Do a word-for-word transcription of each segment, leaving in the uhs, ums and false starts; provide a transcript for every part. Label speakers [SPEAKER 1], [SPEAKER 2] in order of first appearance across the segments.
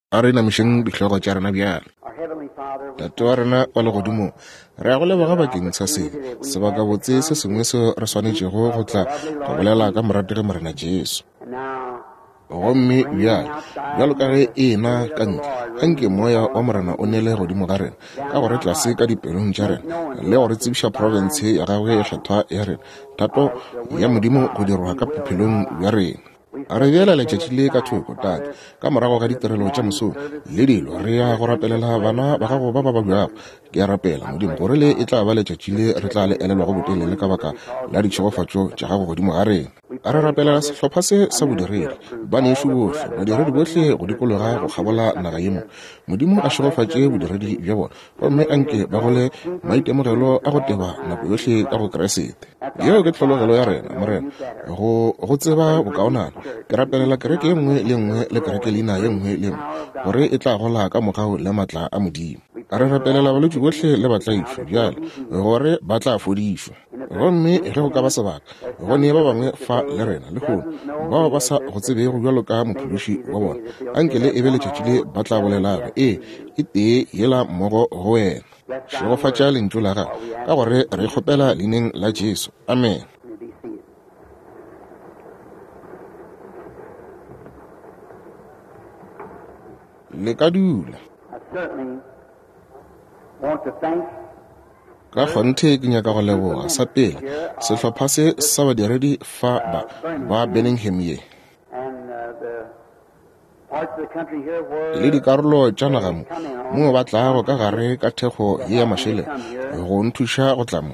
[SPEAKER 1] a re namišeng ditlhogo tša rena bjale. Tate wa rena wa legodimo, re a go leboga bakeng sa se sebaka botse se sengwe se re swanetšego go tla go bolela ka moratege morena Jesu. Gomme bjale bjalo ka ge ena ka ntle ga nke moya wa morena o nele godimo ga rena ka gore tlase ka dipelong tša rena le gore tsebiša province ya gagwe ya tlhathwa ya rena thato ya modimo go dirwa ka bophelong bja rena. A re bjela letšatši le ka thoko tate ka morago ga ditirelo tša mosong le dilo re ya go rapelela bana ba gago ba ba ba bjago. Ke a rapela modimo gore le e tla ba letšatši le re tla le elelwa go botelele ka baka la ditšhogofatšo tša gago godimo ga rena. A re rapelela sehlopha se sa bodiredi ba nešu bohle badiredi bohle go dikologa go kgabola naga yemo. Modimo a šogofatše bodiredi bja bona gomme a nke ba gole maitemogelo a go teba nako yohle ka go Keresete. Yeo ke tlhologelo ya rena morena go go tseba bokaonana. Ke rapelela kereke ye nngwe le nngwe le kereke leina ye nngwe le nngwe gore e tla gola ka mogao le matla a modimo. A re rapelela balwetši bohle le batlaišo bjale gore ba tla fodišwa. Gomme ge go ka ba sebaka gone ba bangwe fa le rena le kgono bao ba sa go tsebego bjalo ka mophološi wa bona a nkele e be letšatši le ba tla bolelago ee e tee yela mmogo go wena. Šogofatša lentšu la gago ka gore re kgopela leineng la Jesu. Amen. Le ka dula ka kgonthe ke nyaka go leboga sa pele sehlopha se sa badiredi fa ba ba Birmingham ye le dikarolo tša naga mo mongwe ba tlago ka gare ka thekgo ye ya mašele go nthuša go tla mo.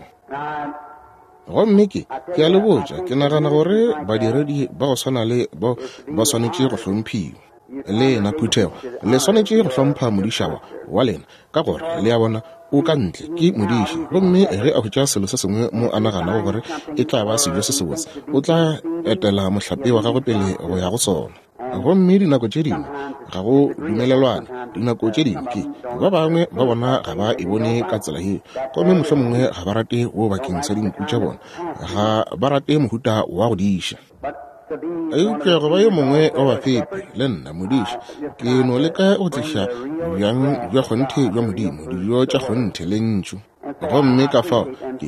[SPEAKER 1] Gomme ke ke a le botša ke nagana gore badiredi ba go swana le ba ba swanetše go hlomphiwa le na Phuthego le swanetše go hlompha modišaba wa lena ka gore le ya bona o ka ntle ke modiši gomme ge a hwetša selo se sengwe mo a naganago gore e tla ba sejo se se botse o tla etela mohlapi wa gagwe pele go ya go sona. Gomme dinako tše dingwe ga go dumelelwane dinako tše dingwe ke ba bangwe ba bona ga ba e bone ka tsela yeo gomme mohlomongwe ga ba rate wo bakeng sa dinku tša bona ga ba rate mohuta wa go diša. Eupša go ba yo mongwe wa bafepi le nna modiši ke no le ka go tliša bjang bja kgonthe bja modimo dijo tša kgonthe le ntšu. Gomme ka fao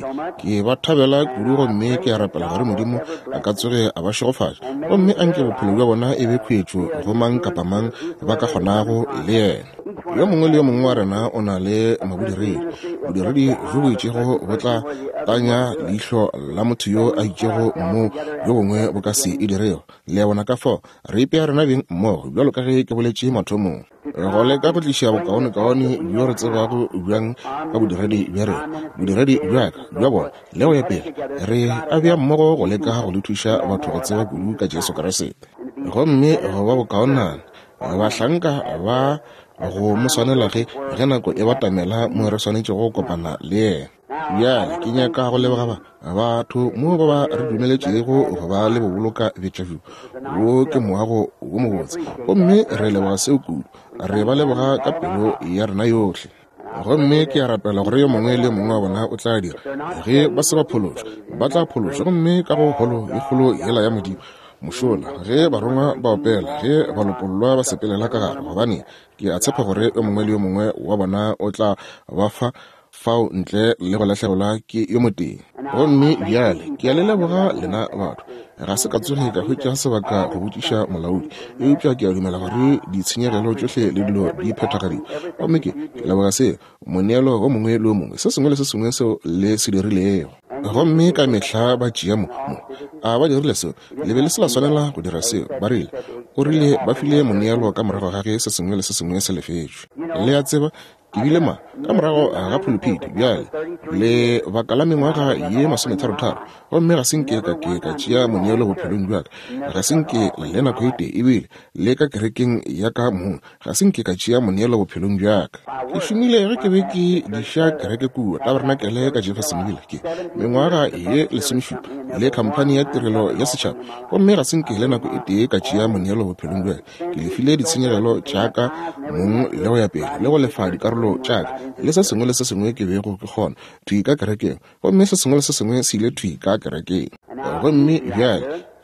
[SPEAKER 1] ke ba thabela kudu gomme ke a rapela gore modimo a ka tsoge a ba šogofatša gomme a nke bophelo bja bona e be khwetšo go mang kapa mang ba ka kgonago le yena. Yo mongwe le yo mongwe wa rena o na le mabodiredi bodiredi jo bo itšego bo tla tanya leihlo la motho yo a itšego mo yo bongwe bo ka se e dirego le bona ka fao re ipea rena beng mmogo bjalo ka ge ke boletše mathomong go leka go tliša bokaone-kaone bjo re tsebago bjang ka bodiredi bja rena bodiredi bjaka bja bona le go ya pele re a bea mmogo go leka go le thuša batho go tseba kudu ka Jesu Keresete. Gomme go ba bokaonana bahlanka ba go mo swanela ge ge nako e batamela mo re swanetše go kopana le yena. Bjale ke nyaka go leboga ba batho mo ba ba re dumeletšego go ba le boboloka betšafu wo ke moago wo mobotse gomme re leboga seo kudu re ba leboga ka pelo ya rena yohle. Gomme ke a rapela gore yo mongwe le mongwe wa bona o tla dira ge ba se ba phološwa ba tla phološwa gomme ka go golo e kgolo yela ya modimo mošola ge barongwa ba opela ge balopololwa ba sepelela ka gare gobane ke a tshepa gore yo mongwe le yo mongwe wa bona o tla ba fa fao ntle le go latlhegelwa ke yo moteng. Gomme bjale ke a le leboga lena batho ga se ka tsoge ka hwetša sebaka go botšiša molaodi eupša ke a dumela gore ditshenyegelo tšohle le dilo di phethagadiwa gomme ke leboga se moneelo o mongwe le o mongwe se sengwe le se sengwe seo le se dirilego. Gomme ka mehla ba tšea mo a ba dirile seo le be le se la swanela go dira seo ba rile o rile ba file moneelo ka morago ga ge se sengwe le se sengwe se lefetšwe. Le a tseba ke bile ma ka morago ga pulpiti bjale le baka la mengwaga ye masometharotharo gomme ga senke ka ke ka tšea moneelo bophelong bjaka ga senke le nako ete ebile le ka kerekeng ya ka mong ga senke ka tšea moneelo bophelong bjaka. Ke šomile ge ke be ke diša kereke kua tabernakele ka Jeffersonville ke mengwaga ye lesomešupa le khamphane ya tirelo ya setšhaba gomme ga senke le nako ete ka tšea moneelo bophelong bjaka ke lefile ditshenyegelo tšaka mong le go ya pele le go lefa dikarolo tšaka le se sengwe le se sengwe ke bego ke kgona thui ka kerekeng gomme se sengwe le se sengwe se ile thui ka kerekeng. Gomme bjale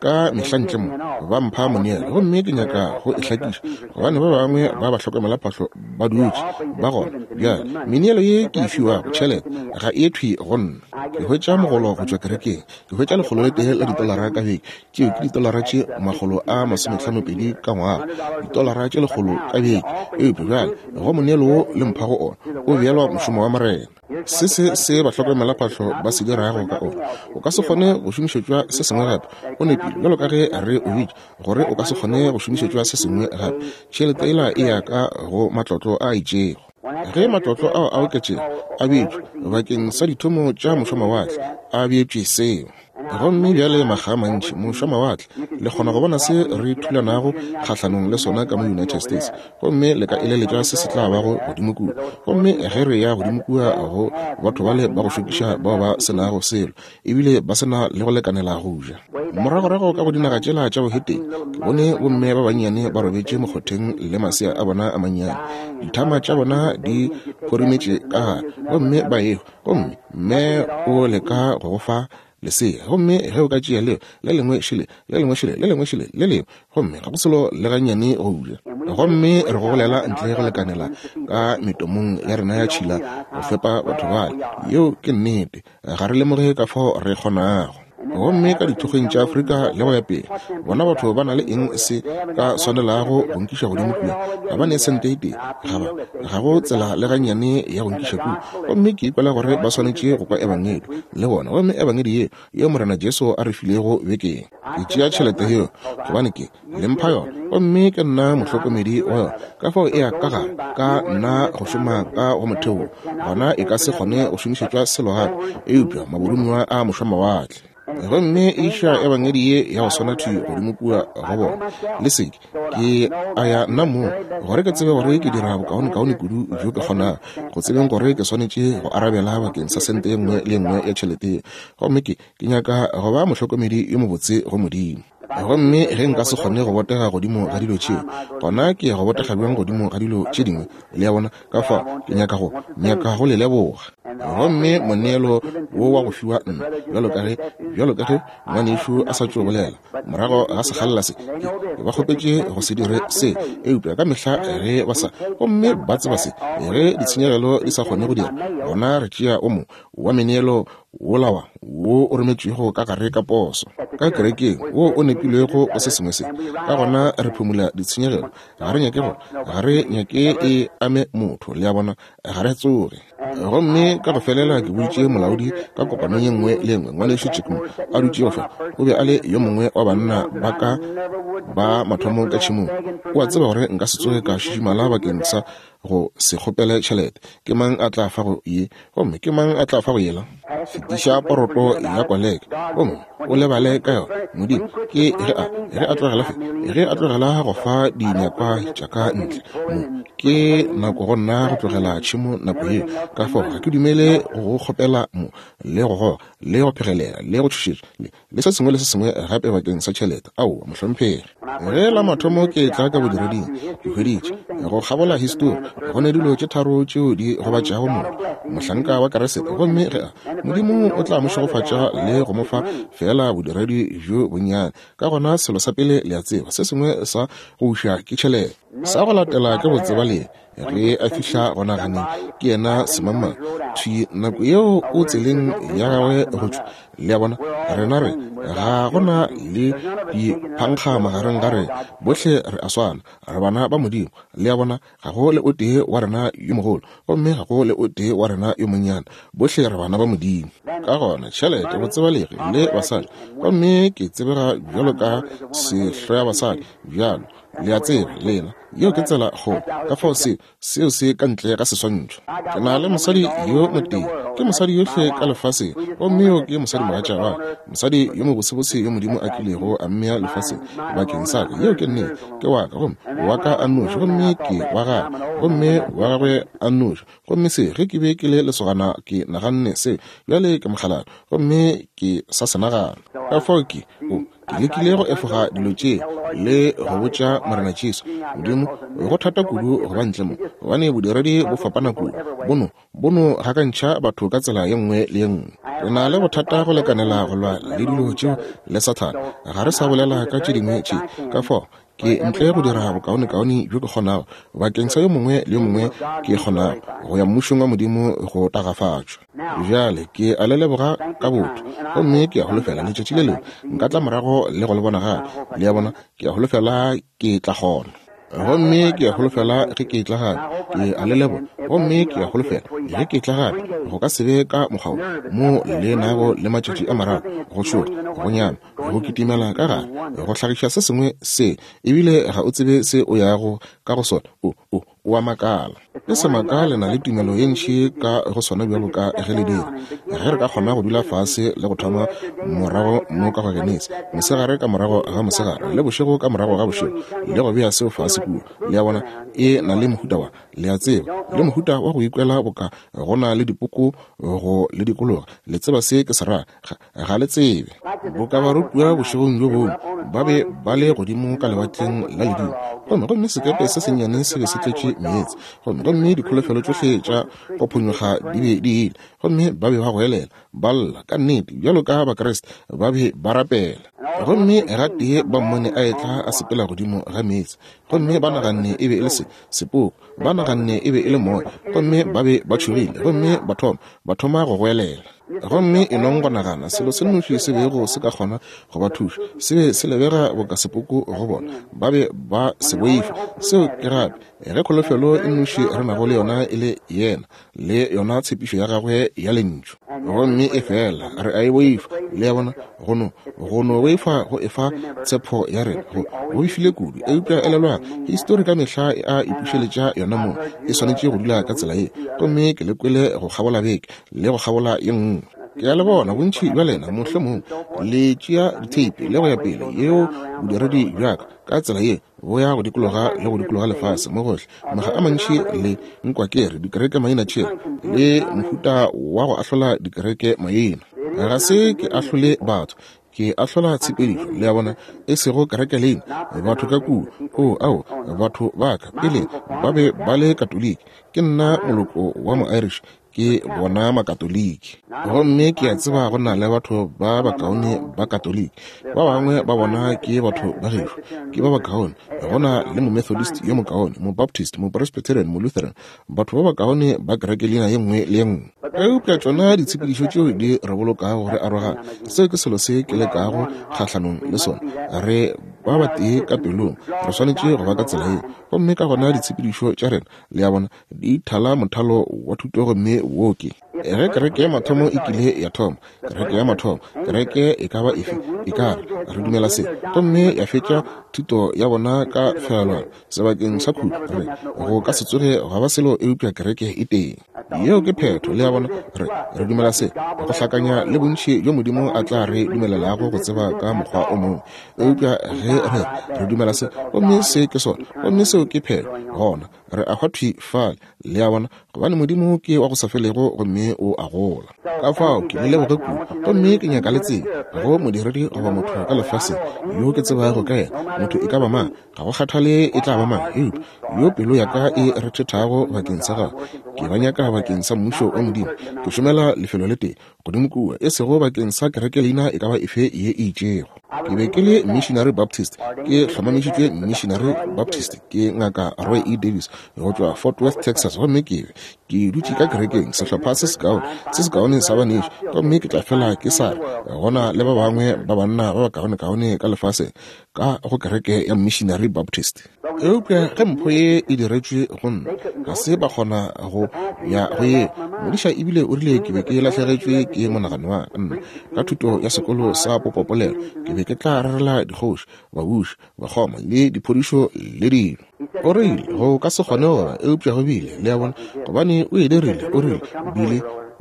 [SPEAKER 1] ka mehlantle mo ba mpha moneelo gomme ke nyaka go itlhakiša gobane ba bangwe ba ba tlhokomela phahlo ba dutse ba gona bjale meneelo ye ke e fiwago tšhelete ga e thwi go nna ke hwetša mogolo go tswa kerekeng ke hwetša lekgolo le tee la ditolara ka beke tšeo ke ditolara tše makgolo a masomehlano-pedi ka ngwaga ditolara tše lekgolo ka beke eupša bjale go moneelo wo le mphago ona o beelwa mošomo wa marena se se se ba tlhokomela phahlo ba se dirago ka ona o ka se kgone go šomišetšwa se sengwe gape o nepile jalo ka ge re o bitša gore o ka se kgone go šomišetšwa se sengwe gape tšhelete ela e ya ka go matlotlo a itšego ge matlotlo ao a oketšega a betšwe bakeng sa dithomo tša mošomawatle a beetšwe seo gomme bjale maga mantši mošomawatle le kgona go bona se re thulanago kgatlhanong le sona ka mo United States gomme le ka eleletša se se tla bago godimo kua gomme ge re ya godimo kua go batho bale ba go šokiša bao ba senago selo ebile ba sena le go lekanela go ja moragorago ka go dinaga tšela tša boheteng ke bone bomme ba bannyane ba robetše mokgotheng le masea a bona a mannyane dithama tša bona di phorimetše ka gare gomme ba eo gomme mme o leka go go fa lesea gomme ge o ka tšea leo le lengwe šile le lengwe šile le lengwe šile le lengwe gomme ga go selo le gannyane go uja gomme re go golela ntle go lekanela ka metomong ya rena ya tšhila go fepa batho bale yeo ke nnete ga re lemoge ka fao re kgonago gomme ka dithokgeng tša Afrika le go ya pele bona batho ba na le eng se ka swanelago go nkiša godimo kua ga ba ne senteite gaba ga go tsela le gannyane ya go nkiša kua gomme ke ikwela gore ba swanetše go kwa ebangedi le bona gomme ebangedi ye ye morena Jesu a re filego bekeng ke tšea tšhelete yeo gobane ke le mpha yona gomme ke nna motlhokomedi wa yona ka fao e ya ka gare ka nna go šoma ka go motheo gona e ka se kgone go šomišetšwa selo gape eupša maborumwa a mošomawatle gomme iša ebangedi ye ya go swana thwi godimo kua go bona le seke ke a ya nna moo gore ke tsebe gore ke dira bokaone-kaone kudu jo ke kgona go tsebeng gore ke swanetše go arabela bakeng sa sente ye nngwe le nngwe ya tšhelete gomme ke ke nyaka go ba motlhokomedi yo mobotse go modimo gomme ge nka se kgone go botega godimo ga dilo tšeo gona ke go botega bjang godimo ga dilo tše dingwe le ya bona ka fa ke nyaka go nyaka go le leboga gomme moneelo wo wa go fiwa nna bjalo ka ge bjalo ka ge ngwanešo a sa tšo bolela morago ga se galela se ke ba kgopetše go se dire se eupša ka mehla ge ba sa gomme ba tseba se ge ditshenyegelo di sa kgone go dira gona re tšea o mo wa meneelo wolawa wo o rometšwego ka gare ka poso ka kerekeng wo o nepilwego o se sengwe se ka gona re phumula ditshenyegelo ga re nyake go ga re nyake e ame motho le ya bona ga re tsoge gomme ka go felela ke boitše molaodi ka kopano ye nngwe le nngwe ngwanešo tšhikmo a dutše go fela o be a le yo mongwe wa banna ba ka ba mathomo ka tšhimong o a tseba gore nka se tsoge ka šišimala bakeng sa go se kgopele tšhelete ke mang a tla fa go ye gomme ke mang a tla fa go yela fetiša poroto ya kwaleke gomme o lebale ka yona modimo ke ge a ge a tlogela fe ge a tlogela go fa dinyakwa tša ka ntle mo ke nako go nna go tlogela tšhimo nako ye ka fao ga ke dumele go kgopela mo le go le go phegelela le go tšhošetša le se sengwe le se sengwe gape bakeng sa tšhelete ao mohlomphegi ge la mathomo ke tla ka bodireding ke hweditše go kgabola histori go ne dilo tše tharo tšeo di gobatšago motho mohlanka wa karesete gomme ge a modimo o tla mošogofatša le go mo fa fela bodiredi jo bonnyane ka gona selo sa pele le a tseba se sengwe sa go uša ke tšhelete sa go latela ke botseba le ge a fihla gona ganeng ke yena semama thwi nako yeo o tseleng ya gagwe go tšwa le ya bona rena re ga gona le diphankga magareng ga re bohle re a swana re bana ba modimo le ya bona ga go le o tee wa rena yo mogolo gomme ga go le o tee wa rena yo monnyane bohle re bana ba modimo ka gona tšhelete go tseba lege le basadi gomme ke tsebega bjalo ka sehlo ya basadi bjalo le a tseba lena yo ke tsela go ka fao se seo se ka ntle ka seswantšho ke na le mosadi yo moteng ke mosadi yohle ka lefase gomme yo ke mosadi mogatša wa mosadi yo mobotsebotse yo modimo a kilego a mmea lefase bakeng sa ka yo ke nne ke wa ka gomme wa ka a nnoši gomme ke wa gagwe gomme wa gagwe a nnoši gomme se ge ke be ke le lesogana ke naganne se bjale ke mogalane gomme ke sa senagana ka fao ke ke lekile go efoga dilo tše le go botša Morena Jesu Modimo go thata kudu go ba ntle mo gobane bodiredi bo fapana kudu bono bono ga ka ntšha batho ka tsela ye nngwe le ye nngwe re na le bothata go lekanela go lwa le dilo tšeo le Satan ga re sa bolela ka tše dingwe tše ka fao ke ntle go dira bokaone-kaone bjo ke kgonago bakeng sa yo mongwe le yo mongwe ke kgonago go ya mmušong wa Modimo go tagafatšwa bjale ke a le leboga ka botho gomme ke a holofela letšatši le leo nka tla morago le go le bona gape le ya bona ke a holofela ke tla kgona gomme ke a holofela ge ke tla gape ke a le lebo gomme ke a holofela ge ke tla gape go ka sebe ka mokgao mo le nago le matšatši a mararo go šoga go nyama go kitimela ka gape go hlagiša se sengwe se ebile ga o tsebe se o yago ka go sona o o wa makala le se makala na le tumelo ye ntšhi ka go sona bjalo ka ge le dira ge re ka kgona go dula fase le go thoma morago mo ka go kenetse mosegare ka morago ga mosegare le bošego ka morago ga bošego le go bea seo fase kudu le ya bona e na le mohuta wa le ya tseba le mohuta wa go ikwela boka go na le dipoko go le dikologa le tseba se ke se ra ga le tsebe boka ba rutua bošegong jo bo ba be ba le godimo ka lewatleng la ledimo gomme gomme sekepe se sennyane se be se tletše meetse gomme gomme dikholofelo tsohle tša go phonyoga di be di ile gomme ba be ba go elela ba lla ka nnete bjalo ka bakreste ba be ba rapela gomme ga tee ba mmone a etla a sepela godimo ga meetse gomme ba naganne e be e le sepoko ba naganne e be e le moya gomme ba be ba tšhogile gomme ba thoma ba thoma go go elela gomme e nong go nagana selo se noši se bego se ka kgona go ba thuša se be se lebega boka sepoko go bona ba be ba se boifa seo ke gape ge kholofelo e noši re nago le yona e le yena le yona tshepišo ya gagwe ya lentšu gomme e fela re a e boifa le ya bona gono gono boifa go efa tshepo ya rena go boifile kudu e upša elelwa histori ka mehla a ipušeletša yona mo e swanetše go dula ka tsela ye gomme ke lekwele go kgabola beke le go kgabola ye nngwe ke a le bona bontši bja lena mohlwe mong le tšea diteipe le go ya pele yeo bodiredi bjaka ka tsela ye bo ya go dikologa le go dikologa lefase mo gohle maga a mantši le nkwakere dikereke maina tšela le mohuta wa go ahlola dikereke maina ga se ke ahlole batho ke ahlola tshepedišo le ya bona e sego kereke leina batho ka kudu o ao batho ba ka pele ba be ba le katoliki ke nna moloko wa mo-irish ke bona makatoliki gomme ke a tseba go na le batho ba bakaone ba katoliki ba bangwe ba bona ke batho ba gešo ke ba bakaone go na le mo-methodist yo mokaone mo-baptist mo-presbyterian mo-lutheran batho ba bakaone ba kereke leina ye nngwe le ye nngwe ka upša tšona ditshepedišo tšeo di re bolokago re arogana seo ke selo se ke lekago kgatlhanong le sona re ba ba tee ka pelong re swanetše go ba ka tsela ye gomme ka gona ditshepedišo tša rena le ya bona di thala mothalo wa thuto gomme wooke ge kereke ya mathomo e kile ya thoma kereke ya mathomo kereke e ka ba efe e ka re re dumela se gomme ya fetša thuto ya bona ka felelwana sebakeng sa khudu re go ka se tsoge ga ba selo e upša kereke e teng yeo ke phetho le ya bona re re dumela se go hlakanya le bontši jo Modimo a tla re dumelelago go tseba ka mokgwa o mongwe e upša ge re re dumela se gomme se ke sona gomme seo ke phetho gona re a hwathwi fale le ya bona gobane Modimo ke wa go sa felego gomme o a gola ka fao ke le leboge kudu gomme ke nyaka le tsela go modiredi goba motho ka lefase yo ke tsebago ka yena motho e ka ba mang ga go kgathale e tla ba mang eup yo pelo ya ka e rethethago bakeng sa gago ke ba nyaka bakeng sa mmušo o Modimo ke šomela lefelo le teng godimo kua e sego bakeng sa kereke leina e ka ba efe ye e itšego ke be ke le missionary baptist ke hlomamišitšwe missionary baptist ke ngaka Roy E. Davis go tšwa Fort Worth Texas gomme ke ke dutše ka kerekeng sehlopha se sekaone se sekaone sa banešo gomme ke tla fela ke sa gona le ba bangwe ba banna ba ba kaone-kaone ka lefase ka go kereke ya missionary baptist eupša ge mpho ye e diretšwe go nna ga se ba kgona go ya go ye modiša ebile o rile ke be ke lahlegetšwe ke monagano wa nna ka thuto ya sekolo sa popopolelo ke be ke tla rerela dikgoši babuši bakgoma le diphodišo le dino o rile go ka se kgone gore eupša go bile le ya bona gobane o e dirile o rile bile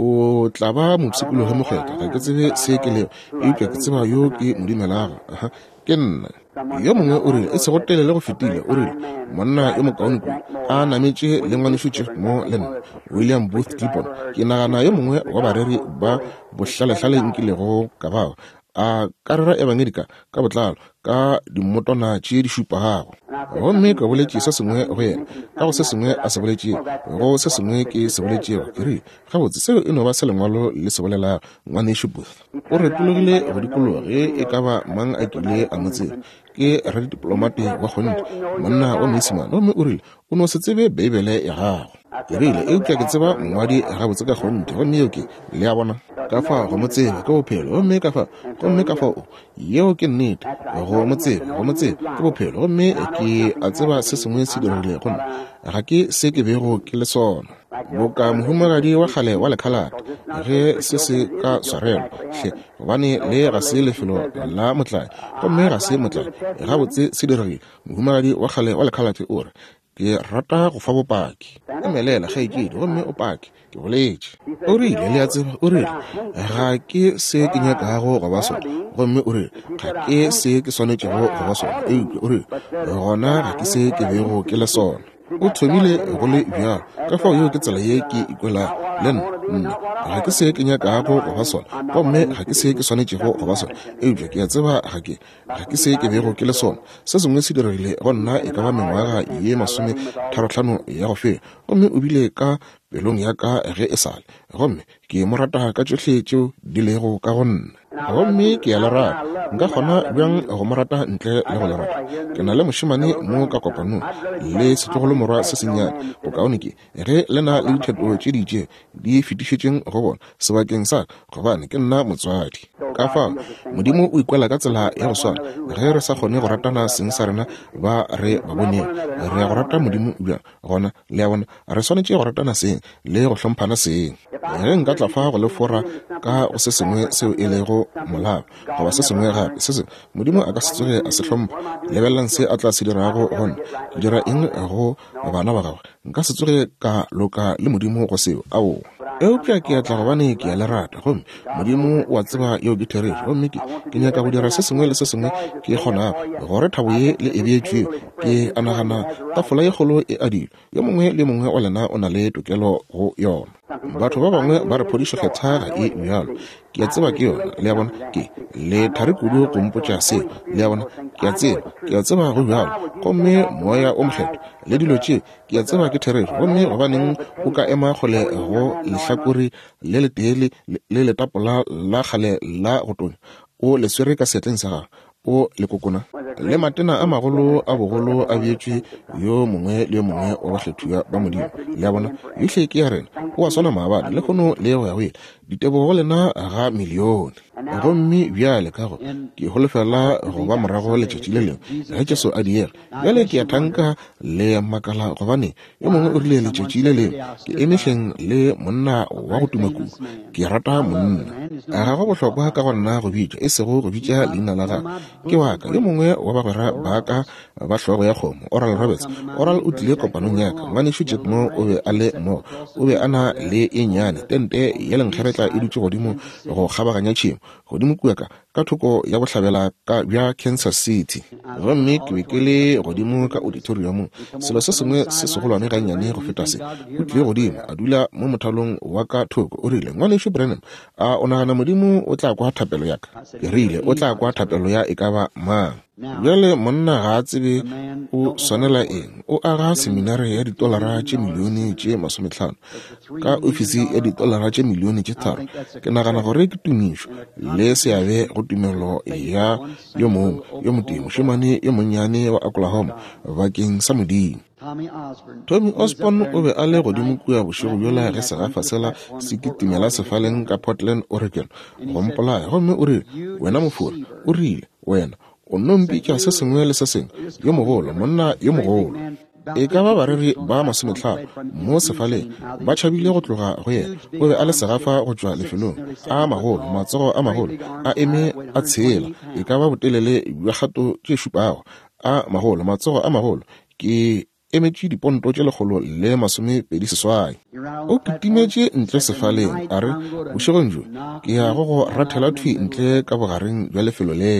[SPEAKER 1] o tla ba mopshikologe mokgweta ga ke tsebe se ke leo eupša ke tseba yo ke modimelaga ke nna yo mongwe o rile e se go telele go fetile o rile monna yo mokaone kudu a nametše le ngwanešutše mo le nna William Booth Gibbon ke nagana yo mongwe wa bareri ba bohlalehlale nkilego ka bao a karera evangelica ka botlalo ka dimotona tše di šupago. Gomme ka boletše se sengwe go yena ka go se sengwe a se boletše go se sengwe ke se boletšego ke re gabotse seo e no ba se lengwalo le se bolela ngwanešo Booth. O retologile go dikologa ge e ka ba mang a kile a motseba ke radidiplomate wa kgonte monna wa moisimane gomme o rile o no se tsebe beibele ya gago. Ke rile eupša ke tseba ngwadi gabotse ka kgonte gomme eo ke le a bona ka fa go motseba ke bophelo gomme ka fa gomme ka fa yeo ke nnete go motseba go motseba ke bophelo gomme ke a tseba se sengwe se dirile gona ga ke se ke bego ke le sona. Boka mohumagadi wa kgale wa lekhalata ge se se ka swarelwa hle gobane le ga se lefelo la motlai gomme ga se motlai gabotse se dirile mohumagadi wa kgale wa lekhalate o re ke rata go fa bopaki emelela kgaikedi gomme o paki ke boletše. O rile le a tseba o rile ga ke se ke nyakago go ba sona gomme o rile ga ke se ke swanetšego go ba sona eupša o rile gona ga ke se ke bego ke le sona. O thomile go le bjalo ka fao yeo ke tsela ye ke ikwela le nna ga ke se ke nyakago go ba sona gomme ga ke se ke swanetšego go ba sona eupša ke a tseba ga ke ga ke se ke bego ke le sona. Se sengwe se dirile go nna e ka ba mengwaga ye masome tharotlhano ya go fela gomme o bile ka pelong ya ka ge e sale gomme ke mo rata ka tšohle tšeo di lego ka go nna gomme ke a le rata nka kgona bjang go mo rata ntle le go le rata. Ke na le mošimane mo ka kopanong le setlogolomorwa se sennyane bokaone ke ge le na le dithetolo tše ditše di fetišetšeng go bona sebakeng sa gobane ke nna motswadi. Ka fao modimo o ikwela ka tsela ya go swana ge re sa kgone go ratana seng sa rena ba re ba boneng re go rata modimo bjang gona le a bona re swanetše go ratana seng le go hlomphana seng. Ge nka tla fa go le fora ka go se sengwe seo e lego molao goba se sengwe gape se se modimo a ka se tsoge a se hlompha lebelelang se a tla se dirago gona ke dira eng go bana ba gagwe nka se tsoge ka loka le modimo go seo ao. Eupša ke a tla gobane ke a le rata gomme modimo wa tseba yeo ke therešo gomme ke nyaka go dira se sengwe le se sengwe ke kgona gore thabo ye le e beetšwe ke a nagana tafola ye kgolo e adilwe yo mongwe le mongwe wa lena o na le tokelo go yona. Batho ba bangwe ba re phodišo kgethaga e bjalo ke a tseba ke yona le a bona ke le thari kudu go mpotša seo le a bona ke a tseba ke a tseba go bjalo gomme moya o mokgetho le dilo tše ke a tseba ke therešo gomme gobaneng o ka ema kgole go lehlakore le letee le letapola la kgale la go tonya o le swere ka seatleng sa gago o le kokona le matena a magolo a bogolo a beetšwe yo mongwe le yo mongwe wa bahlethuwa ba modimo le a bona yohle ke ya rena o a swana maabane le kgono le go ya go ela ditebogo lena ga milione gomme bjale ka go ke holofela go ba morago letšatši le lengwe ge tšeso a diega bjale ke a thanka le makala gobane yo mongwe o rile letšatši le lengwe ke emehleng le monna wa go tuma kudu ke rata monna ga go bohlokwa ka go nna go bitša e sego go bitša leina la gagwe ke wa ka yo mongwe wa bagwera ba ka ba hlogo ya kgomo Oral Roberts. Oral o tlile kopanong ya ka ngwanešo Jack mo o be a le mo o be a na le e nnyane tente ya lenkgeretla e dutše godimo go kgabaganya tšhemo godimo kuaka ka thoko ya bohlabela ka bja Kansas City gomme ke be ke le godimo ka auditorium selo se sengwe se segolwane ga nnyane go feta se o tlile godimo a dula mo mothalong wa ka thoko o rile ngwanešo Branham a o nagana modimo o tla kwa thapelo ya ka ke rile o tla kwa thapelo ya e ka ba mang bjale monna ga a tsebe o swanela eng o aga seminare ya ditolara tše milione tše masomehlano ka ofisi ya ditolara tše milione tše tharo ke nagana gore ke tumišo le seabe go tumelo ya yo mongwe yo motimo mošemane yo monnyane wa Oklahoma bakeng sa modimo. Tommy Osborne o be a le godimo kua bošego bjola ge segafa sela se kitimela sefaleng ka Portland, Oregon go mpolaya gomme o rile wena mofori o rile wena o nompitša se sengwe le se sengwe yo mogolo monna yo mogolo e ka ba bareri ba masomehlano mo sefaleng ba tšhabile go tloga go yena o be a le segafa go tšwa lefelong a magolo matsogo a magolo a eme a tshela e ka ba botelele bja kgato tše šupago a magolo matsogo a magolo ke emetše diponto tše legolo le masomepedi seswai o kitimetše ntle sefaleng a re bošegong jo ke ya go go rathela thwi ntle ka bogareng bja lefelo lela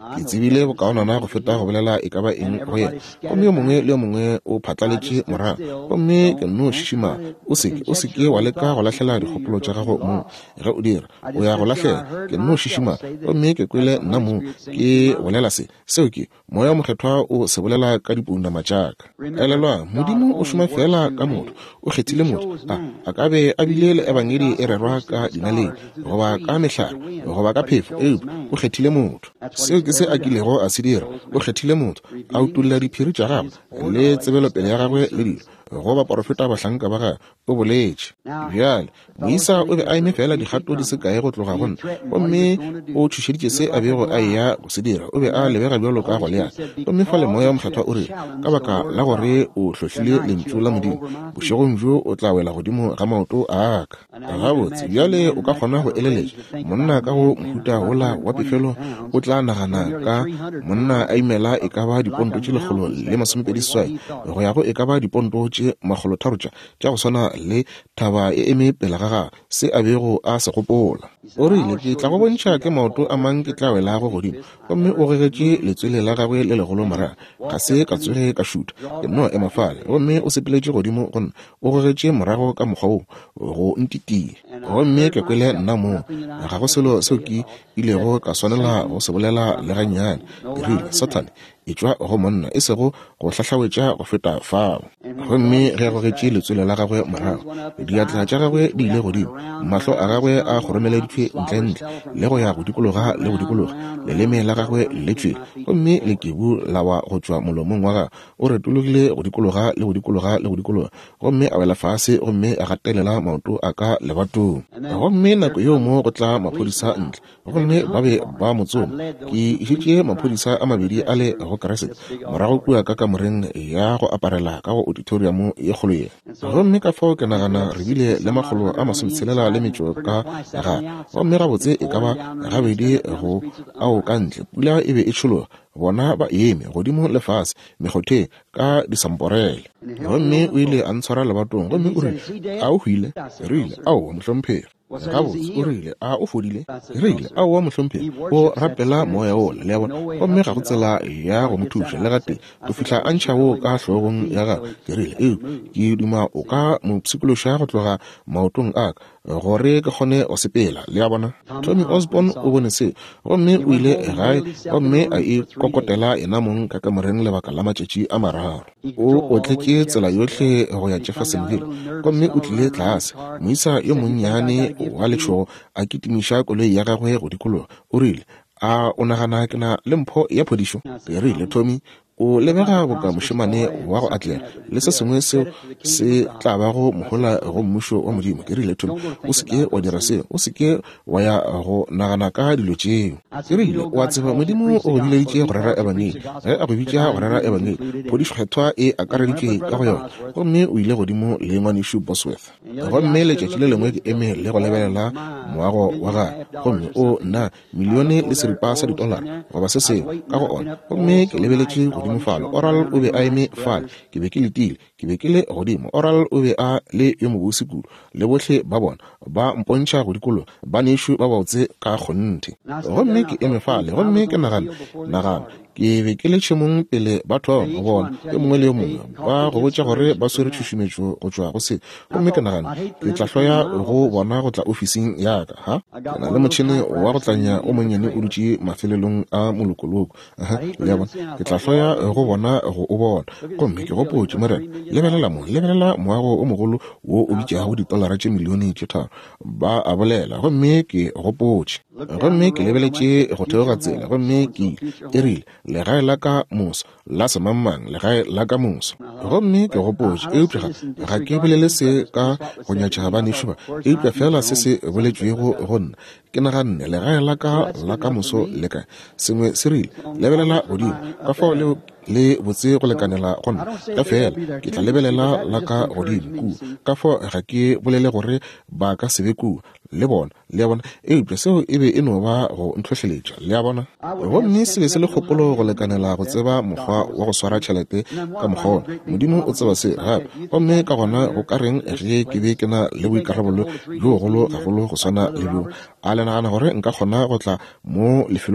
[SPEAKER 1] ke tsebile bokaonana go feta go bolela e ka ba eng go yena gomme yo mongwe le yo mongwe o phatlaletše morago gomme ke no šišima o seke o seke wa leka go lahlela dikgopolo tša gago mo ge o dira o ya go lahlela ke no šišima gomme ke kwele nna mo ke bolela se seo ke moya mokgethwa o se bolela ka dipounama tšaka elelwa modimo o šoma fela ka motho o kgethile motho a a ka be a bile le ebangedi e rerwa ka dinaleng goba ka mehlare goba ka phefo eo o kgethile motho seo ke se a kilego a se dira o kgethile motho a utulla diphiri tša gagwe le tsebelopele ya gagwe le dilo go ba porofeta bahlanka ba gagwe o boletše bjale moisa o be a eme fela dikgato di se kae go tloga gona gomme o thušeditše se a bego a eya go se dira o be a lebega bjalo ka go leana gomme fa le moya mokgethwa o re ka baka la gore o hlohlile lentšu la modimo bošegong bjo o tla wela godimo ga maoto a ka gabotse bjale o ka kgona go eleletša monna ka go mohuta wola wa pefelo o tla nagana ka monna a imela e ka ba diponto tše lekgolo le masomepedi seswai go ya go e ka ba diponto tše magolo tharotša tša go swana le thaba e eme pele ga gagwe se a bego a se gopola o rile ke tla go bontšha ke maoto a mang ke tla welago godimo gomme o gegetše letswele la gagwe le legolo mara ga se ka tsoge ka šuta ke no ema fale gomme o sepeletše godimo gona o gegetše morago ka mokgwa o go ntitie gomme ke kwele nna mo ga go selo seo ke ilego ka swanela go se bolela le gannyane ke rile satane e tšwa go monna e sego go hlahlawetša go feta fao gomme ge go getše letswele la gagwe morago diatla tša gagwe di ile godimo mahlo a gagwe a goromeleditšwe ntlentle le go ya go dikologa le go dikologa leleme la gagwe le tšwele gomme lekebu la wa go tšwa molomong wa gagwe o retologile go dikologa le go dikologa le go dikologa gomme a wela fase gomme a gatelela maoto a ka lebatong gomme nako yeo mo go tla maphodisa ntle gomme ba be ba motsoma ke išitše maphodisa a mabedi a le go keresete morago kua ka kamoreng ya go aparela ka go auditorium ye kgolo ye gomme ka fao ke nagana re bile le magolo a masometshelela le metšo ka ga gomme gabotse e ka ba gabedi go ao ka ntle pula e be e tšhologa bona ba eme godimo lefase mekgothe ka disamporele gomme o ile a ntshwara lebatong gomme o rile a o hwile re ile ao mohlomphegi gabotse o rile a o fodile re ile ao wa mohlomphegi o rapela moya o le ya bona gomme ga go tsela ya go mothuša le gate go fihla a ntšhago ka hlogong ya gagwe ke rile eo ke duma o ka mopshikološa go tloga maotong a ka gore ke kgone go sepela le ya bona Tommy Osborne o bone se gomme o ile gae gomme a e kokotela enamong ka kamoreng lebaka la matšatši a mararo o otletše tsela yotlhe go ya Jeffersonville gomme o tlile tlase moisa yo monnyane wa letšhogo a kitimiša koloi ya gagwe go dikologa o rile a o nagana ke na le mpho ya phodišo ke rile Tommy o lebega boka mošemane wa go atlela le se sengwe seo se tla ba go mogola go mmušo wa modimo ke rile Tommy o seke wa dira seo o seke wa ya go nagana ka dilo tšeo ke rile wa tseba modimo o go bileditše go rera ebangeli ge a go bitša go rera ebangeli phodišokgethwa e akareditšwe ka go yona gomme o ile godimo le ngwanišu Bosworth gomme letšatši le lengwe ke eme le go lebelela moago wa gae gomme o nna milione le seripa sa didolara goba se sengwe ka go ona gomme ke lebeletše godimo falo oral o be a eme fale ke be ke letile ke be ke le godimo oral o be a le yo mobosi kudu le botlhe ba bona ba mpontšha go dikolo ba nešo ba baotse ka kgonte gomme ke eme fale gomme ke nagana nagana ke be ke le tšhemong pele batho ba bona yo mongwe le yo mongwe ba go botša gore ba swere tšhušumetšo go tšwa go se gomme ke nagana ke tla hloya go bona go tla ofising ya ka ha ke na le motšhene wa go tlanya o monnyane o dutše mafelelong a molokoloko le ya bona ke tla hloya go bona go o bona gomme ke gopotše morena lebelela mo lebelela moago o mogolo wo o bitšago didolara tše milione tše tharo ba a bolela gomme ke gopotše gomme ke lebeletše go theoga tsela gomme ke e rile legae la ka moso la semangmang legae la ka moso gomme ke gopotše eupša ga ke bolele se ka go nyatšega ba nešoba eupša fela se se boletšwego go nna ke naganne legae la ka la ka moso le kae sengwe se rile lebelela godimo ka fao le le botse go lekanela gona ka fela ke tla lebelela la ka godimo kua ka fao ga ke bolele gore ba ka sebe kua le bona le ya bona eupša seo e be e no ba go ntlhohleletša le ya bona gomme se be se le kgopolo go lekanela go tseba mokgwa wa go swara tšhelete ka mokgwa ona modimo o tseba se gape gomme ka gona go ka reng ge ke be ke na le boikarabelo jo golo gagolo go swana le bjo a le nagana gore nka kgona go tla mo lefelong le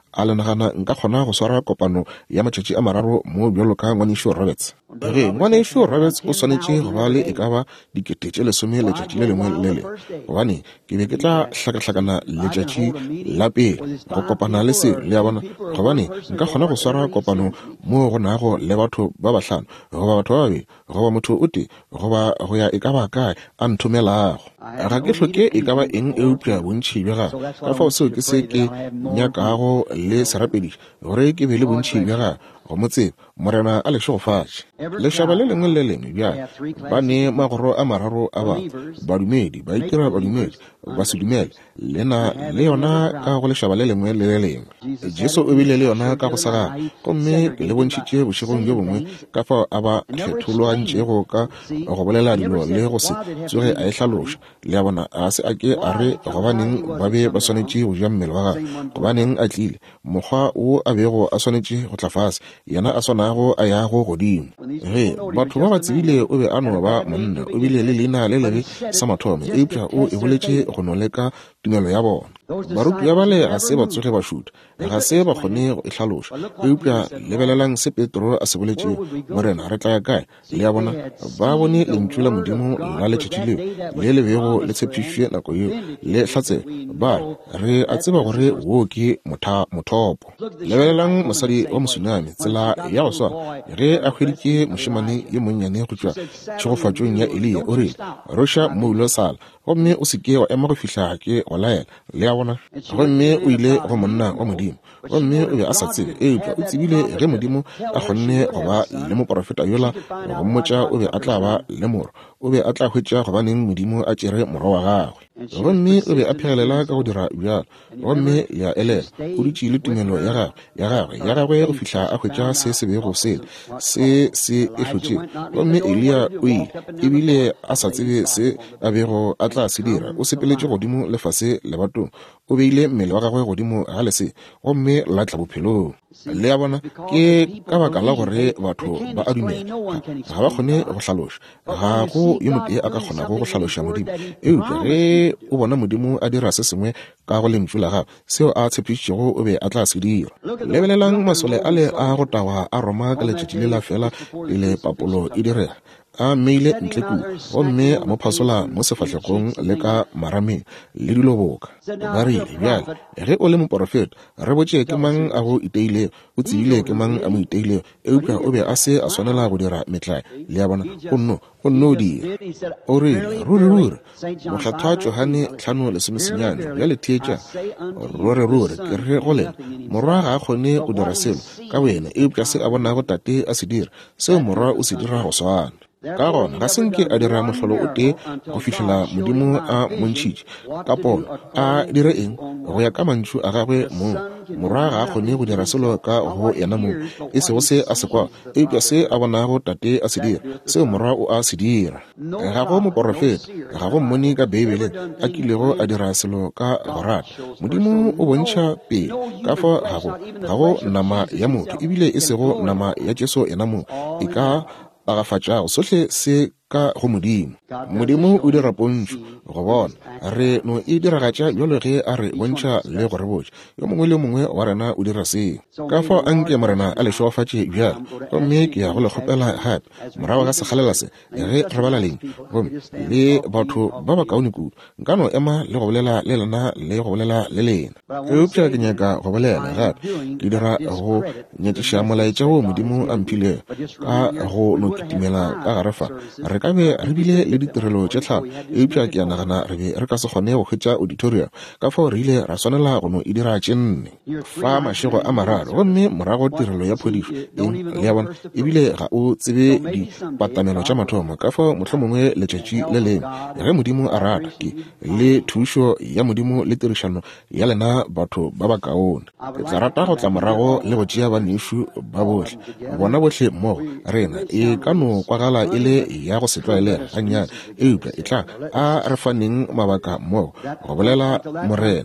[SPEAKER 1] a le nagana nka kgona go swara kopano ya matšatši a mararo mo bjalo ka Ngwanesho Roberts. Re Ngwanesho Roberts o swanetše go ba le e ka ba dikete tše lesome letšatši le lengwe le le gobane ke be ke tla hlakahlakana letšatši la pele go kopana le se le ya bona gobane nka kgona go swara kopano mo go nago le batho ba bahlano goba batho ba babedi goba motho o tee goba go ya e ka ba kae a nthomelago. Ga ke hloke e ka ba eng e upša bontši bja gago ka fao seo ke se ke nyakago le serapediši gore ke be le bontši bja gago go motsebe morena a lešogofatše. Lešaba le lengwe le lengwe bja ba ne magoro a mararo a batho badumedi ba itira badumedi ba se dumele lena le yona ka go lešaba le lengwe le le lengwe. Jesu o bile le yona ka go saga gomme le bontšhitše bošegong bjo bongwe ka fao a ba kgetholwantšego ka go bolela dilo le go se tsoge a e hlaloša le ya bona a se a ke a re gobaneng ba be ba swanetše go ja mmele wa gagwe gobaneng a tlile mokgwa wo a bego a swanetše go tla fase yena a swanago a yago godimo. Ge batho ba ba tsebile o be a no ba monna o bile le leina le lebe sa mathomo eupša o e boletše go no leka tumelo ya bona. Baruti ba bale ga se ba tsoge ba šuta ga se ba kgone go e hlaloša eupša lebelelang se Petro a se boletše morena re tla ya kae le ya bona ba bone lentšu la Modimo la letšatši leo le le bego le tshepišwe nako yeo le hlatsela ba re a tseba gore wo ke mothopo. Lebelelang mosadi wa mosunami tsela ya go swana ge a hweditše mošemane ye monnyane go tšwa tšhogofatšong ya Elia o rile roša moulo sala gomme o seke wa ema go fihla ke go laela le ya bona gomme o ile go monna wa Modimo gomme o be a sa tsebe eupša o tsebile ge Modimo a kgonne go ba le moprofeta yola go mmotša o be a tla ba le moro o be a tla hwetša gobaneng Modimo a tšere moro wa gagwe gomme o be a phegelela ka go dira bjalo gomme ya elela o dutše le tumelo ya gagwe ya gagwe ya gagwe go fihla a hwetša se se bego sele se se e hlotšego gomme Elia o ile ebile a sa tsebe se a bego a tla se dira o sepeletše godimo lefase lebatong o beile mmele wa gagwe godimo ga lese gomme la tla bophelong. Le ya bona ke ka baka la gore batho ba a dumela ga ba kgone go hlaloša ga go yo motho a ka kgonago go hlaloša Modimo eupša ge o bona Modimo a dira se sengwe ka go lentšu la gagwe seo a tshepišitšego o be a tla se dira. Lebelelang masole a le a go tagwa a Roma ka letšatši le la fela pele papolo e direga a meile ntle kudu gomme a mo phasola mo sefahlegong le ka marameng le diloboka ba rile bjale ge o le moprofeta re botše ke mang a go iteile o tsebile ke mang a mo iteile eupša o be a se a swanela go dira metlae le ya bona gonno o nno o dira o rile ruri-ruri mohlathwa Johane tlhano lesomesenyane bjale theetša rore-rore ke re go lena morwa ga a kgone go dira selo ka wena eupša se a bonago tate a se dira seo morwa o se dira go swana ka gona ga senke a dira mohlolo o tee go fihlela Modimo a montšhitše ka pono a dire eng go ya ka mantšu a gagwe mo morwa ga a kgone go dira selo ka go yena mo e sego se a se kwa eupša se a bonago tate a se dira seo morwa o a se dira. Ga go moprofeta ga go mmone ka Bibele a kilego a dira selo ka go rata Modimo o bontšha pele ka fa ga go nama ya motho ebile e sego nama ya Jesu yena mo e ka agafatšago sohle se ka go Modimo. Modimo o dira pontšho go bona re no e diragatša bjalo ge a re bontšha le go re botša yo mongwe le mongwe wa rena o dira seo ka fao a nke morena a lešogofatše bjalo gomme ke ya go le kgopela gape morago ga sekgalela se ge re bala leng gomme le batho ba ba kaone kudu nka no ema le go bolela le lena le go bolela le lena eupša ke nyaka go bolela gape ke dira go nyakiša molaetša wo Modimo a mphile ka go no kitimela ka gare fa re ka be re bile le ditirelo tše tlhano eupša ke ya nagana re be re ka se kgone go hwetša auditorium ka fao re ile ra swanela go no e dira tše nne fa mašego a mararo gomme morago tirelo ya phodišo eng le ya bona ebile ga o tsebe dipatamelo tša mathomo ka fao mohlomongwe letšatši le lengwe ge Modimo a rata ke le thušo ya Modimo le tirišano ya lena batho ba ba kaone ke tla rata go tla morago le go tšea banešo ba bohle bona bohle mmogo rena e ka no kwagala e le ya go se tlwaelega gannyane eupša e tla a re faneng mabaka mmogo go bolela morena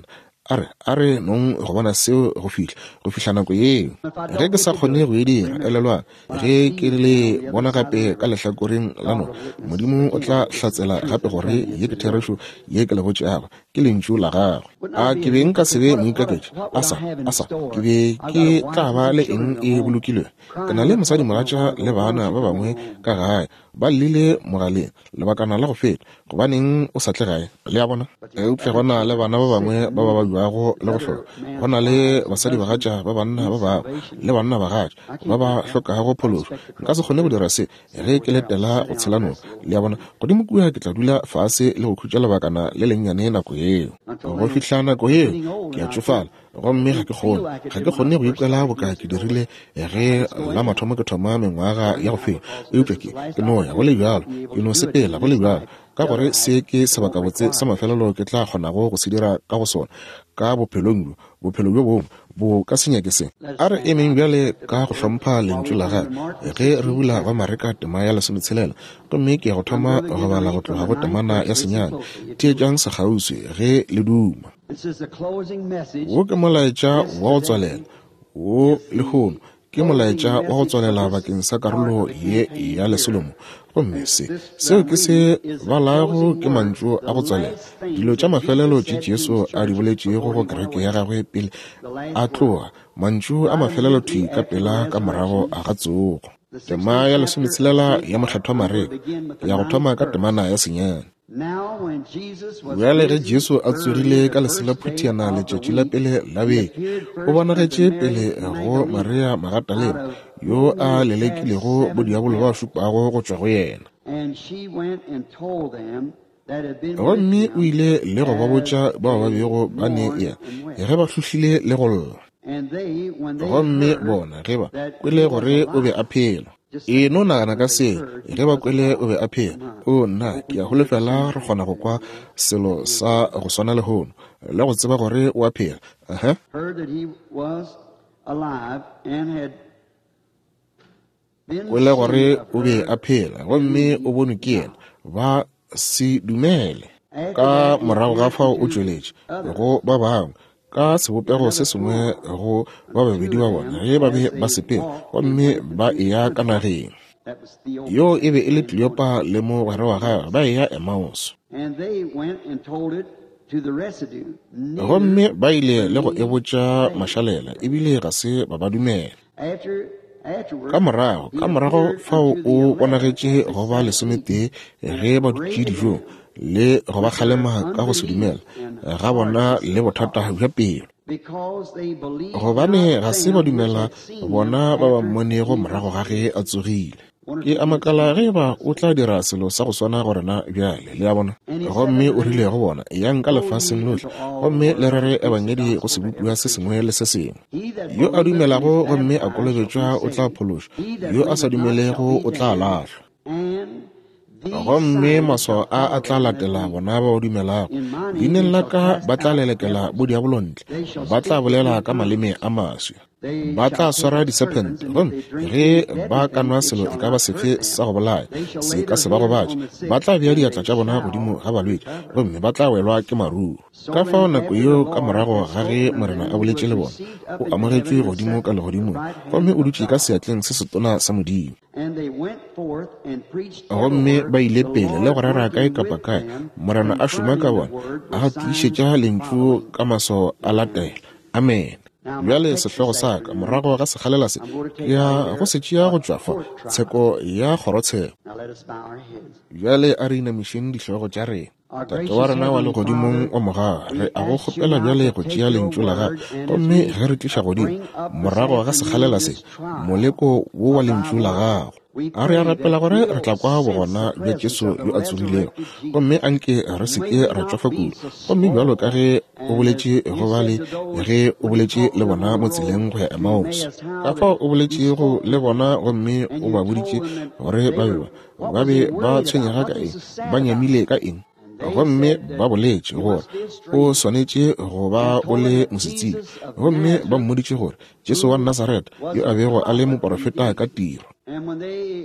[SPEAKER 1] are are nong go bona seo go fihla go fihla nako eo ge ke sa kgone go e dira elelwa ge ke le bona gape ka lehlakoreng lano modimo o tla hlatsela gape gore ye ke theresho ye ke le botšeago ke lentšu la gagwe a ke beng ka sebe moikaketše asa asa ke be ke tla ba le eng e bolokilwe ke na le mosadi mogatša le bana ba bangwe ka gae ba lile mogaleng lebakana la go feta gobaneng o sa tle gae le ya bona eutle gona le bana ba bangwe ba ba ba buago le go hloka go na le basadi bagatša ba banna ba ba le banna bagatša ba ba hlokago pholoso nka se kgone go dira se ge ke letela go tshelano le ya bona godimo kua ke tla dula fase le go khutša lebakana le lennyane nako eo go fihla nako eo ke a tsofala gomme ga ke kgone ga ke kgone go ikwela boka ke dirile ge la mathomo ke thoma mengwaga ya go feta eupša ke ke noya go le bjalo ke no sepela go le bjalo ka gore se ke sebaka botse sa mafelelo ke tla kgonago go se dira ka go sona ka bophelong bophelo bjo bongwe bo ka senya ke se a re emeng bjale ka go hlompha lentšu la gae ge re bula ba mareka tema ya lesometshelela gomme ke ya go thoma go bala go tloga go temana ya senyane teetšang sekgauswi ge le duma wo ke molaetša wa go tswalela wo lehono ke molaetša wa go tswalela bakeng sa karolo ye ya lesolomo gomme se seo ke se balago ke mantšu a go tswalela dilo tša mafelelo tše Jesu a di boletšego go kereke ya gagwe pele a tloga mantšu a mafelelo thui ka pela ka morago a ga tsogo tema ya lesometshelela ya mokgethwa mareka ya go thoma ka temana ya senyane bjale ge Jesu a tsogile ka lesela phutiana letšatši la pele la beke o bonagetše pele go Maria Magadalena yo a lelekilego bodiabolo ba šupago go tšwa go yena gomme o ile le go ba botša bao ba bego ba ne ya ge ba hlohlile le go lla gomme bona ge ba kwele gore o be a phela e no nagana ka se ge ba kwele o be a phela o nna ke a holofela re kgona go kwa selo sa go swana le hono le go tseba gore o a phela aha kwele gore o be a phela gomme o bone ke yena ba se dumele ka morago ga fao o tšweletše go ba bangwe ka sebopego se sengwe go ba babedi ba bona ge ba be ba sepela gomme ba eya ka nageng yo e be e le Kleopa le mo gare wa gagwe ba eya Emmaus gomme ba ile le go ebotša mašalela ebile ga se ba ba dumela ka morago ka morago fao o bonagetše go ba lesometee ge ba dutše dijong le go ba kgalema ka go se dumela ga bona le bothata bja pelo gobane ga se ba dumela bona ba ba mmonego morago ga ge a tsogile ke a makala ge ba o tla dira selo sa go swana gore na bjale le ya bona gomme o rile go bona yang ka lefaseng lotlhe gomme le rere ebangedi go se bopua se sengwe le se sengwe yo a dumelago gomme a kolobetšwa o tla phološwa yo a sa dumelego o tla lahlwa gomme maswao a a tla latela bona ba o dumelago dineng la ka ba tla lelekela bodiabolontle ba tla bolela ka maleme a maswi ba tla swara disepente gomme ge ba ka nwa selo e ka ba sefe sa go bolaya se ka se ba go batša ba tla bea diatla tša bona godimo ga balwetši gomme ba tla welwa ke maruo ka fao nako yeo ka morago ga ge morena a boletše le bona o amogetšwe godimo ka legodimong gomme o dutše ka seatleng se setona sa modimo gomme ba ile pele le go rera kae kapa kae morena a šoma ka bona a tiišetša lentšu ka maswao a latela amen bjale sehlogo sa ka morago ga sekgalela se ya go se tšea go tšwa fa tsheko ya kgorotsheko bjale a re inamišeng dihlogo tša rena tate wa rena wa legodimong o moga re a go kgopela bjale go tšea lentšu la ga gomme ge re tliša godimo morago ga sekgalela se moleko wo wa lentšu la gago a re a rapela gore re tla kwa bogona bja Jesu yo a tsogilego gomme anke re seke ra tšwafa kudu gomme bjalo ka ge o boletše go ba le ge o boletše le bona mo tseleng go ya Emmaus ka fao o boletšego le bona gomme o ba boditše gore ba be ba be ba tshwenyega ka eng ba nyamile ka eng gomme ba boletše gore o swanetše go ba o le mosetsing gomme ba mmoditše gore Jesu wa Nazareta yo a bego a le moprofeta ka tiro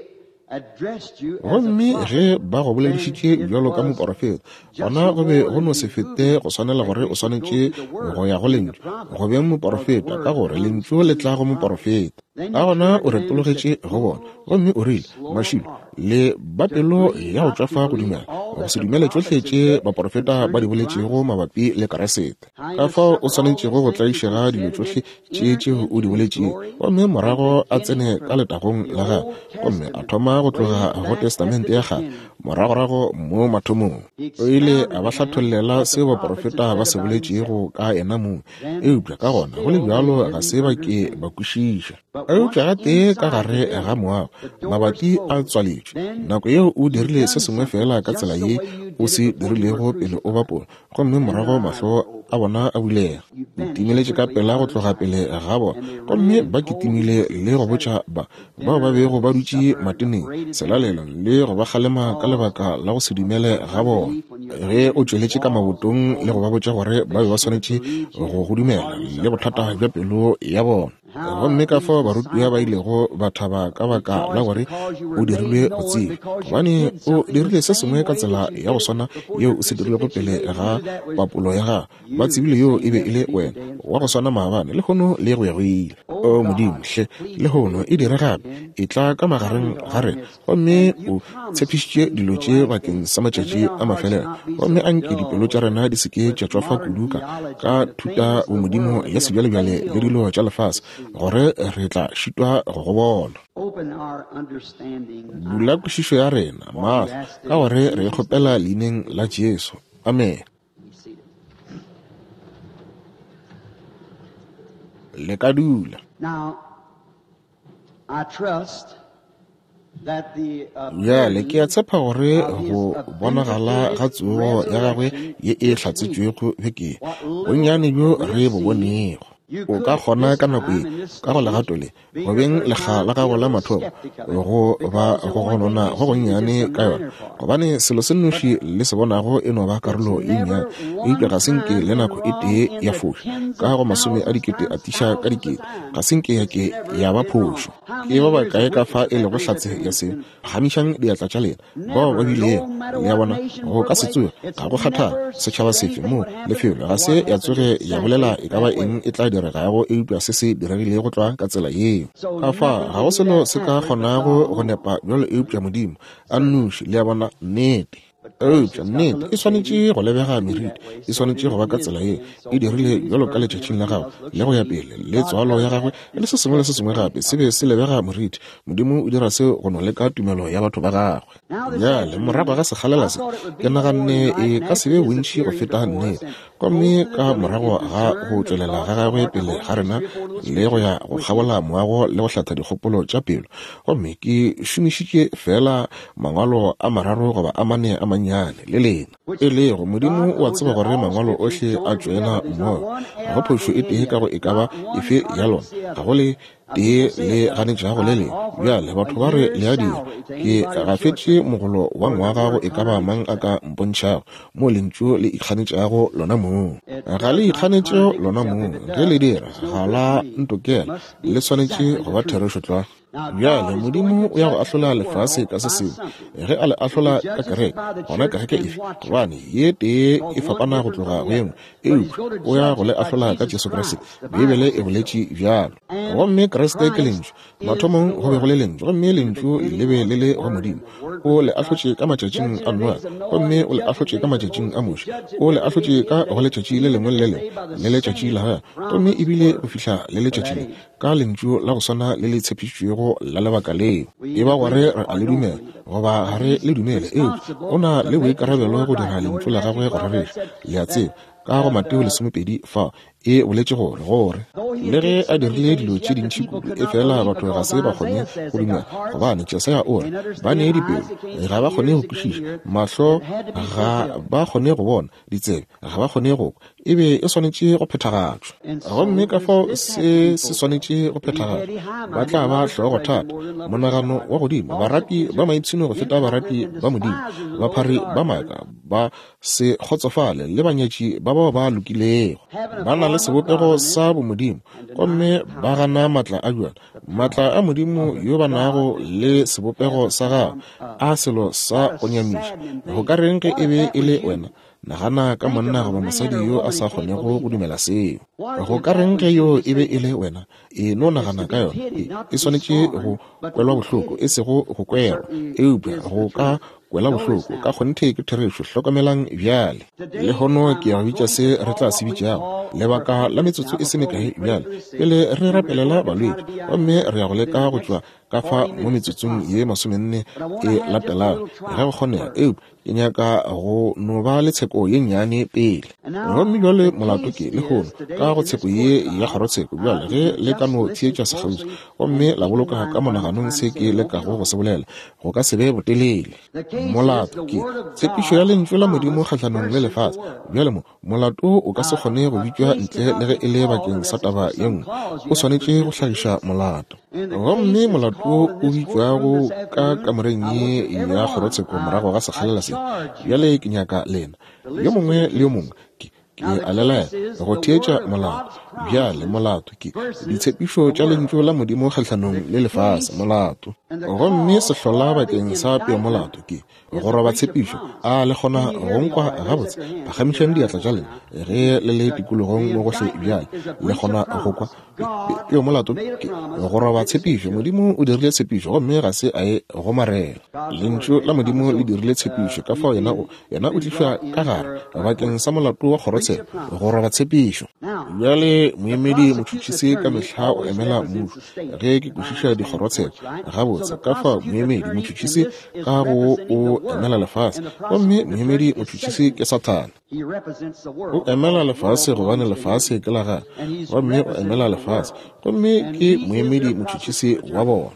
[SPEAKER 1] gomme ge ba go boledišitše bjalo ka moporofeta gona go be go no se fete go swanela gore o swanetše go ya go lentšu go beng moporofeta ka gore lentšu le tla go moporofeta ka gona o retologetše go bona gomme o rile mašilo le ba pelo ya go tswafa go dumela go se dumele tsotlhe tše baporofeta ba di boletšego mabapi le keresete ka fao o swanetšego go tlaišega dilo tsotlhe tše tšeo o di boletšego gomme morago a tsene ka letagong la gagwe gomme a thoma go tloga go testamente ya gagwe moragorago mo mathomong o ile a ba hlatholela seo baporofeta ba se boletšego ka ena mongwe eupša ka gona go le bjalo ga se ba ke ba kwešiša eupša ga tee ka gare ga moago mabapi a tswaletšwe nako yeo o dirile se sengwe fela ka tsela ye o se dirilego pele o bapola gomme morago mahlo a bona a bulega o timeletše ka pela go tloga pele ga bona gomme ba kitimile le go botša ba bao ba bego ba dutše mateneng selalelo le go ba kgalema ka lebaka la go se dumele ga bona ge o tšweletše ka mabotong le go ba botša gore ba be ba swanetše go go dumela le bothata bja pelo ya bona gomme ka fao barutiwa ba ilego ba thaba ka baka la gore o dirilwe go tseba gobane o dirile se sengwe ka tsela ya go swana yeo o se dirilego pele ga papolo ya gago ba tsebile yo e be e le wena wa go swana maabane le gono le go ya go ile o modimohle le gono e dire gape e tla ka magareng ga rena gomme o tshepišitše dilo tše bakeng sa matšatši a mafelelo gomme a nke dipelo tša rena di seke tša tswafa kuduka ka thuta bomodimo ya sebjalebjale le dilo tša lefase gore re tla šitwa go go bona bula kwešišo ya rena mahlo ka gore re kgopela leineng la Jesu amen le ka dula ya le ke a tshepa gore go bonagala ga tsogo ya gagwe ye e hlatsetšwego beke bonnyane bjo re bo bonego o ka kgona ka nako e ka go legato le go beng lega la gago la mathomo go ba go gonona go gonnyane ka yona gobane selo se nnoši le se bonago e no ba karolo e nnyane e ikwe ga senke le nako e tee ya foša ka go masome a dikete a tiša ka dikete ga senke ya ke ya ba phošo ke ba ba kae ka fa e le go hlatse ya se gamišang diatla tša lena bao ba bilego le ya bona go ka se tsoge ga go kgatha setšhaba sefe mo lefelo ga se ya tsoge ya bolela e ka ba eng e tla re gago e upša se se diregile go tloa ka tsela yeo ka fa ga go selo se ka kgonago go nepa bjalo e upša modimo a nnoši le ya bona nnete eupša nnete e swanetše go lebega meriti e swanetše go ba ka tsela ye e dirile bjalo ka letšatšing la gago le go ya pele le tswalo ya gagwe le se sengwe le se sengwe gape se be se lebega moriti modimo o dira seo go no le ka tumelo ya batho ba gagwe bjale morago ga segalela se ke naganne e ka se be bontšhi go feta nnete gomme ka morago ga go tswelela ga gagwe pele ga rena le go ya go kgabola moago le go hlatha dikgopolo tša pelo gomme ke šomišitše fela mangwalo a mararo goba a mane a mannyane le lena e le go modimo o a tseba gore mangwalo ohle a tšwena mmogo ga go phošo e tee ka go e ka ba efe ya lona ga go le tee le ganetšago le leng bjale batho ba re le a dira ke gafetše mogolo wa ngwaga go e ka ba mang a ka mpontšhago mo lentšu le ikganetšago lona moo ga le ikganetše lona moo ge le dira ga la ntokela le swanetše go ba therešotlwa bjale modimo o ya go ahlola lefase ka se sengwe ge a le ahlola ka kereke gona kereke efe gobane ye tee e fapana go tloga go engwe eupša o ya go le ahlola ka Jesu Kriste bibele e boletše bjalo gomme Kriste ke lentšu mathomong go be go le lentšu gomme lentšu le be le le go modimo o le ahlotše ka matšatšing a noa gomme o le ahlotše ka matšatšing a moši o le ahlotše ka go letšatši le lengwe le lengwe le letšatši la gae gomme ebile go fihla le letšatši le ka lentšu la go swana le le tshepišitšwego la lebaka leo e ba gore re a le dumela goba ga re le dumele eo o na le boikarabelo go dira lentšu la gagwe go rereša le a tseba ka go Mateo lesomepedi fa e boletše gore gore le ge a dirile dilo tše dintšhi kudu e fela batho ga se ba kgone go dumela gobane Jesaya o re ba nee dipelo ga ba kgone go kwešiša mahlo ga ba kgone go bona ditsebe ga ba kgone go e be e swanetše go phethagatšwa gomme ka fao se se swanetše go phethagatšwa ba tla ba hlogo thata monagano wa godimo barati ba maitshino go feta barati ba modimo baphari ba maaka ba se kgotsofale le banyetši ba bao ba lokilego ba na le sebopego sa bomodimo gomme ba gana matla a jwale matla a modimo yo ba nago le sebopego sa gago a selo sa go nyamiša go ka reng ge e be e le wena nagana ka monna goba mosadi yo a sa kgonego go dumela seo go ka reng ge yo e be e le wena e no nagana ka yone e swanetše go kwelwa bohloko e sego go kwerwa eupša go ka kwela bohloko ka kgonthe ke therešo hlokomelang bjale le hono ke ya bitša se re tla se bitšago lebaka la metsotso e se mekae bjale pele re rapelela balwedi gomme re ya go leka go tšwa ka fa mo metsotsong ye masomenne e latelago ge go kgonega eo ke nyaka go no ba le tsheko ye nnyane pele gomme bjale molato ke le gono ka go tshepo ye ya kgorotsheko bjale ge le ka no thietša sekgauswi gomme la boloka ka monaganong se ke lekago go se bolela go ka se be botelele molato ke tshepišo ya lentswe la modimo kgatlhanong le lefatshe bjale mo molato o ka se kgone go bitšwa ntle le ge e le bakeng sa taba ye nngwe o swanetše go hlagiša molato gomme molato o bitšwago ka kamoreng ye ya kgorotsheko morago ga sekgalela se bjale ke nyaka lena yo mongwe le yo mongwe ke alela go thietša molato bjale molato ke ditshepišo tša lentswe la modimo kgatlhanong le lefase molato gomme sehlola bakeng sa peo molato ke go roba tshepišo a le kgona go nkwa gabotse ba kgamišang diatla tša lena ge le le tikologong mo gohle bjale le kgona go kwa peo molato ke go roba tshepišo modimo o dirile tshepišo gomme ga se a e go marela lentswe la modimo le dirile tshepišo ka fao yena o tlišwa ka gare bakeng sa molato wa kgorotsheko go roba tshepišo bjale moemedi motšhotšhisi ka mehla o emela mmušo ge ke kwešiša dikgorotsheko gabotse ka fa moemedi motšhotšhisi ka go o emela lefase gomme moemedi motšhotšhisi ke sathane o emela lefase gobane lefase ke la gare gomme o emela lefase gomme ke moemedi motšhotšhisi wa bona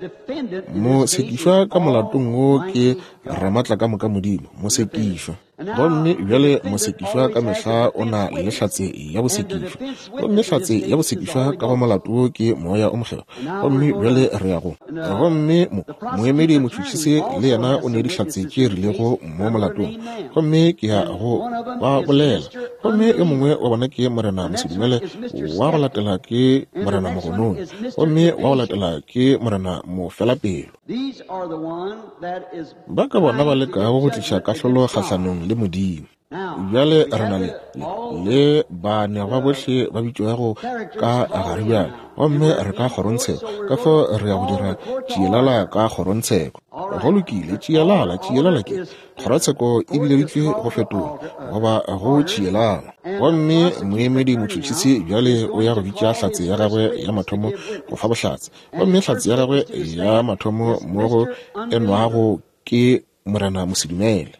[SPEAKER 1] mosekišwa ka molatong o ke ramatla ka moka modimo mosekišwa gomme bjale mosekišwa ka mehla o na le hlatse ya bosekišwa gomme hlatse ya bosekišwa ka go molato ke moya o mokgego gomme bjale re ya go gomme moemedi motšhotšhisi le yena o ne dihlatse tše rilego mo molatong gomme ke ya go ba bolela gomme e mongwe wa bona ke morena mosedumele wa go latela ke morena mogonong gomme wa go latela ke morena mofelapelo ba ka bona ba lekago go tliša kahlolo kgatlhanong le modimo bjale re na le bane ba bohle ba bitšwago ka gare bjale gomme re ka kgorontsheko ka fa re ya go dira tšeelala ka kgorontsheko go lokile tšeelala tšeelala ke kgorotsheko e bileditšwe go fetola goba go tšeelala gomme moemedi motšhotšhisi bjale o ya go bitša hlatse ya gagwe ya mathomo go fa bohlatse gomme hlatse ya gagwe ya mathomo mo go enwago ke morena mosedumele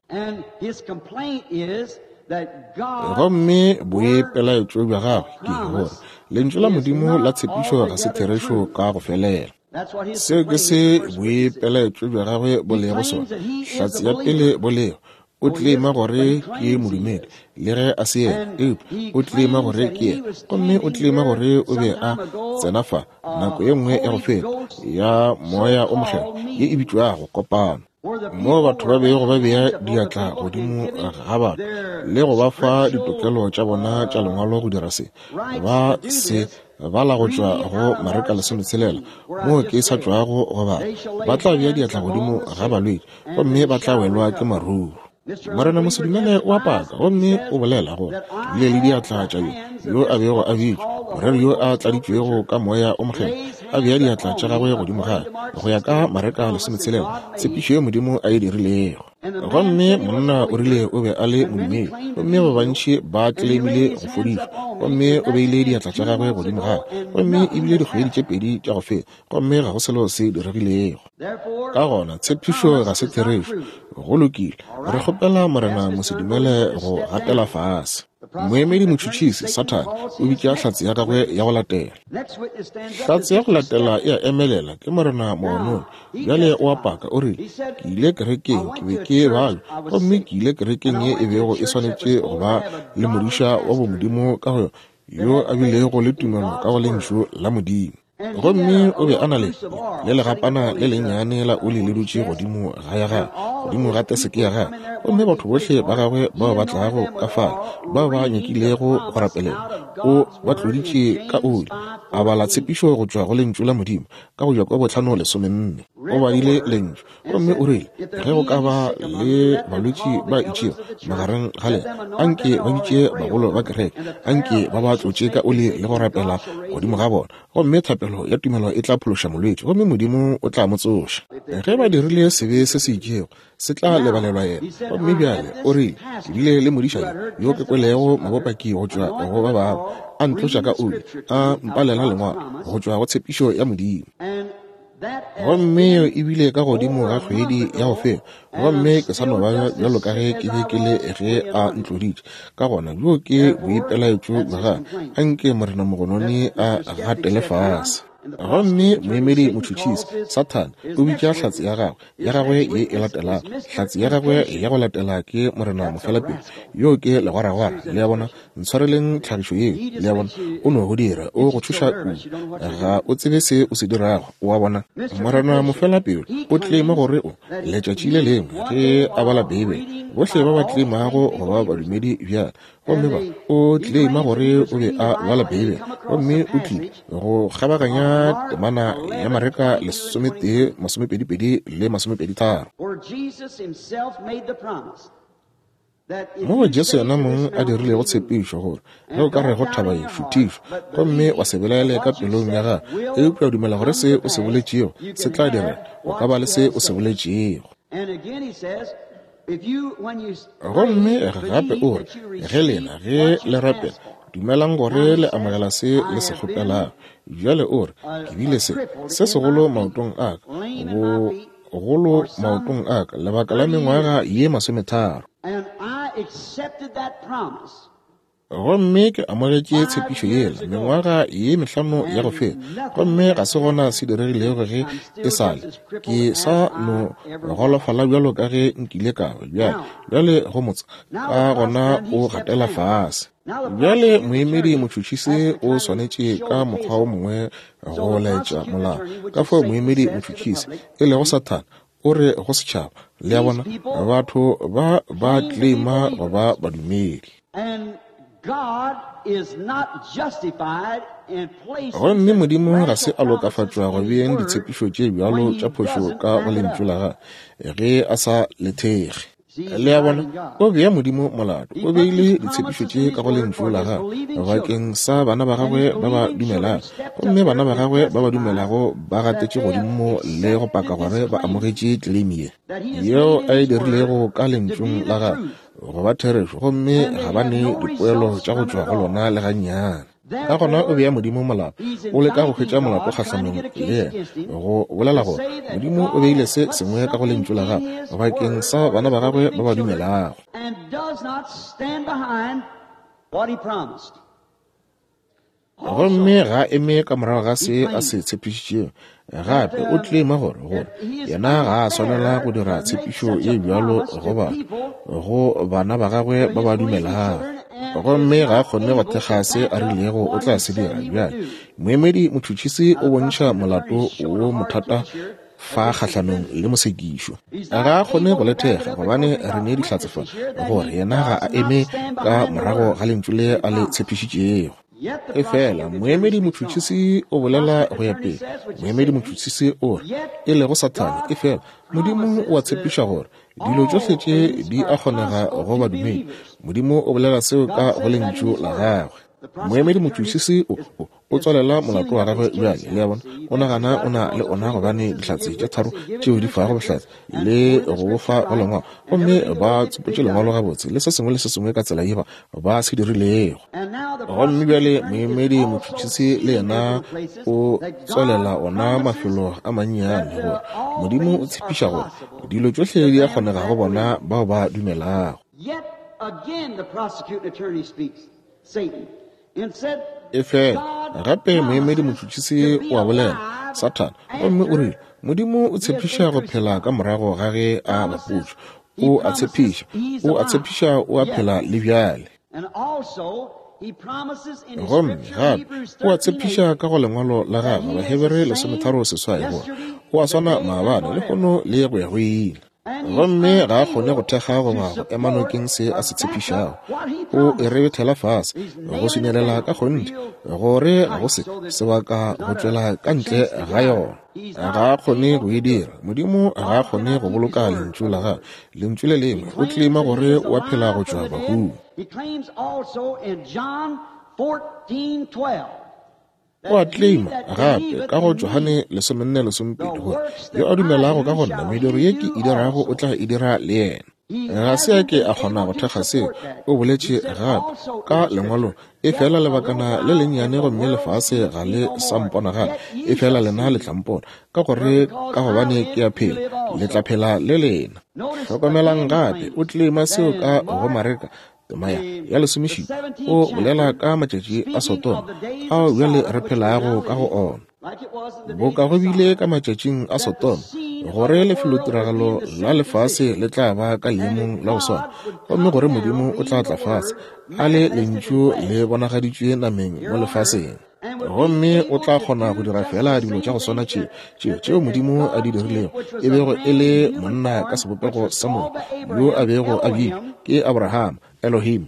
[SPEAKER 1] gomme boepelaetšo bja gagwe ke gore lentswe la modimo la tshepišo ga se therešo ka go felela seo ke se boepelaetšo bja gagwe bolego sona hlatse ya pele bolego o tlema gore ke modumedi le ge a se yena eup o tlema gore ke yena gomme o tlema gore o be a tsena fa nako ye nngwe ya go feta ya moya o mokgego ye e bitšwago kopano mo batho ba bego ba beya diatla godimo ga batho le go ba fa ditokelo tša bona tša lengwalo go dira se ba se ba la go tšwa go mareka lesometshelela mo ke sa tšwago goba ba tla beya diatla godimo ga balwedi gomme ba tla welwa ke maruru morena mosedumele wa paka gomme o bolela gore le le diatla tša yo a bego a bitšwa morero yo a tladitšwego ka moya o mokgego a beya diatla tša gagwe godimo gae go ya ka mareka lesometshelela tshepišo ye modimo a e dirilego gomme monna o rile o be a le modumedi gomme ba bantši ba tlemile go fodišwa gomme o beile diatla tša gagwe godimo gae gomme ebile dikgwedi tše pedi tša go feta gomme ga go selo se diregilego ka gona tshepišo ga se therešo go lokile re kgopela morena mosedumele go gatela fase moemedi motšhotšhisi sathane o bitša hlatse ya gagwe ya go latela hlatse ya go latela e a emelela ke morena mogonong bjale o apaka o rile ke ile kerekeng ke be ke bayo gomme ke ile kerekeng ye e bego e swanetše go ba le modiša wa bomodimo ka go yo a bilego le tumelo ka go lentšu la modimo gomme o be a na le le legapana le lennyane la oli le dutse godimo ga ya ga godimo ga teseke ya ga gomme batho botlhe ba gagwe ba ba tlago ka fala ba ba nyekilego go rapelela o ba tloditše ka oli a bala tshepišo go tšwa go lentšu la modimo ka go ja kwa botlhano lesomenne o badile lentšu gomme o rile ge go ka ba le balwetši ba itšego magareng ga le anke ba bitše bagolo ba kereke anke ba ba tlotše ka oli le go rapela godimo ga bona gomme thapelo ya tumelo e tla phološa molwetši gomme modimo o tla mo tsoša ge ba dirile sebe se se itšego se tla lebalelwa yena gomme bjale o rile ke bile le modišane yo ke kwelego mabopaki go tšwa go ba bangwe a ntloša ka oli a mpalela lengwalo go tšwa go tshepišo ya modimo gomme ebile ka godimo ga kgwedi ya go fela gomme ke sa no ba bjalo ka ge ke be ke le ge a ntloditše ka gona bjo ke boipelaetšo jaga a nke morena mogonone a gatele fase gomme moemedi motšhotšhisi satan o bitša hlatse ya gagwe ya gagwe ye e latelago hlatse ya gagwe ya go latela ke morena mofelapele yo ke legwaragwara le ya bona ntshwareleng tlhagišo yeo le ya bona o no go dira o go thuša kudu ga o tsebe se o se dirago o a bona morena mofelapele o tlema gore o letšatši le lengwe ge a bala bebe bohle ba ba tlemago go ba badumedi bjale gomme ba o tlema gore o be a bala bebe gomme o tlile go kgabaganya temana ya mareka lesometee masomepedipedi le masomepedi tharo mo jesu yona mongwe a dirile go tshepišo gore ge o ka re go thaba šutišo gomme wa se belaele ka pelong ya gago e upša o dumela gore se o se boletšego se tla dira o ka ba le se o se boletšego gomme gape o re ge lena ge le rapela dumelang gore le amogela se le se kgopelang bjale o re ke bile se se segolo maotong a ka bogolo maotong a ka lebaka la mengwaga ye masometharo gomme ke amogetše tshepišo yela mengwaga ye mehlano ya go fela gomme ga se gona se diregilego ge e sale ke sa no golofala bjalo ka ge nkile ka bjale bjale go motsa ka gona o gatela fase bjale moemedi motšhotšhisi o swanetše ka mokgwa o mongwe go laetša molao ka fao moemedi motšhotšhisi e lego satana o re go setšhaba le ya bona batho ba ba tlema go ba badumedi gomme modimo ga se a lokafatšwa go beng ditshepišo tše bjalo tša phošo ka go lentšu la gage ge a sa lethege le ya bona o bea modimo molato o beile ditshepišo tše ka go lentšu la gage bakeng sa bana ba gagwe ba ba dumelago gomme bana ba gagwe ba ba dumelago ba gatetše godimo le go paka gore ba amogetše tleimi ye yeo a e dirilego ka lentšung la gage go ba therešo gomme ga ba ne dipoelo tša go tšwa go lona le gannyane ka gona o bea modimo molao o le ka go kgetša molato kgatlhanong le yena go bolela gore modimo o beile se sengwe ka go lentšu la gagwe bakeng sa bana ba gagwe ba ba dumelago gomme ga eme ka morago ga se a se tshepišitšego gape o tlema gore gore yena ga a swanela go dira tshepišo ye bjalo go bana ba gagwe ba ba dumelago gomme ga a kgonne go thekga se a rilego o tla se dira bjale moemedi motšhotšhisi o bontšha molato o mothata fa kgatlhanong le mosekišo ga a kgone go lethega gobane re ne dihlatsefala gore yena ga a eme ka morago ga lentšu le a le tshepišitšego e fela moemedi motšhotšhisi o bolela go ya pele moemedi motšhotšhisi o re e lego satane e fela modimo o a tshepiša gore dilo tšohle tše di a kgonega go badumedi modimo o bolela seo ka go lentšu la gagwe moemedi motšhotšhisi o tswalela molato wa gagwe bjale le ya bona o nagana o na le ona gobane dihlatse tša tharo tšeo di fago bohlatse le go bofa go lengwalo gomme ba tsopotše lengwalo gabotse le se sengwe le se sengwe ka tsela eba ba se dirilego gomme bjale moemedi motšhotšhisi le yena o tswalela ona mafelo a mannyane gore modimo o tshepiša gore dilo tšohle di a kgonega go bona bao ba dumelago e fela gape moemedi motšhotšhisi o a bolela satane gomme o rile modimo o tshepiša go phela ka morago ga ge a bapotšo o a tshepiša o a tshepiša o a phela le bjale gomme gape o a tshepiša ka go lengwalo la gagwe Bahebere lesometharo seswai gore o a swana maabane le kgono le go ya go ile gomme ga a kgone go thekga go ngwago emanokeng se a se tshepišago o e rebethela fase go senelela ka gonne gore go se sebaka go tswela ka ntle ga yona ga a kgone go e dira modimo ga a kgone go boloka lentšu la ga lentšu le lengwe o tlima gore o a phela go tšwa bahung. O a claima gape ka go Johane lesomenne lesomepedi gore yo a dumelago ka gonna mediro ye ke e dirago o tla e dira le yena ga se ke a kgona go thekga se o boletše gape ka lengwalo e fela lebakana le lennyane gomme lefase ga le sampona gape e fela lena le tlampona ka gore ka gobane ke a phela le tla phela le lena hlokomelang gape o claima seo ka go mareka maya ya lesomeši o bolela ka matšatši a Sotoma ao bjale re phelago ka go ona bo ka go bile ka matšatšing a Sotoma gore lefelotiragalo la lefase le tla ba ka leemong la go swana gomme gore modimo o tla tla fase a le lentšu le bonagaditšwe nameng mo lefaseng gomme o tla kgona go dira fela dilo tša go swana tšeo tšeo modimo a di dirilego e bego e le monna ka sebopego sa motho yo a bego a bile ke Abraham Elohim.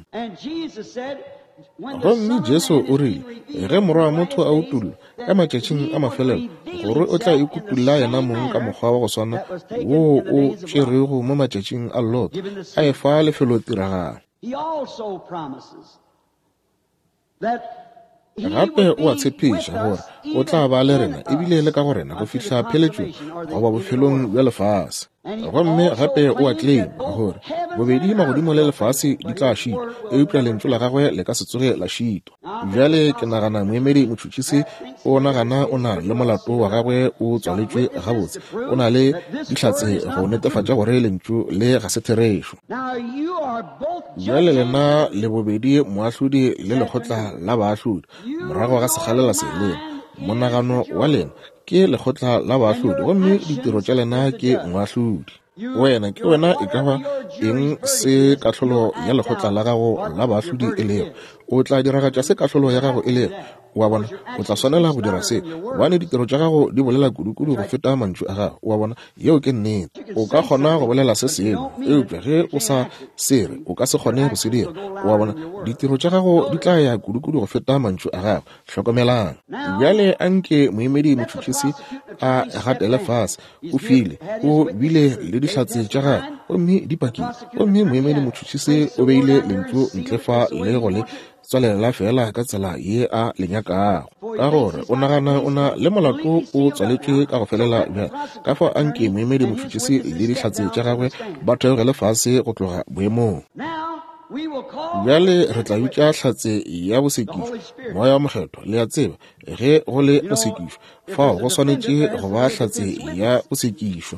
[SPEAKER 1] Gomme Jesu o rile ge morwa motho a utulla ka matšatšing a mafelelo gore o tla ikutulla yena mong ka mokgwa wa go swana wo o tšerego mo matšatšing a Lot a e fa lefelotiragalo gape o a tshepiša gore o tla ba le rena ebile le ka go rena go fihla pheletšong goba bofelong bja lefase gomme gape o a claima gore bobedi magodimo le lefase di tla šitwa eupša lentšu la gagwe le ka se tsoge la šitwa bjale ke nagana moemedi motšhotšhisi o nagana o na le molato wa gagwe o tswaletšwe gabotse o na le dihlatse go netefatša gore lentšu le ga se therešo bjale lena le bobedi moahlodi le lekgotla la baahlodi morago ga segalela se lena monagano wa lena ke lekgotla la baahlodi gomme ditiro tša lena ke moahlodi wena ke wena e ka ba eng se kahlolo ya lekgotla la gago la baahlodi e lego o tla diragatša se kahlolo ya gago e lego wa bona o tla swanela go dira se bane ditiro tša gago di bolela kudu-kudu go feta mantšu a gago wa bona yeo ke nnete o ka kgona go bolela se sengwe eupša ge o sa sere o ka se kgone go se dira wa bona ditiro tša gago di tla ya kudu-kudu go feta mantšu a gago hlokomelang bjale anke moemedi motšhotšhisi a gatele fase o file o bile le dihlatse tša gago gomme dipakeng gomme moemedi motšhotšhisi o beile lentšu ntle fa le go le tswalela fela ka tsela ye a lenyakago ka gore o nagana o na le molato o tswaletšwe ka go felela bjale ka fa anke moemedi motšhotšhisi le dihlatse tša gagwe ba theogele fase go tloga boemong bjale re tla bitša hlatse ya bosekišo moya wa mokgetho le ya tseba ge go le bosekišo fao go swanetše go ba hlatse ya bosekišo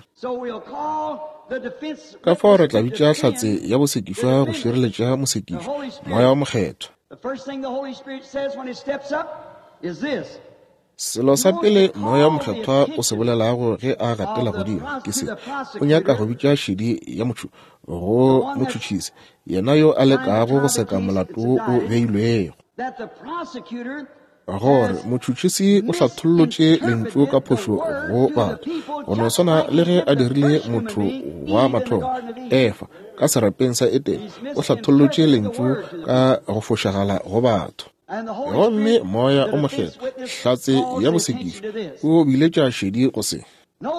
[SPEAKER 1] ka fao re tla bitša hlatse ya bosekišwa go šireletša mosekišo moya wa mokgetho. Selo sa pele moya mokgethwa o se bolelago ge a gatela godimo ke se o nyaka go bitša šedi ya motho go motšhotšhisi yena yo a lekago go seka molato o beilwego gore motšhotšhisi o hlathollotše lentšu ka phošo go batho go no swana le ge a dirile motho wa mathomo Efa ka serapeng sa Eden o hlathollotše lentšu ka go fošagala go batho gomme moya o mokgetho hlatse ya bosekišo o biletša šedi go se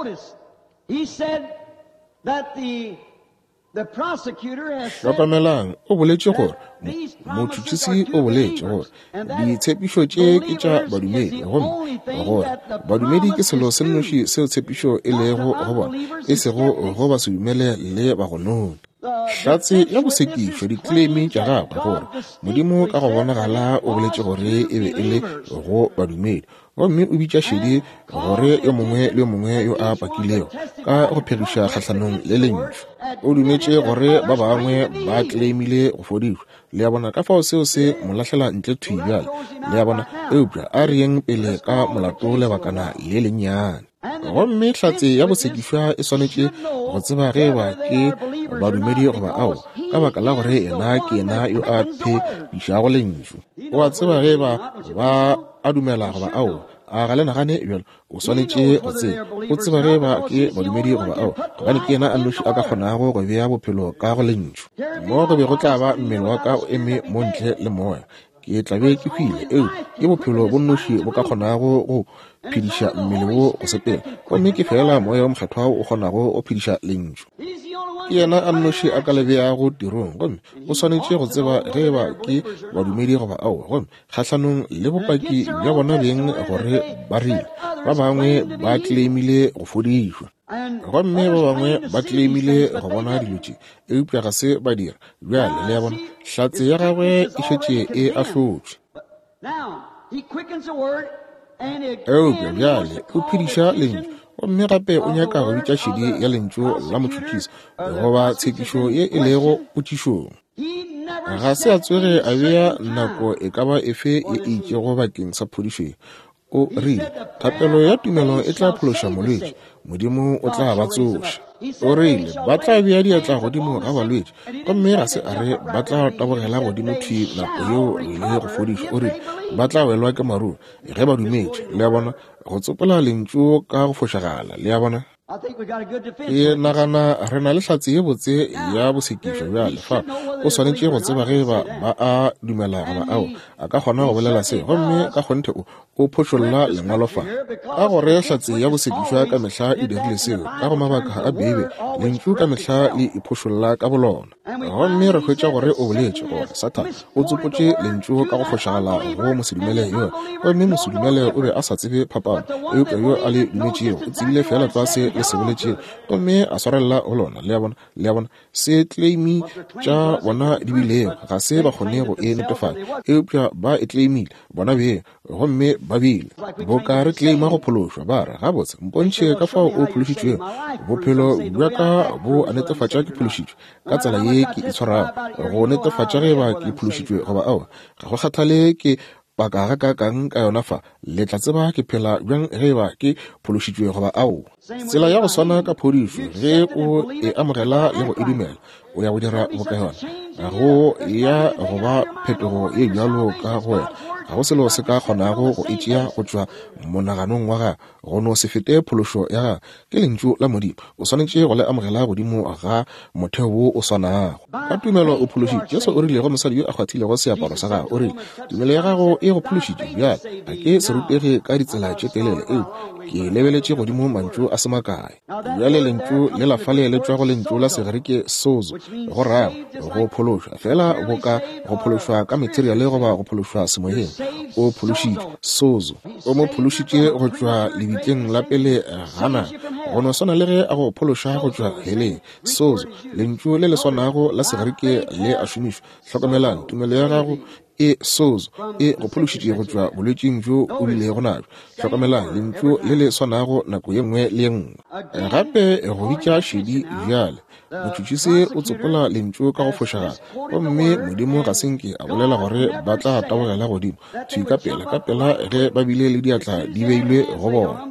[SPEAKER 1] hlokomelang o boletše gore motšhotšhisi o boletše gore ditshepišo tše ke tša badumedi gomme gore badumedi ke selo se nnoši seo tshepišo e lego go bona e sego go ba se dumele le bagononi hlatse ya bosekišo diklaimi tša gagwe gore modimo ka go bonagala o boletše gore e be e le go badumedi gomme o bitša šedi gore yo mongwe le yo mongwe yo a pakilego ka go phegiša kgatlhanong le lentšu o dumetše gore ba bangwe ba claimile go fodišwa le ya bona ka fao seo se molahlela ntle thui bjale le ya bona eupša a reng pele ka molato lebakana le lennyane gomme hlatse ya bosekišwa e swanetše go tseba ge ba ke badumedi goba ao ka baka la gore ena ke ena yo a phedišago lentšu. O a tseba ge ba ba a dumela goba ao a ga le nagane bjalo o swanetše go tseba o tseba ge ba ke badumedi goba ao gobane ke ena a nnoši a ka kgonago go bea bophelo ka go lentšu. Mo go be go tla ba mmele wa ka o eme mo ntle le moya ke tlabe ke hwile eo ke bophelo bo nnoši bo ka kgonago go phediša mmele wo go sepela gomme ke fela moya wa mokgethwa o kgonago o phediša lentšu. Ke yena a nnoši a ka lebeago tirong gomme o swanetše go tseba ge ba ke badumedi goba ao gomme kgahlanong le bopaki bja bona beng gore ba rile ba bangwe ba claimile go fodišwa gomme ba bangwe ba claimile go bona dilo tše eupša ga se ba dira bjale le ya bona hlatse ya gagwe e šetše e ahlotšwe. Eupša bjale o phediša lentšu gomme gape o nyaka go bitša šedi ya lentšu la motšhotšisi goba tshekišo ye e lego potšišong. Ga se a tswege a bea nako e ka ba efe ye e itšego bakeng sa phodišo. O rile thapelo ya tumelo e tla phološa molwetši, modimo o tla ba tsoša. O rile ba tla bea diatla godimo ga balwetši gomme ga se a re ba tla tabogela godimo thwi nako yeo le go fodiša. O rile ba tla welwa ke maruru ge ba dumetše le ya bona go tsopola lentšu ka go fošagala le ya bona. Ke nagana re na le hlatse ye botse ya bosekišo bja lefa o swanetše go tseba ge ba ba a dumela goba ao a ka kgona go bolela se gomme ka kgonthe o o phošolla lengwalo fa ka gore hlatse ya bosekišwa ka mehla e dirile seo ka go mabaka a bebe lentšu ka mehla le iphošolla ka bolona gomme re hwetša gore o boletše gore Satan o tsopotše lentšu ka go fošagala go mosedumele yo gomme mosedumele o be a sa tsebe phapano eupša yo a le dumetšego o tsebile fela tlase le se boletše gomme a swarela go lona le ya bona le ya bona se claimi tša bona di bilego ga se ba kgone go e netefala eupša ba e claimile bona beng gomme ba bile bo ka re claima go phološwa ba re gabotse mpontšhe ka fao o phološitšwego bophelo bja ka bo a netefatša ke phološitšwe ka tsela ye ke itshwarago go netefatša ge ba ke phološitšwe goba ao ga go kgathale ke baka ga ka kang ka yona fa le tla tseba ke phela bjang ge ba ke phološitšwe goba ao. Tsela ya go swana ka phodišo ge o e amogela le go e dumela o ya go dira bokayona ga go ya goba phetogo e bjalo ka go wena ga go selo se ka kgonago go e tšea go tšwa monaganong wa ga go no se fete phološo ya ga ke lentšu la modimo o swanetše go le amogela godimo ga motheo wo o swanago ka tumelo o phološitše. Jesu o rile go mosadi yo a kgwathilego seaparo sa gagwe o rile tumelo ya gago e go phološitše bjale ga ke se rutege ka ditsela tše telele eo ke lebeletše godimo mantšu a se makae bjale lentšu le lafale le tšwa go lentšu la segereke sozo go rago go phološwa fela go ka go phološwa ka materiale goba go phološwa semoyeng o phološitše sozo o mo phološitše go tšwa lebitleng la pele gana go no swana le ge a go phološa go tšwa heleng sozo lentšu le le swanago la segereke le a šomišwa hlokomelang tumelo ya gago e sozo e go phološitše go tšwa bolwetšing jo o bile go nabjo hlokomelang lentšu le le swanago nako ye nngwe le ye nngwe gape go bitša šedi bjale motšhotšhisi o tsopola lentšu ka go fošagala gomme modimo ga senke a bolela gore ba tla tabogela godimo thwi ka pela ka pela ge ba bile le diatla di beilwe go bona.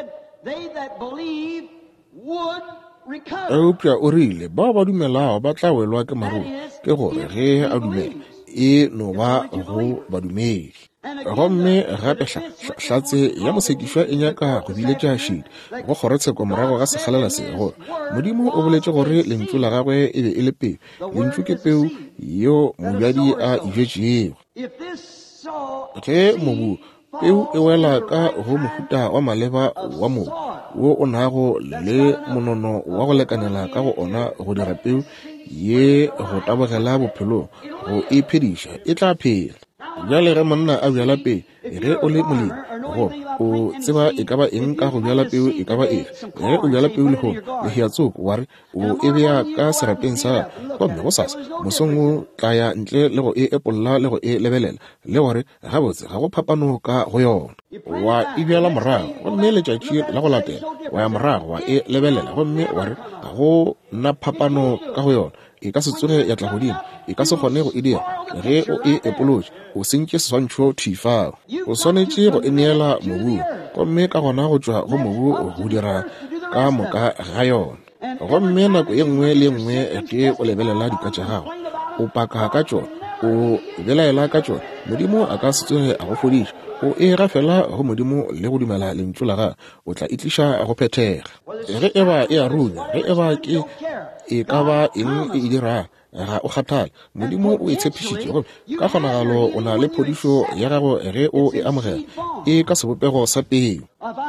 [SPEAKER 1] Eupša o rile bao ba dumelago ba tla welwa ke maruru ke gore ge a dumela e no ba go badumedi gomme gape hlatse ya mosekišwa e nyaka go biletša šedi go kgorotsheko morago ga segalela se gore modimo o boletše gore lentšu la gagwe e be e le peu lentšu ke peu yo mobjadi a ijetšego ge mobu peu e wela ka go mohuta wa maleba wa mobu wo o nago le monono wa go lekanela ka go ona go dira peu ye go tabogela bophelo go e phediša e tla phela bjale ge monna a bjala peu ge o le molemi go o tseba e ka ba eng ka go bjala peu e ka ba efe ge o bjala peu le go le hiatsoko wa re o e bea ka serapeng sa gomme go sasa mosong o tla ya ntle le go e epolola le go e lebelela le gore gabotse ga go phapano ka go yona wa e bjala morago gomme letšatši la go latela wa ya morago wa e lebelela gomme wa re ga go nna phapano ka go yona e ka se tsoge ya tla godimo e ka se kgone go e dira ge o e epolotše o sentše seswantšho thifao o swanetše go e neela mobung gomme ka gona go tswa go mobu go dira ka moka ga yona. Gomme nako e nngwe le nngwe ke o lebelela dika tša gago o paka ka tšona o belaela ka tšona modimo a ka se tsoge a go fodiša o e ra fela go modimo le go dumela lentšu la gago o tla itliša go phethega. Ge e ba e a runya ge e ba ke e ka ba eng e dirang ga o kgathale modimo o e tshepišitše gomme ka kgonagalo o na le phodišo ya gago ge o e amogela e ka sebopego sa peo.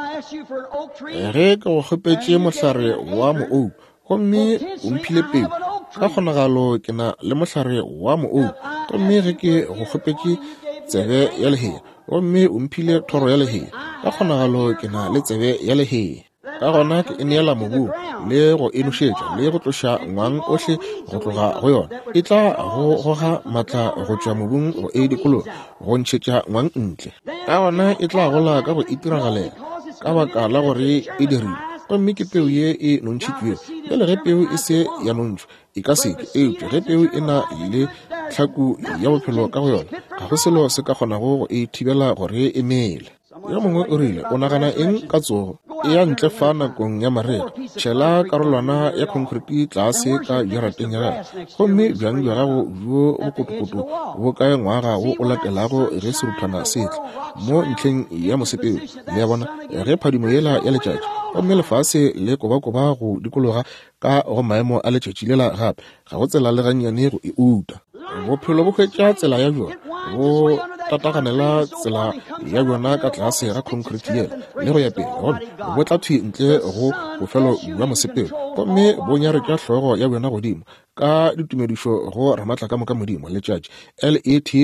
[SPEAKER 1] Ge ke go kgopetše mohlare wa moou gomme o mphile peo ka kgonagalo ke na le mohlare wa moou gomme ge ke go kgopetše tsebe ya lehea gomme o mphile thoro ya lehea ka kgonagalo ke na le tsebe ya lehea. Ka gona ke e neela mobu le go e nošetša le go tloša ngwang ohle go tloga go yona e tla go goga maatla go tšwa mobung go e dikolo go ntšhetša ngwang ntle. Ka gona e tla gola ka go itiragalela ka baka la gore e dirile gomme ke peo ye e nontšhitšwego bjale ge peo e se ya nontšhwa e ka seke eupša ge peo e na le tlhaku ya bophelo ka go yona ga go selo se ka kgonago go e thibela gore e mele. Yo mongwe o rile o nagana eng ka tsogo e ya ntle fa nakong ya marega tšhela karolwana ya concrete tlase ka jarateng ya gago gomme bjang bja gago bjo bokotokoto bo kae ngwaga wo o latelago ge seruthana setla mo ntlheng ya mosepeo le ya bona ge phadimo yela ya letšatši gomme lefase le kobakoba go dikologa ka go maemo a letšatši lela gape ga go tsela le gannyane go e uta. Bophelo bo hwetša tsela ya bjona bo tataganela tsela ya bjona ka tlase ga concrete yela le go ya pele gona bo tla thwi ntle go bofelo bja mosepelo gomme bo nyaretša hlogo ya bjona godimo ka ditumedišo go ramatla ka moka modimo letšatši L A T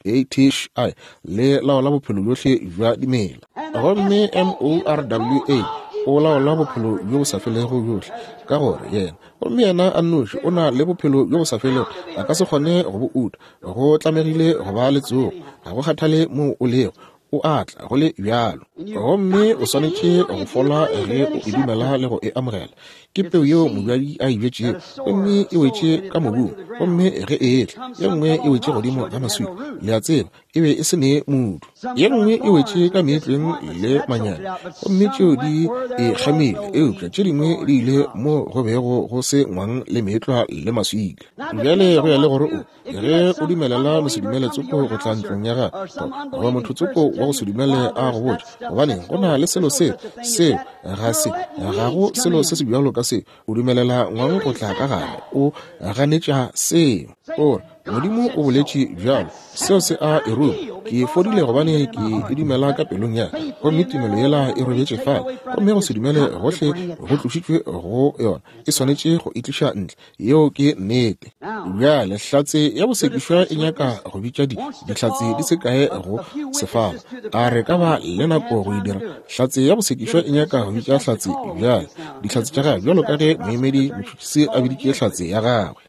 [SPEAKER 1] H I le laola bophelo bjohle bja dimela gomme M O R W A o laola bophelo bjo bo sa felego bjohle ka gore yena gomme yena a nnoši o na le bophelo bjo bo sa felego a ka se kgone go bo uta go tlamegile go ba letsogo ga go kgathale mo o lego o atla go le bjalo gomme o swanetše go fola ge o e dumela le go e amogela ke peo yeo mobjadi a e bjetše gomme e wetše ka mobung gomme ge e etla ye nngwe e wetše godimo ga maswika le a tseba e be e se ne mudu ye nngwe e wetše ka meetleng le manyane gomme tšeo di e kgamile eupša tše dingwe di ile mo go bego go se ngwang le meetlwa le maswika. Bjale go ya le gore o ge o dumelela mosedumele tsoko go tla ntlong ya gago goba motho tsoko wa go sedumele a go botša gobane go na le selo se seo ga se ga go selo se se bjalo ka se o dumelela ngwang go tla ka gare o ganetša seo ore modimo o boletše bjalo seo se a erung ke fodile gobane ke e dumela ka pelong ya gomme tumelo yela e robetše fale gomme go se dumele gohle go tlošitšwe go yona e swanetše go itliša ntle yeo ke nnete. Bjale hlatse ya bosekišwa e nyaka go bitša dihlatse di se kae go sefala a re ka ba le nako go e dira hlatse ya bosekišwa e nyaka go bitša hlatse bjale dihlatse tša gagwe bjalo ka ge moemedi motšhotšhisi a biditše hlatse ya gagwe.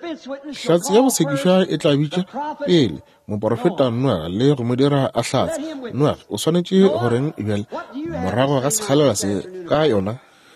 [SPEAKER 1] Hlatse ya bosekišwa e tla bitša pele moprofeta Noa le go mo dira a hlatse Noa o swanetše goreng bjale morago ga sekgalela se ka yona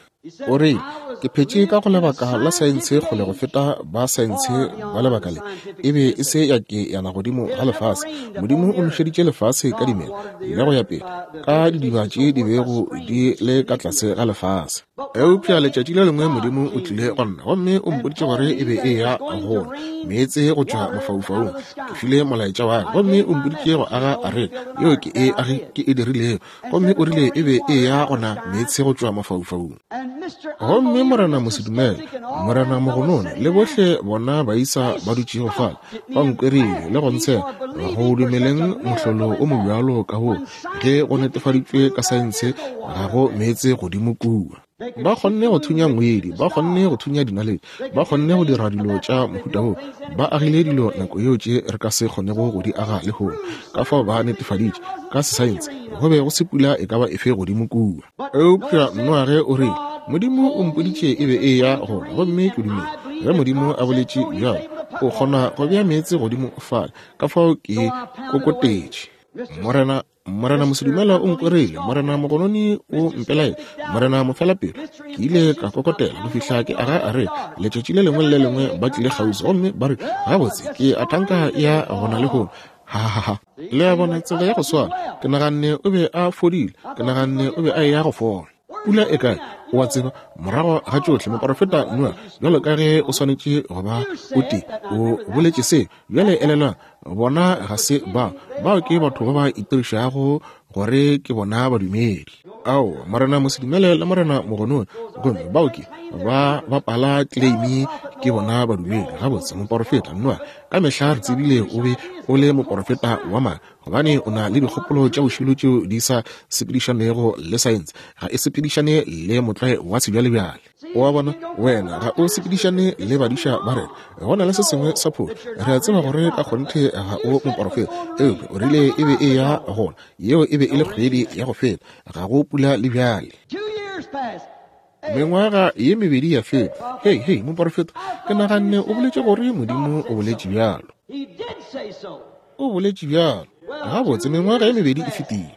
[SPEAKER 1] o re ke phetše ka go lebaka la saense go le go feta ba saense ba lebaka le e be e se ya ke yana godimo ga lefase modimo o nošeditše lefase ka dimela le go ya pele ka didibatše di bego di le ka tlase ga lefase eupša letšatši le lengwe modimo o tlile gonna gomme o mpoditše gore e be e ya gona meetse go tšwa mafaufaung ke file molaetša wa gomme o mpoditše go aga a re yo ke e age ke e dirilego gomme o rile e be e ya gona meetse go tšwa mafaufaung gomme morena mosedumele morena mogonone le bohle bona ba isa ba dutše go fala ba nkwerile le go ntshe go dumeleng mohlolo o mobjalo ka go ge go netefaditšwe ka saense ga go meetse godimo kua ba kgonne go thunya ngwedi ba kgonne go thunya dinaledi ba kgonne go dira dilo tša mohuta o ba agile dilo nako yeo tše re ka se kgonego go di aga le gona ka fao ba netefaditše ka saense go be go sepula e ka ba efe godimo kua eupša Noage o rile modimo o mpoditše e be e ya gona gomme ke dumela ge modimo a boletše bjalo o kgona go bea meetse godimo o fale ka fao ke kokotetše. morena morena mosedumela o nkwerile morena mogononi o mpelaela morena mofelapelo ke ile ka kokotela go fihla ke aga a re letšatši le lengwe le lengwe ba tlile kgausi gomme ba re gabotse ke atanka ya gona le gona ha ha ha le a bona tsela ya go swana ke naganne o be a fodile ke naganne o be a ya go fola pula e kae wa tseba morago ga tsotlhe moprofeta Noa jalo ka ge o swanetse go ba o te o boletse se jale elela bona ga se ba ba ke batho ba ba itirišago gore ke bona badumedi ao marena mosedumele le marena mogonone gomme bao ke ba ba pala claimi ke bona badumedi ga botse moprofeta Noa ka mehla re tsebile o be o le moprofeta wa ma gobane o na le dikgopolo tša bošilo tšeo di sa sepedišanego le science ga e sepedišane le motlwae wa sebjalebjale wa bona wena ga o sepedišane le badiša ba rena go na le se sengwe sa pholo re a tseba gore ka kgonthe ga o moprofeta epe o rile e be e ya gona yeo e be e le kgwedi ya go fela ga go pula le bjale mengwaga ye mebedi ya fela hei hei moprofeta ke naganne o boletše gore modimo o boletše bjalo o boletše bjalo ga botse mengwaga ye mebedi e fetile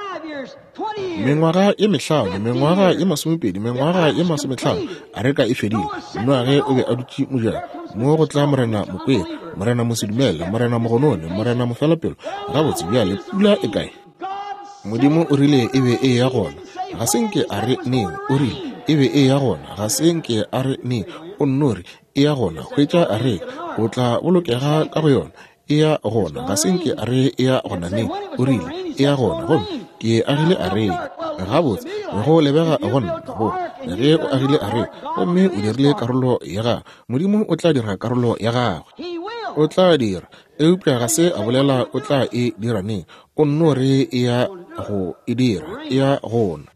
[SPEAKER 1] mengwaga ye mehlano mengwaga ye masomepedi mengwaga ye masomehlano a reka e fedile Noage o be a dutše mojana mo go tla morena Mokwena morena Mosedumela morena Mogonone morena Mofelapelo ga botse bjale pula e kae modimo o rile e be e ya gona ga senke a re neng o rile e be e ya gona ga senke a re neng o nnore e ya gona hwetša a re o tla bolokega ka go yona e ya gona ga senke a re e ya gona neng o rile e ya gona gomme ke agile a re ga botse go lebega gona go ge o agile a re gomme o dirile karolo ya ga modimo o tla dira karolo ya gagwe o tla dira eupša ga se a bolela o tla e dira neng o nnore e ya go e dira e ya gona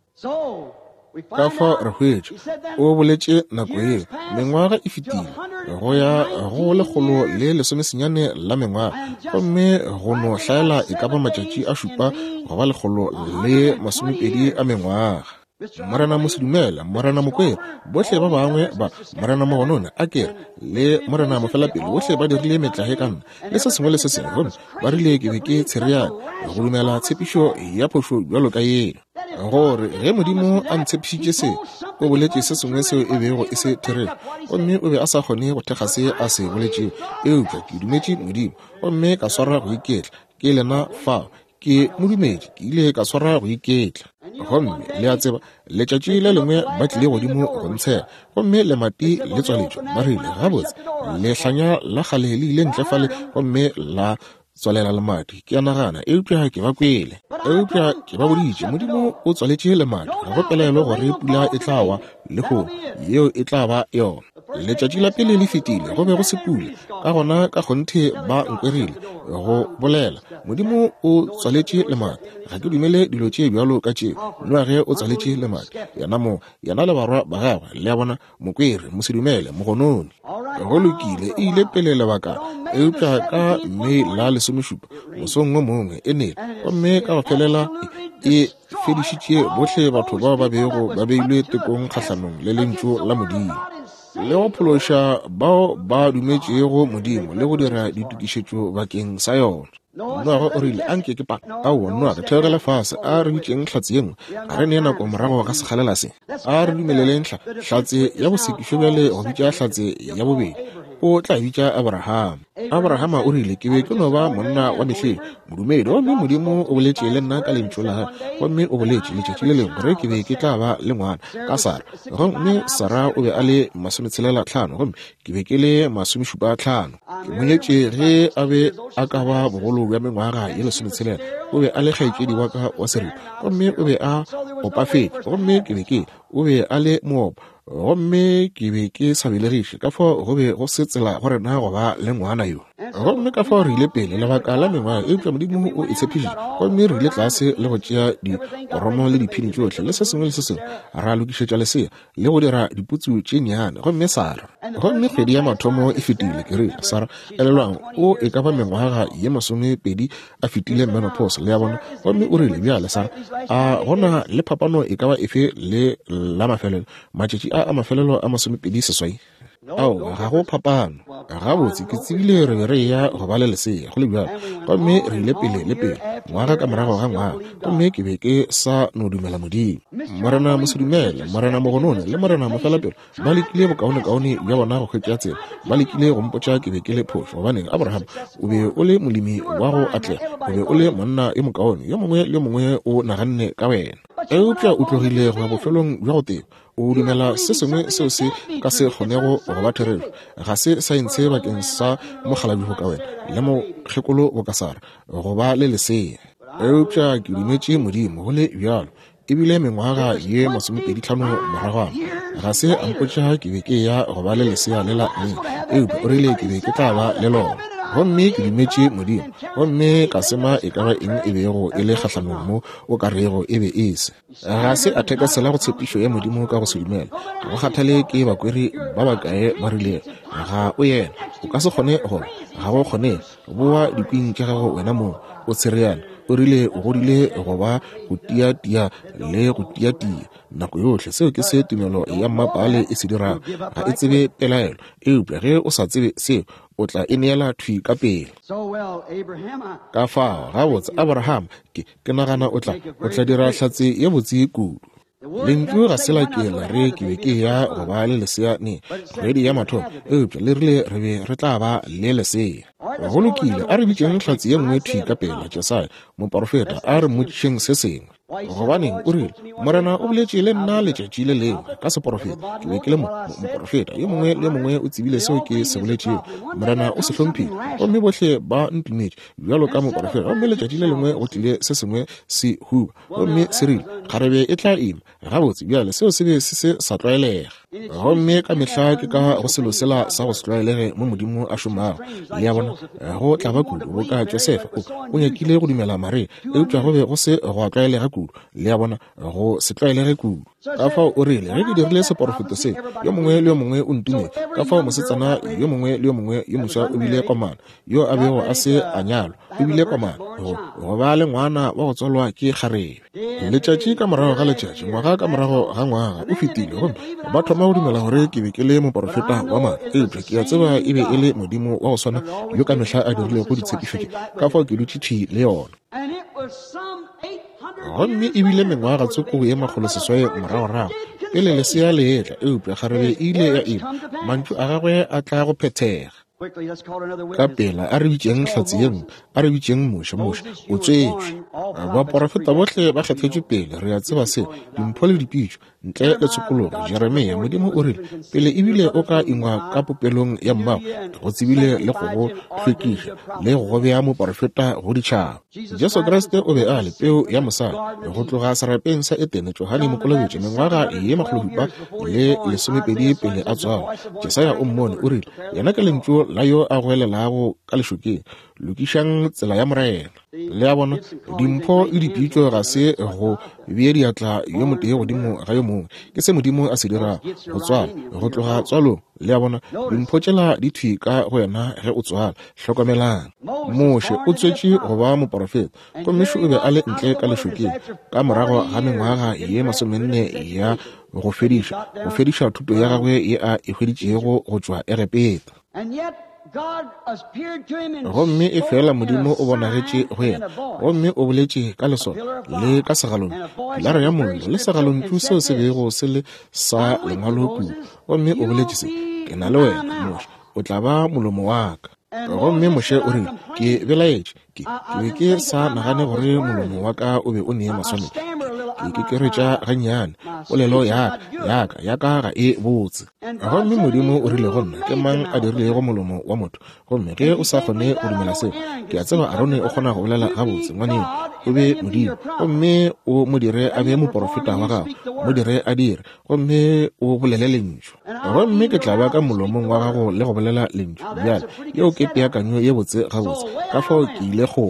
[SPEAKER 1] ka fa re hwetše o boletše nako ye mengwaga e fetile go ya go lekgolo le lesomesenyane la mengwaga gomme go no hlaela e ka ba matšatši a šupa go ba lekgolo le masomepedi a mengwaga morena Mosedumela morena Mokwena bohle ba bangwe ba morena Mogonone a kere le morena Mofelapelo bohle ba dirile metlae ka nna le se sengwe le se sengwe gomme ba rile ke be ke tshereane go dumela tshepišo ya phošo bjalo ka yeno gore ge modimo a ntshepišitše se o boletše se sengwe seo e bego e se therele gomme o be a sa kgone go thekga se a se boletšeo eupša ke dumetše modimo gomme ka swara go iketla ke lena fao ke modumedi ke ile ka swara go iketla gomme le a tseba letšatši le lengwe ba tlile godimo go ntshega gomme lemati le tswaletšo ba rile gabotse lehlanya la kgale le ile ntlefale gomme la tswalela lemati ke a nagana eupša ke ba kwele eupša ke ba boditše modimo o tswaletše lemati ga go pelelwe gore pula e tla wa le go yeo e tla ba yona letšatši la pele le fetile go be go se pula ka gona ka kgonthe ba nkwerile go bolela modimo o tswaletše lemati ga ke dumele dilo tše bjalo ka tše Noage o tswaletše lemati yana mo yana le barwa ba gagwe le a bona Mokwena Mosedumela Mogonone go lokile e ile pele lebaka eupša ka Mei la lesomešupa mosong o mongwe e nele gomme ka go felela e fedišitše bohle batho bao ba bego ba beilwe tekong kgahlanong le lentšu la modimo le go phološa bao ba dumetšego modimo le go dira ditukišetšo bakeng sa yona Noage o rile anke ke pa ao Noage theogela fase a re bitšeng hlatse ye nngwe ga re nee nako morago ka sekgalela se a re dumeleleng hlatse ya bosekišo bjale go bitša hlatse ya bobedi o tla bitša Abrahama Abrahama o rile ke be ke no ba monna wa mehleng modumedi gomme modimo o boletše le nna ka lentšu la gomme o boletše letšatši le lengwe gore ke be ke tla ba le ngwana ka Sara gomme Sara o be a le masometshelela hlano gomme ke be ke le masomešupa hlano ke monyetše ge a be a ka ba bogolo bja mengwaga ye lesometshelela o be a le kgaetšedi wa ka wa seripa gomme o be a opafetše gomme ke be ke o be a le moopa gomme ke be ke sa belegiše ka fao go be go se tsela gore na go ba le ngwana yo gomme ka fao re ile pele lebaka la mengwaga eupša modimo o e tshepišitše gomme re ile tlase le go tšea dikoromo le diphini tšohle le se sengwe le se sengwe ra lokišetša lesea le go dira diputsu tše nnyane gomme Sara gomme kgwedi ya mathomo e fetile ke rile Sara elelwang o e ka ba mengwaga ye masomepedi a fetile menopause le ya bona gomme o rile bjale Sara a gona le phapano e ka ba efe le la mafelelo matšatši a mafelelo a masomepedi seswai ao ga go phapano ga botse ke tsebile re re ya go ba le lesea go le bjalo gomme re ile pele le pele ngwaga ka morago ga ngwaga gomme ke be ke sa no dumela modimo morena mosedumela morena mogonone le morena mofelapelo ba lekile bokaone-kaone bja bona go kgwetša tsela ba lekile go mpotša ke be ke le phošo gobaneng abraham o be o le molemi wa go atlega o be o le monna yo mokaone yo mongwe le yo mongwe o naganne ka wena eupša o tlogile go ya bofelong bja go teba o dumela se sengwe seo se ka se kgonego go ba therelo ga se saense bakeng sa mogaladigo ka wena le mokgekolo bo ka sara go ba le lesea eupša ke dumetše modimo go le bjalo ebile mengwaga ye masomepedi tlhano moragwana ga se a mpotša ke be ke ya go ba le lesea le la mme eupša o rile ke be ke tla ba le lona gomme ke dumetše modimo gomme ka sema e ka ba eng e bego e le kgatlhanong mo o ka rego e be e se ga se a thekasela go tshepišo ya modimo ka go se dumela go kgathale ke bakweri ba bakae ba rilego ga o yena o ka se kgone gore ga go kgonega boa dikwing tša gago wena mo o tshereana o rile o godile go ba go tiatia le go tiatia nako yotlhe seo ke se tumelo ya mmapale e se dirago ga e tsebe pelaelo eupša ge o sa tsebe seo o tla e neela thwi ka pele ka fao ga botse abraham ke ke nagana o tla o tla dira hlatse ye botse kudu lentšu ga sela ke la re ke be ke ya go ba le lesea ne kgwedi ya mathomo eupša le rile re be re tla ba le lesea go lokile a re bitšeng hlatse ye nngwe thwi ka pela jesaya moprofeta a re mmotšišeng se sengwe gobaneng o rile morena o boletše le nna letšatši le lengwe ka seprofeta ke be ke le moprofeta yo mongwe le mongwe o tsebile seo ke se boletšego morena o se hlomphile gomme botlhe ba ntumetše bjalo ka moprofeta gomme letšatši le lengwe go tlile se sengwe se huba gomme se rile kgarebe e tla ima gabotse bjale seo se be se se sa tlwaelega gomme ka mehla ke ka go selo sela sa go se tlwaelege mo modimo a šomago le ya bona go tla ba kudu go ka josefa o nyakile go dumela mare eupša go be go se go a tlwaelega kudu le ya bona go se tlwaelege kudu ka fao o rile ge ke dirile seporofeto se yo mongwe le yo mongwe o ntume ka fao mosetsana yo mongwe le yo mongwe yo moswa o bile komana yo a bego a se a nyalwa o bile komana go ba le ngwana wa go tswalwa ke kgarebe letšatši ka morago ga letšatši ngwaga ka morago ga ngwaga o fetile gomme ba thoma go dumela gore ke be ke le moporofeta wa mana eupša ke a tseba e be e le modimo wa go swana yo ka mehla a dirile go ditshepišo ke ka fao ke dutšhitšhi le yona gomme ebile mengwaga tsoko ye magolo seswae moragorago pele lesea le etla eupša kgarebe e ile ya ima mantšu a gagwe a tla go phethega ka pela a re bitšeng hlatse ye nngwe a re bitšeng moše-moše o tswetšwe baporofeta botlhe ba kgethetšwe pele re a tseba se dimpho le dipitšo ntle le tshokologo jeremia modimo o rile pele ebile o ka ingwa ka popelong ya mmago go tsebile le go go hlwekiša le go go bea moporofeta go ditšhaba jesu kriste o be a le peo ya mosala go tloga serapeng sa etene johane mokolobetše mengwaga ye magolohupa le lesomepedi pele a tswala jesaya o mmone o rile yena ke lentšu la yo a goelelago ka lešokeng lokišang tsela ya morena le ya bona dimpho le dipitšo ga se go bea diatla yo motee godimo ga yo mongwe ke se modimo a se dira go tswala go tloga tswalong le ya bona dimpho tšela di thwi ka go wena ge o tswala hlokomelang moše o tswetše go ba moporofeta komiso o be a le ntle ka lešokeng ka morago ga mengwaga ye masomenne ya go fediša go fediša thuto ya gagwe ye a e hweditšego go tšwa egepeta gomme e fela modimo o bonagetše go yena gomme o boletše ka lesona le ka segalong pilara ya mollo le segalontšu seo se bego se le sa lengwalo kudu gomme o boletše se ke na le wena moše o tla ba molomo wa ka gomme moše o rile ke belaetše ke be ke sa nagane gore molomo wa ka o be o nee maswane ke kekeretša gannyane polelo yaka yaka yaka ga e botse gomme modimo o rile go nna ke mang a dirilego molomo wa motho gomme ge o sa kgone go dumela seo ke a tseba arone o kgona go bolela gabotse ngwaneng o be modimo gomme o mo dire a be moporofeta wa gago mo dire a dire gomme o bolele lentšu gomme ke tla ba ka molomong wa gago le go bolela lentšu bjale yeo ke peakanyo ye botse gabotse ka fao ke ile kgole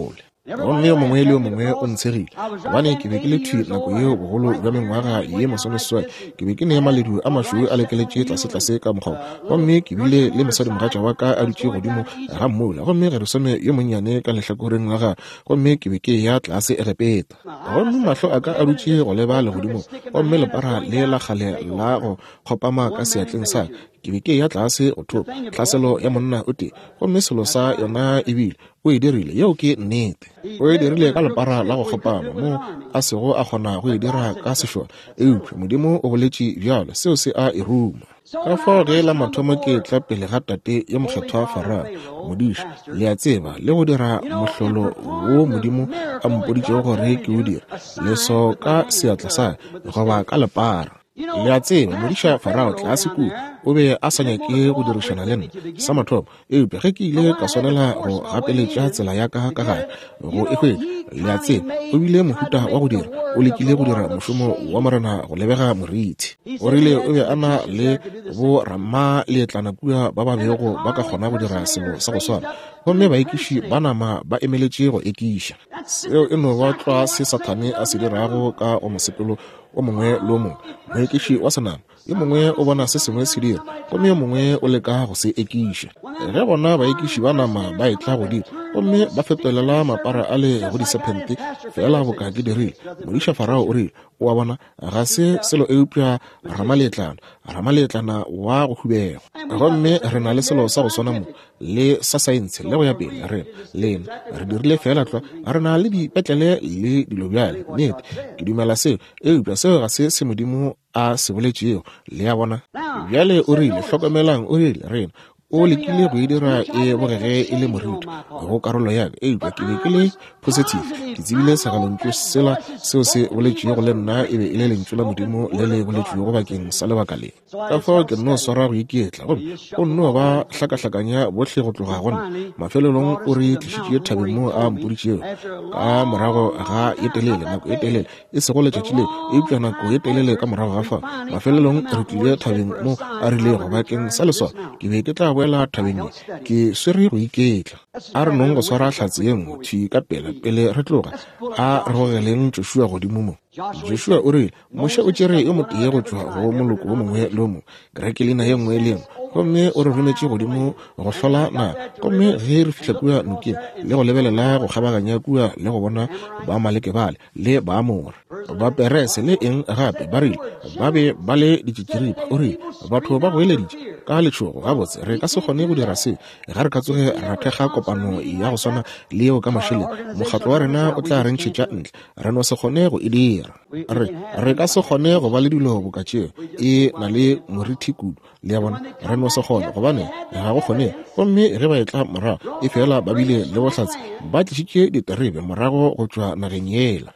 [SPEAKER 1] gomme yo mongwe le yo mongwe o ntshegile gobane ke be ke le thwi nako eo bogolo jwa mengwaga ye masomeseswai ke be ke ne maledu a mašweu a lekeletse tlase-tlase ka mokgwa gomme ke bile le mosadi mogatša wa ka a dutše godimo ga mmola gomme ge re some yo monnyane ka lehlakoreng la ga gomme ke be ke ya tlase e repeta gomme mahlo a ka a dutše go leba legodimo gomme lepara le la gale la go kgopama ka seatleng sa ke be ke ya tlase go thopa tlhaselo ya monna o tee gomme selo sa yona ebile o e dirile yeo ke nnete o e dirile ka lepara la go kgopama mo a sego a kgona go e dira ka sešwa eupša modimo o boletše bjalo seo se a e ruma ka fao ge la mathomo ke tla pele ga tate ya mokgethwa Farao modiša le a tseba le go dira mohlolo wo modimo a mpoditšego gore ke o dira leso ka seatla sa goba ka lepara le a tseba modiša Farao tlase kudu o be a sa nyake go dirišana le nna sa mathomo eupša ge ke ile ka swanela go gapeletša tsela ya ka ka gare go ekgwele le a tseba o bile mohuta wa go dira o lekile go dira mošomo wa morena go lebega morithi o rile o be a na le bo rama leetlana kua ba ba bego ba ka kgona go dira selo sa go swana gomme baekiši ba nama ba emeletše go ekiša seo e no ba tlwa se Sathane a se dirago ka o mosepelo o mongwe le o mongwe moekiši wa senama yo mongwe o bona se sengwe se dira gomme yo mongwe o leka go se ekiša ge bona baekiši ba nama ba etla go dira gomme ba fetolela mapara a le go disepente fela boka ke dirile modiša Farao o rile o a bona ga se selo eupša ramaletlana ramaletlana wa go hubega gomme re na le selo sa go swana mo le sa saense le go ya pele re lena re dirile fela tloa re na le dipetlele le dilo bjale nnete ke dumela seo eupša seo ga se se modimo a se boletšego le ya bona bjale o rile hlokomelang o rile rena o lekile go e dira e bogege e le moriti go karolo yaka eupša ke be ke le positive ke tsebile segalontso sela seo se boletšego le nna e be e le lentšu la modimo le le boletšego bakeng sa lebaka le ka fao ke nno swara go ikietla gomme o nno ba hlakahlakanya bohle go tloga gona mafelelong o re tlišitše thabeng mo a mpoditšego ka morago ga e telele nako e telele e sego letšatši leo eupša nako e telele ka morago ga fa mafelelong re tlile thabeng mo a rilego bakeng sa leswana ke be ke tla boela thabeng ke swere go iketla a re nong go swara hlatse ye nngwe thwi ka pela pele re tloga a re gogeleng Joshua godimo mo Joshua o rile moše o tšere yo motee go tšwa go moloko wo mongwe le o mongwe kereke lena ye nngwe le nngwe gomme o re rometše godimo go hlola na gomme ge re fihla kua nokeng le go lebelela go kgabaganya kua le go bona ba maleke bale le ba more ba Perese le eng gape ba rile ba be ba le ditšitširipa o rile batho ba go eleditše ka letšhogo gabotse re ka se kgone go dira se ga re ka tsoge ra thekga kopano ya go swana le eo ka mašeleng mokgatlo wa rena o tla rentšhetša ntle re no se kgone go e dira re re ka se kgone go ba le dilo boka tšeo e na le morithi kudu le ya bona re no se kgone gobane ga go kgone gomme ge ba etla morago e fela ba bile le bohlatse ba tlišitše diterebe morago go tšwa nageng yela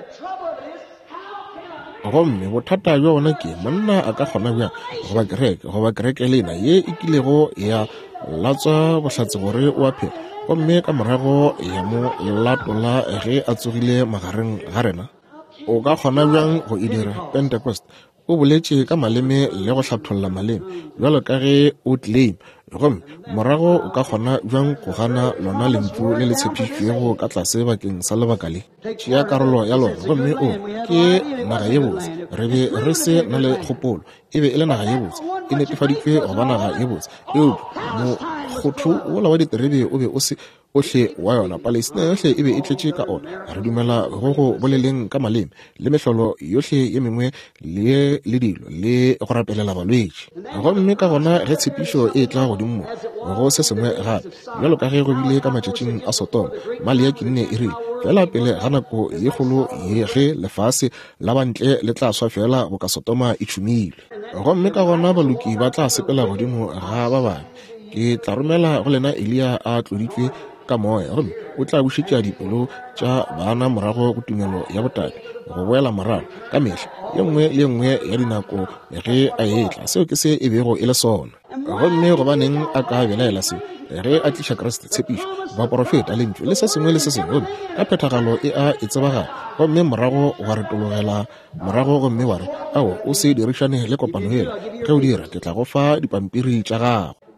[SPEAKER 1] gomme bothata bja bona ke monna a ka kgona bja goba kereke goba kereke lena ye e kilego ya latswa bohlatse gore o a phela gomme ka morago ya mo latola ge a tsogile magareng ga rena o ka kgona bjang go e dira Pentecost o boletše ka maleme le go hlatholla maleme bjalo ka ge o claim gomme morago o ka kgona bjang go gana lona lentšu le le tshepišitšwego ka tlase bakeng sa lebaka le tšea karolo ya lona gomme o ke naga ye botse re be re se na le kgopolo e be e le naga ye botse e netefaditšwe go ba naga ye botse eo mokgotho ola wa diterebe o be o se ohle wa yona Palestina yohle e be e tletše ka ona re dumela go go boleleng ka maleme le mehlolo yohle ye mengwe le le dilo le go rapelela balwetši gomme ka gona ge tshepišo e tla godimo go se sengwe gape bjalo ka ge go bile ka matšatšing a Sodoma male ya kinne e rile fela pele ga nako ye kgolo ye ge lefase la bantle le tla swa fela go ka Sodoma e tšhumilwe gomme ka gona baloki ba tla sepela godimo ga ba bane ke tla romela go lena Elia a tloditšwe ka moya gomme o tla bušetša dipelo tša bana morago go tumelo ya botaki go boela morago ka mehla ye nngwe le nngwe ya dinako ge a etla seo ke se e bego e le sona gomme gobaneng a ka belaela se ge a tliša Kriste tshepišo baprofeta le ntšwe le se sengwe le se sengwe gomme ka phethagalo e a e tsebaga gomme morago wa re tologela morago gomme wa re ao o se dirišane le kopano ela ge o dira ke tla go fa dipampiri tša gago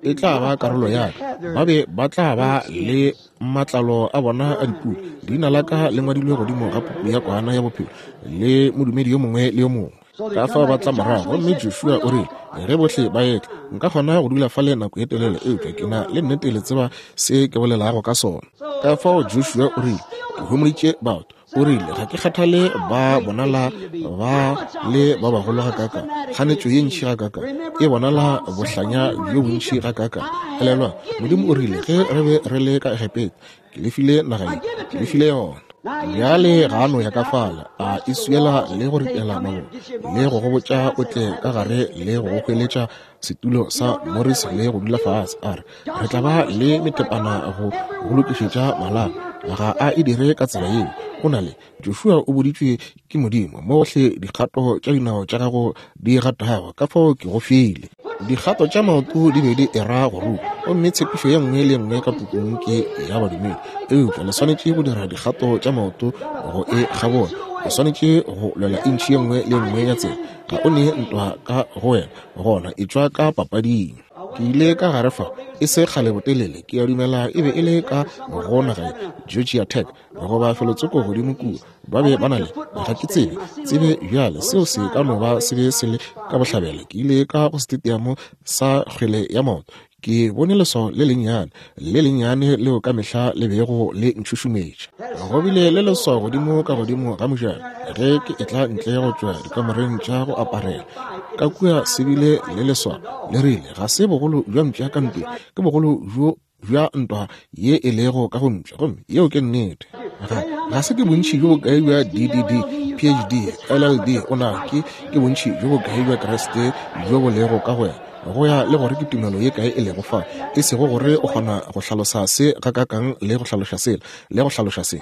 [SPEAKER 1] e tla ba karolo ya ka ba be ba tla ba le matlalo a bona a dipuo leina la ka le ngwadilwe godimo ga pupu ya kwana ya bophelo le modumedi yo mongwe le yo mongwe ka fa ba tla morago mme Joshua o rile re botlhe ba etla nka kgona go dula fa le nako e telele e ke na le nnete le tseba se ke bolelago ka sona ka fa Joshua o rile ke humolitše batho o rile ga ke kgathale ba bonala ba le ba bagolo ga kaka ganetso ye ntšhi ga kaka e bonala bohlanya yo bontšhi ga kaka elelwa modimo o rile ge re be re le ka Egepeta ke lefile naga ke lefile yona bjale gano ya ka fala a isuela le go ritela mabo le go go botša o tle ka gare le go go hweletša setulo sa Morris le go dula fase a re re tla ba le metepana go lokišetša malapa ga a e dire ka tsela yeo go na le Joshua o boditšwe ke modimo mohle dikgato tša dinao tša gago di gatago ka fao ke go file dikgato tša maoto di be di era go rupa gomme tshepišo ye nngwe le nngwe ka pukung ke ya badumedi eupša le swanetše go dira dikgato tša maoto go e gabona o swanetše go lwela intšhi ye nngwe le nngwe ya tsela ga o ne ntwa ka go wena gona e tšwa ka papading ke ile ka gare fa e se kgale botelele ke ya dumela e be e le ka go naga Georgia Tech go ba felotsoko godimo kuo ba be ba na le ga ke tsebe tsebe bjale seo se ka no ba se be se le ka bohlabela ke ile ka go stadium sa kgwele ya maoto ke bone leso le lennyane le lennyane leo ka mehla le bego le ntšhušumetša go bile le leso godimo ka godimo ga mojane ge ke etla ntle go tšwa dikamoreng tša go aparela ka kua se bile le leswa le rile ga se bogolo bja mpša ka ntwe ke bogolo bjo bja ntwa ye e lego ka go mpša gomme yeo ke nnete ga se ke bontšhi jo bokae bja D D D P H D L L D o na ke ke bontšhi jo bokae bja Kreste jo bo lego ka go go ya le gore ke tumelo ye kae e lego fa e sego gore o kgona go hlalosa se ka kakang le go hlaloša sela le go hlaloša se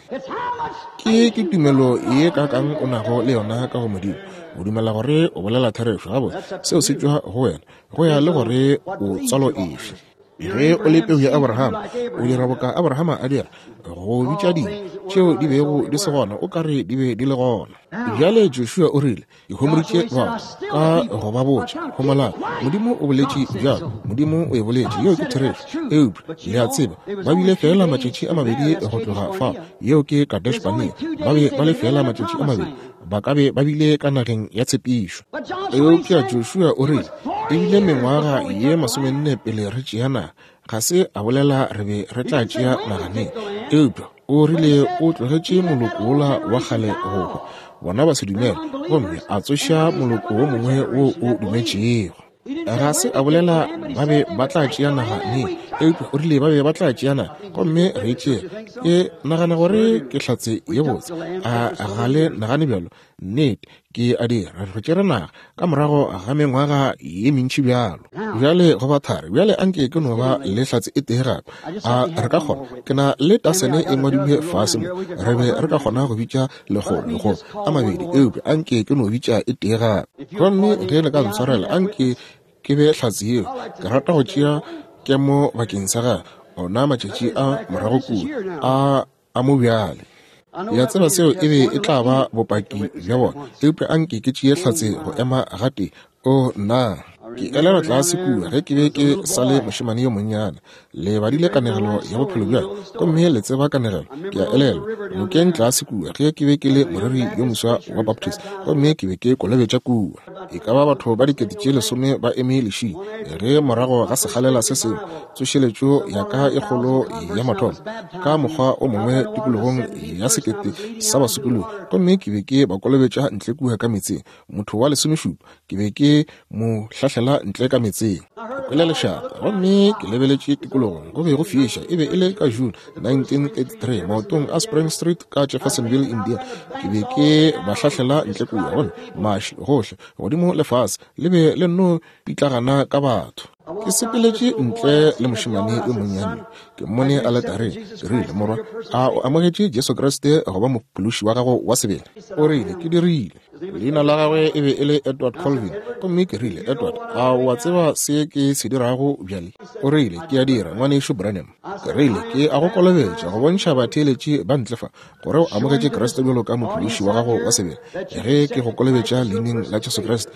[SPEAKER 1] ke ke tumelo ye kakang o nago le yona ka go modimo o dumela gore o bolela therešo gabo seo se tšwa go wena go ya le gore o tswalo efe ge o le peu ya Abraham o dira boka Abrahama a dira go bitša dilo tšeo di bego di se gona o kare di be di le gona bjale Joshua o rile e homoditše ba ka go ba botša gomola modimo o boletše bjalo modimo o e boletše yeo ke therešo eupša le a tseba ba bile fela matšatši a mabedi go tloga fa yeo ke Kadesh Barnea ba be ba le fela matšatši a mabedi ba ka be ba bile ka nageng ya tshepišo eupša Joshua o rile e bile mengwaga ye masomenne pele re tšeana ga se a bolela re be re tla tšea naganeng eupša o rile o tlogetše moloko wola wa kgale gogo bona ba se dumela gomme a tsoša moloko wo mongwe wo o dumetšego ga se a bolela ba be ba tla tšea naganeng eupša o rile ba be ba tla tšeana gomme re tšea ke nagana gore ke hlatse ye botse a gale nagane bjalo nnete ke a dira re tšere naga ka morago ga mengwaga ye mentši bjalo bjale go ba thari bjale anke ke no ba le hlatse e tee gape a re ka kgona ke na le tasene e ngwadilwe fase mo re be re ka kgona go bitša legolo a mabedi eupša anke ke no bitša e tee gape gomme ge le ka ntshwarela anke ke be hlatse eo ke rata go tšea kemo bakeng sa ga ona matšatši a morago kuo a a mo bjale ya tseba seo e be e tla ba bopaki bja bona eupša anke ke tšee hlatse go ema gate o na ke elela tlase kua ge ke be ke sa le mošemane yo monnyane le badile kanegelo ya bophelo bjale gomme le tseba kanegelo ke a elela nokeng tlase kua ge ke be ke le moreri yo moswa wa baptist gomme ke be ke kolobetša kua e ka ba batho ba dikete tše lesome ba eme lešii ge morago ga segalela se se tsošeletšo ya ka e kgolo ya mathomo ka mokgwa o mongwe tikologong ya sekete sa basupologi gomme ke be ke ba kolobetša ntle kua ka metseng motho wa lesomešupa ke be ke mo hlahlela ntle ka metseng kwela lešaka gomme ke lebeletše tikologong go be go fiša e be e le ka June nineteen thirty-three maotong a Spring Street ka Jeffersonville, Indiana ke be ke ba hlahlela ntle kua gone maši gohle godimo lefase le be le no pitlagana ka batho ke sepeletše ntle le mošemane yo monnyane ke mmone a letare ke rile morwa a o amogetše Jesu Kriste go ba mophološi wa gago wa sebele o rile ke dirile leina la gagwe e be e le Edward Colvin gomme ke rile Edward a wa tseba se ke se dirago bjale o rile ke a dira ngwanešo Branham ke rile ke a go kolobetša go bontšha batheeletše ba ntlefa gore o amogetše Kriste bjalo ka mophološi wa gago wa sebele ge ke go kolobetša leineng la Jesu Kriste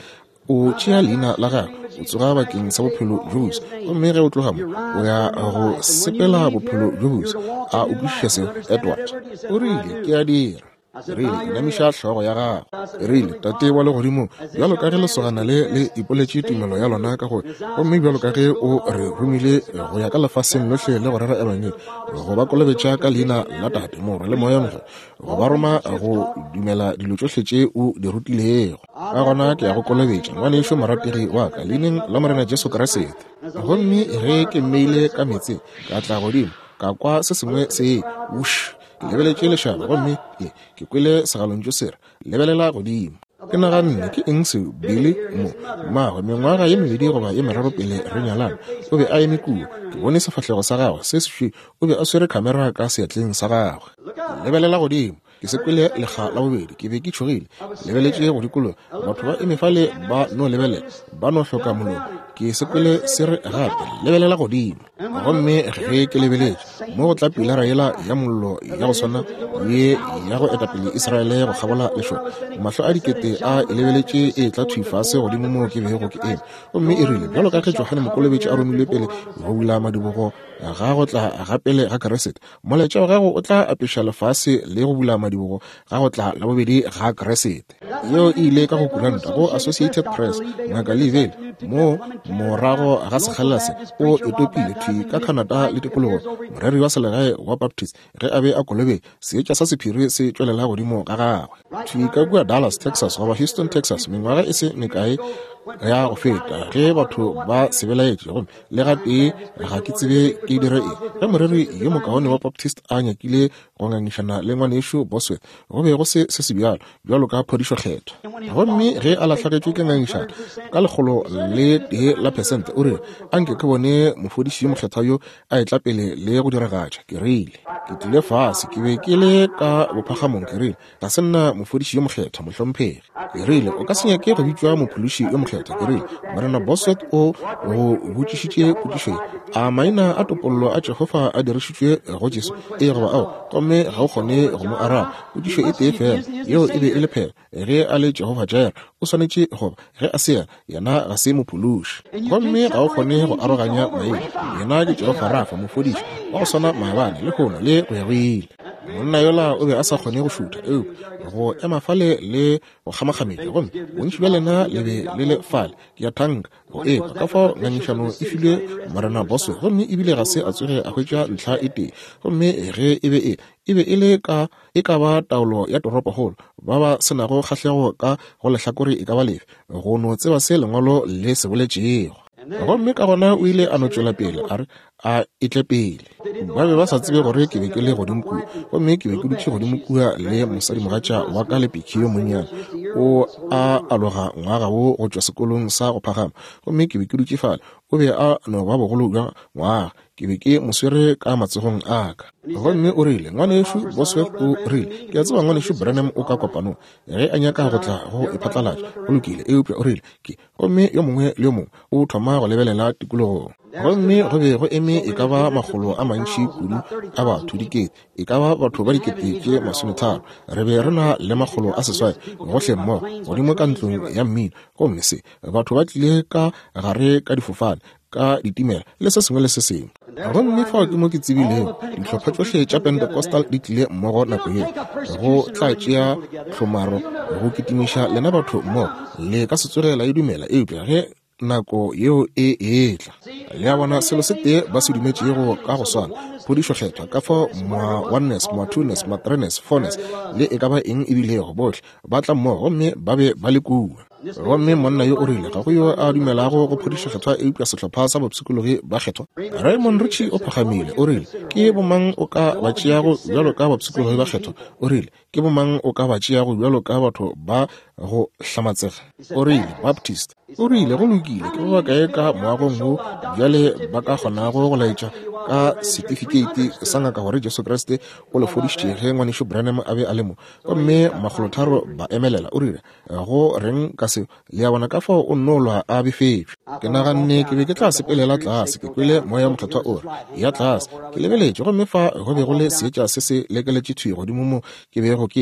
[SPEAKER 1] o tšea leina la gago o tsoga bakeng sa bophelo jo bose gomme ge o tloga mo o ya go sepela bophelo jo bose a o kwešiša seo Edward o rile ke a dira rile ke namiša tlhogo ya gago rile tate wa legodimo bjalo ka ge lesogana le le ipoletše tumelo ya lona ka gore gomme bjalo ka ge o re romile go ya ka lefaseng lotlhe le go rera elwane go ba kolobetša ka leina la tate morwa le moya mogo go ba roma go dumela dilo tsotlhe tše o di rutilego ka gona ke ya go kolobetša ngwanešo morategi wa ka leineng la morena Jesu Kriste gomme ge ke mmeile ka metse ka tla godimo ka kwa se sengwe se ush ke lebeletše lešhaba gomme ke kwele segalong jo sere lebelela godimo ke naganne ke eng se bele mo mmagwe mengwaga ye mebedi goba ye meraro pele re nyalana o be a eme kuo ke bone sefahlego sa gagwe se sešwe o be a swere khamera ka seatleng sa gagwe lebelela godimo ke se kwele lekga la bobedi ke be ke tšhogile lebeletše go dikolo batho ba emefale ba no lebelela ba no hloka molomo ke se kwele se re gape lebelela godimo gomme ge ke lebeletše mo go tla pilara yela ya mollo ya go swana ye ya go etapele Israele go kgabola lešo mahlo a dikete a e lebeletše e tla thwifase godimo mo ke bego ke eme gomme e rile bjalo ka ge Johane Mokolobetše a romilwe pele go bula madibogo ga go tla gapele ga Keresete molaetša wa gago o tla apeša lefase le go bula madibogo ga go tla la bobedi ga Keresete yeo e ile ka go kuranta go Associated Press ngaka Livell mo morago ga sekgalela se o etopile thwi ka Canada le tikologo moreri wa selegae wa Baptist ge a be a kolobe seetša sa sephiri se tšwelela godimo ka gagwe thwi ka kua Dallas Texas goba Houston Texas mengwaga e se mekae ya go feta ge batho ba sebelaetše gomme le gape ga ke tsebe ke dire eng ge moreri yo mokaone wa Baptist a nyakile go ngangišana le ngwanešo Bosworth go be go se se se bjalo bjalo ka phodišo kgetho gomme ge a lahlagetšwe ke ngangišana ka lekgolo le tee la persente o re anke ke bone mofodiši yo mokgetha yo a etla pele le go diragatša ke rile ke tlile fase ke be ke le ka bophagamong ke rile ga se nna mofodiši yo mokgetha mohlomphegi ke rile o ka se nyake go bitšwa mophološi yo mokgetha ke rile morena Bosworth o go botšišitše potšišo a maina a topollo a Jehova a dirišitšwe go Jesu e goba ao gomme ga o kgone go mo araba potšišo e tee fela yeo e be e le phela ge a le Jehova Jire o swanetše goba ge a se yena ga se mophološi gomme ga o kgone go aroganya maele yena ke Jehova Rafa mofodiši wa go swana maabane le kgono le go ya go ile monna yola o be a sa kgone go šutha eo go ema fale le go kgamakgametša gomme bontši bja lena le be le le fale ke ya thanka go ekwa ka fao ngangišano e filwe morena Bosworth gomme ebile ga se a tsoge a hwetša ntlha e tee gomme ge e be e e be e le ka e ka ba taolo ya toropokgolo ba ba senago kgahlego ka go lehlakore e ka ba lefe go no tseba se lengwalo le se boletšego gomme ka gona o ile a no tšwela pele a re a etle pele ba be ba sa tsebe gore ke be ke le godimo kua gomme ke be ke dutše godimo kua le mosadi mogatša wa ka Lepiki yo monnyane o a aloga ngwaga wo go tšwa sekolong sa go phagama gomme ke be ke dutše fale o be a no ba bogolo bja ngwaga ke be ke moswere ka matsogong a ka gomme o rile ngwanešo Bosworth o rile ke a tseba ngwanešo Branham o ka kopanong ge a nyaka go tla go iphatlalatša go lokile eupša o rile ke gomme yo mongwe le yo mongwe o thoma go lebelela tikologong gomme go be go eme e ka ba magolo a mantši kudu a batho dikete e ka ba batho ba dikete tše masometharo re be re na le magolo a seswai gohle mmogo godimo ka ntlong ya mmino gomme se batho ba tlile ka gare ka difofane ka ditimela le se sengwe le se sengwe gomme fao ke mo ke tsebilego ditlhopha tsohle tša Pentecostal di tlile mmogo nako ye go tla tšea hlomaro go kitimiša lena batho mmogo le ka setsogela e dumela eupša ge nako yeo e etla le a bona selo se tee ba se dumetšego ka go swana phodišo kgetha ka fa moa oneness moa two-ness moa three-ness four-ness le e ka ba eng ebilego bohle ba tla mmogo gomme ba be ba le kua gomme monna yo o rile ga go yo a dumelago go phodišo kgethwa eupša sehlopha sa bapsikologi ba kgethwa Raymond Ritchie o phagamile o rile ke bomang o ka ba tšeago bjalo ka bapsikologi ba kgethwa o rile ke bomang o ka ba tšeago bjalo ka batho ba go hlamatsega o rile Baptist o rile go lokile ke ba kae ka moagong wo bjale ba ka kgonago go laetša ka certificate sa ngaka gore Jesu Kriste o le fodišitše ge ngwanešo Branham a be a le mo gomme magolotharo ba emelela o rile go reng ka seo le ya bona ka fao o nnolwa a befetšwe ke naganne ke be ke tla sepelela tlase ke kwele moya mokgethwa ore ya tlase ke lebeletše gomme fa go be go le seetša se se lekeletše thwi godimo mo ke bego ke ele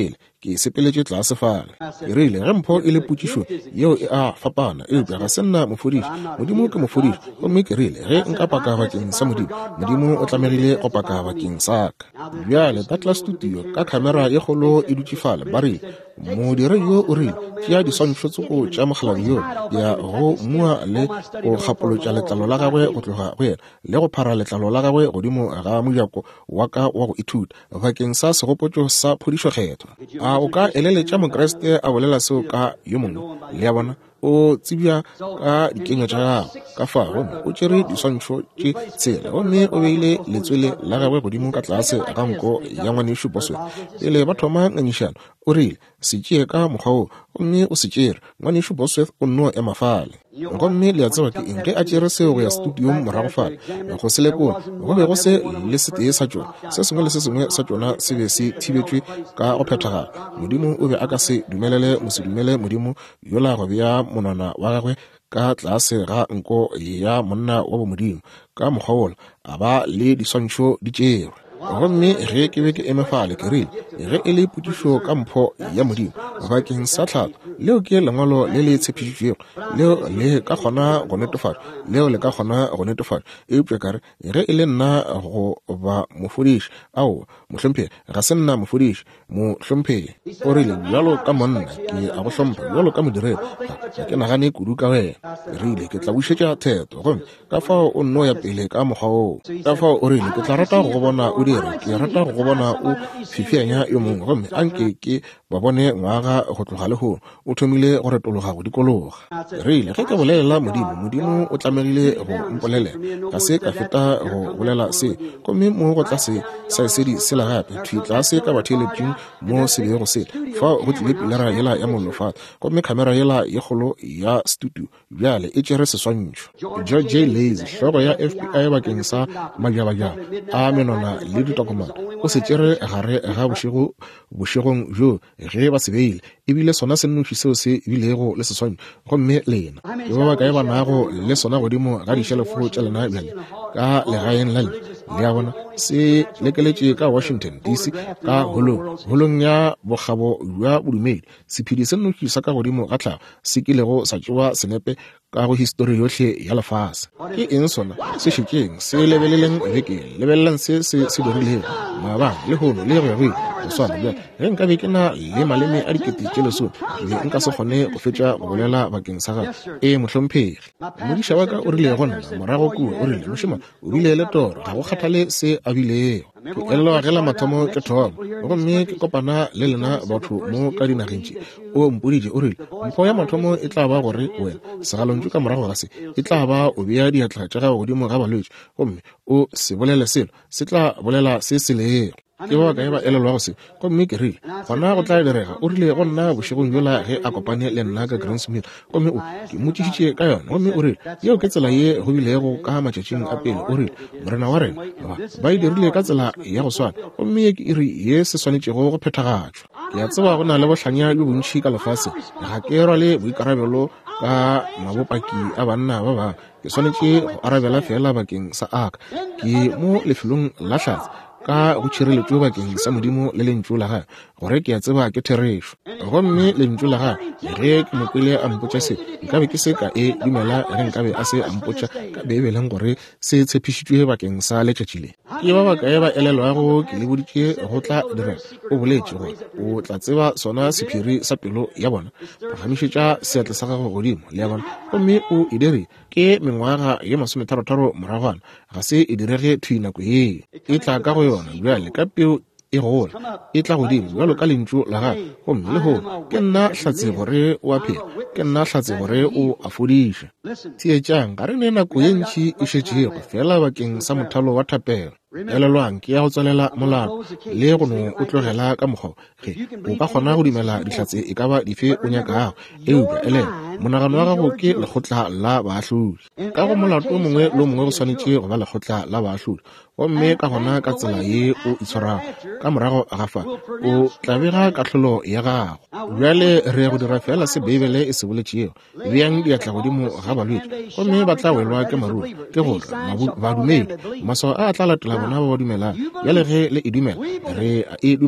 [SPEAKER 1] ke sepeletše tlase fale. Ke rile ge mpho e le potšišo yeo e a fapana eupša ga se nna mofodiši, modimo ke mofodiši. Gomme ke rile ge nka paka bakeng sa modimo, modimo o tlamegile go paka bakeng sa ka. Bjale Butler Studio ka kamera ye kgolo e dutše fale ba rile modire yo o rile tšea diswantšho tsoko tša mogaladi yo ya go mua le go kgapolotša letlalo la gagwe go tloga go yena le go phara letlalo la gagwe godimo ga mojako wa ka wa go ithuta bakeng sa segopotšo sa phodišokgetho. A o ka eleletša mokreste a bolela seo ka yo mongwe le ya bona o tsebja ka dikenya tša gago ka fa gomme o tšere diswantšho tše tsela gomme o beile letswele la gagwe godimo ka tlase ga nko ya ngwanešo Bosworth. Pele ba thoma ngangišano o rile se tšee ka mokgwa o gomme o se tšere ngwanešo Bosworth o nno ema fale. Gomme le a tseba ke eng ge a tšere seo go ya studiong morago fale go se lekola go be go se le setee sa tšona, se sengwe le se sengwe sa tšona se be se thibetšwe ka go phethagala. Modimo o be a ka se dumelele mosedumele modimo yola go bea monwana wa gagwe ka tlase ga nko ya monna wa bomodimo ka mokgwa ola a ba le diswantšho di tšerwe. Gomme ge ke be ke emefale ke rile ge e le potšišo ka mpho ya modimo bakeng sa tlhalo leo ke lengwalo le le tshepišitšwego leo le ka kgona go netefatša leo le ka kgona go netefatša eupša kare ge e le nna go ba mofodiši ao mohlomphegi ga se nna mofodiši mohlomphegi. O rile bjalo ka monna ke a go hlompha bjalo ka modiredi ga ke nagane kudu ka wena. E rile ke tla bušetša theto gomme ka fao o nno ya pele ka mokgwa oo. Ka fao o rile ke tla rata go bona o dire ke rata go bona o fifianya yo mongwe gomme anke ke ba bone ngwaga go tloga le gono o thomile go retologa go dikologa. Re ile ge ke bolelela modimo modimo o tlamegile go mpolelela ka se ka feta go bolela se gomme mo go tla se sa sedi se la gape thwi tla se ka batheletšeng mo se be go se fa go tlile pilara yela ya molofat gomme kamera yela ye kgolo ya studio bjale e tšere seswantšho. George J. Lazy hlogo ya F B I bakeng sa majabajaba a menwana le ditokomane o se tšere gare ga bošego bošegong jo ge ba se beile ebile sona sennoši seo se ebilego le seswantšho gomme lena ke ba ba kae ba nago le sona godimo ga dišelefo tša lena bjale ka legaeng la le le ya bona se lekeletše ka Washington D C ka holong holong ya bogabo bja bodumedi. Sephedi sennoši sa ka godimo ga tlhago se kilego sa tšewa senepe ka go histori yohle ya lefase. Ke eng sona se šetšeng se lebeleleng beke lebelelang se se se dirilego maabang le hono le go go go swana bjale ge nka be ke na le maleme a dikete tše lesome ke be nka se kgone go fetša go bolela bakeng sa ga e mohlomphegi. Modiša wa ka o rile gonna morago kuwa o rile mošima o bile le toro ga go kgathale se a bilego. Ke elelwa gela mathomo ke thomo gomme ke kopana le lena batho mo ka dinageng tše o mpoditše o rile mpho ya mathomo e tla ba gore wena segalontšu ka morago ga se e tla ba o bea diatla tša gago godimo ga balwetši gomme o se bolele selo se tla bolela se se lego. Ke ba kae ba elelwago se gomme ke rile gona go tla direga o rile go nna bošegong jola ge a kopane le nna ka Greensmith gomme o ke motšišitše ka yona gomme o rile yeo ke tsela ye go bilego ka matšatšing a pele o rile morena wa rena ba e dirile ka tsela ya go swana gomme ye ke iri ye se swanetšego go phethagatšwa. Ke a tseba go na le bohlanya jo bontšhi ka lefase ga ke rwale boikarabelo ka mabopaki a banna ba ba ke swanetše go arabela fela bakeng sa aka ke mo lefelong la hlatse ka go tšhireletšo bakeng sa modimo le lentšu la gae gore ke a tseba ke therešo gomme lentšu la gae ge ke mokwele a mpotša se nkabe ke se ka e dumela ge nkabe a se a mpotša ka beebeleng gore se tshepišitšwe bakeng sa letšatši le. Ke ba bakae ba elelwago ke le boditše go tla direga o boletše gore o tla tseba sona sephiri sa pelo ya bona pagamišetša seatle sa gago godimo le ya bona gomme o e dire ke mengwaga ye masometharotharo moragwana ga se e direge thwi nako ye e tla ka go yona bjale ka peo e gola e tla godimo bjalo ka lentšu la gae gomme le gono ke nna hlatse gore o a phela ke nna hlatse gore o a fodiša. Tsietšang ga re ne nako ye ntšhi e šetšego fela bakeng sa mothalo wa thapelo elelwang ke ya go tswalela molao le go no o tlogela ka mokgwa ge o ka kgona go dumela dihlatse e ka ba dife o nyakago eupša elela monagano wa gago ke lekgotla la baahlodi ka go molato o mongwe le o mongwe go swanetše go ba lekgotla la baahlodi gomme ka gona ka tsela ye o itshwarago ka morago a gafa o tlabega kahlolo ya gago. Bjale re go dira fela se beibele e se boletšego bjang diatla godimo ga balwetši gomme ba tla welwa ke marua ke gore badumedi maswao a tla latela bona ba ba dumelang bjale ge le e dumela re e dumela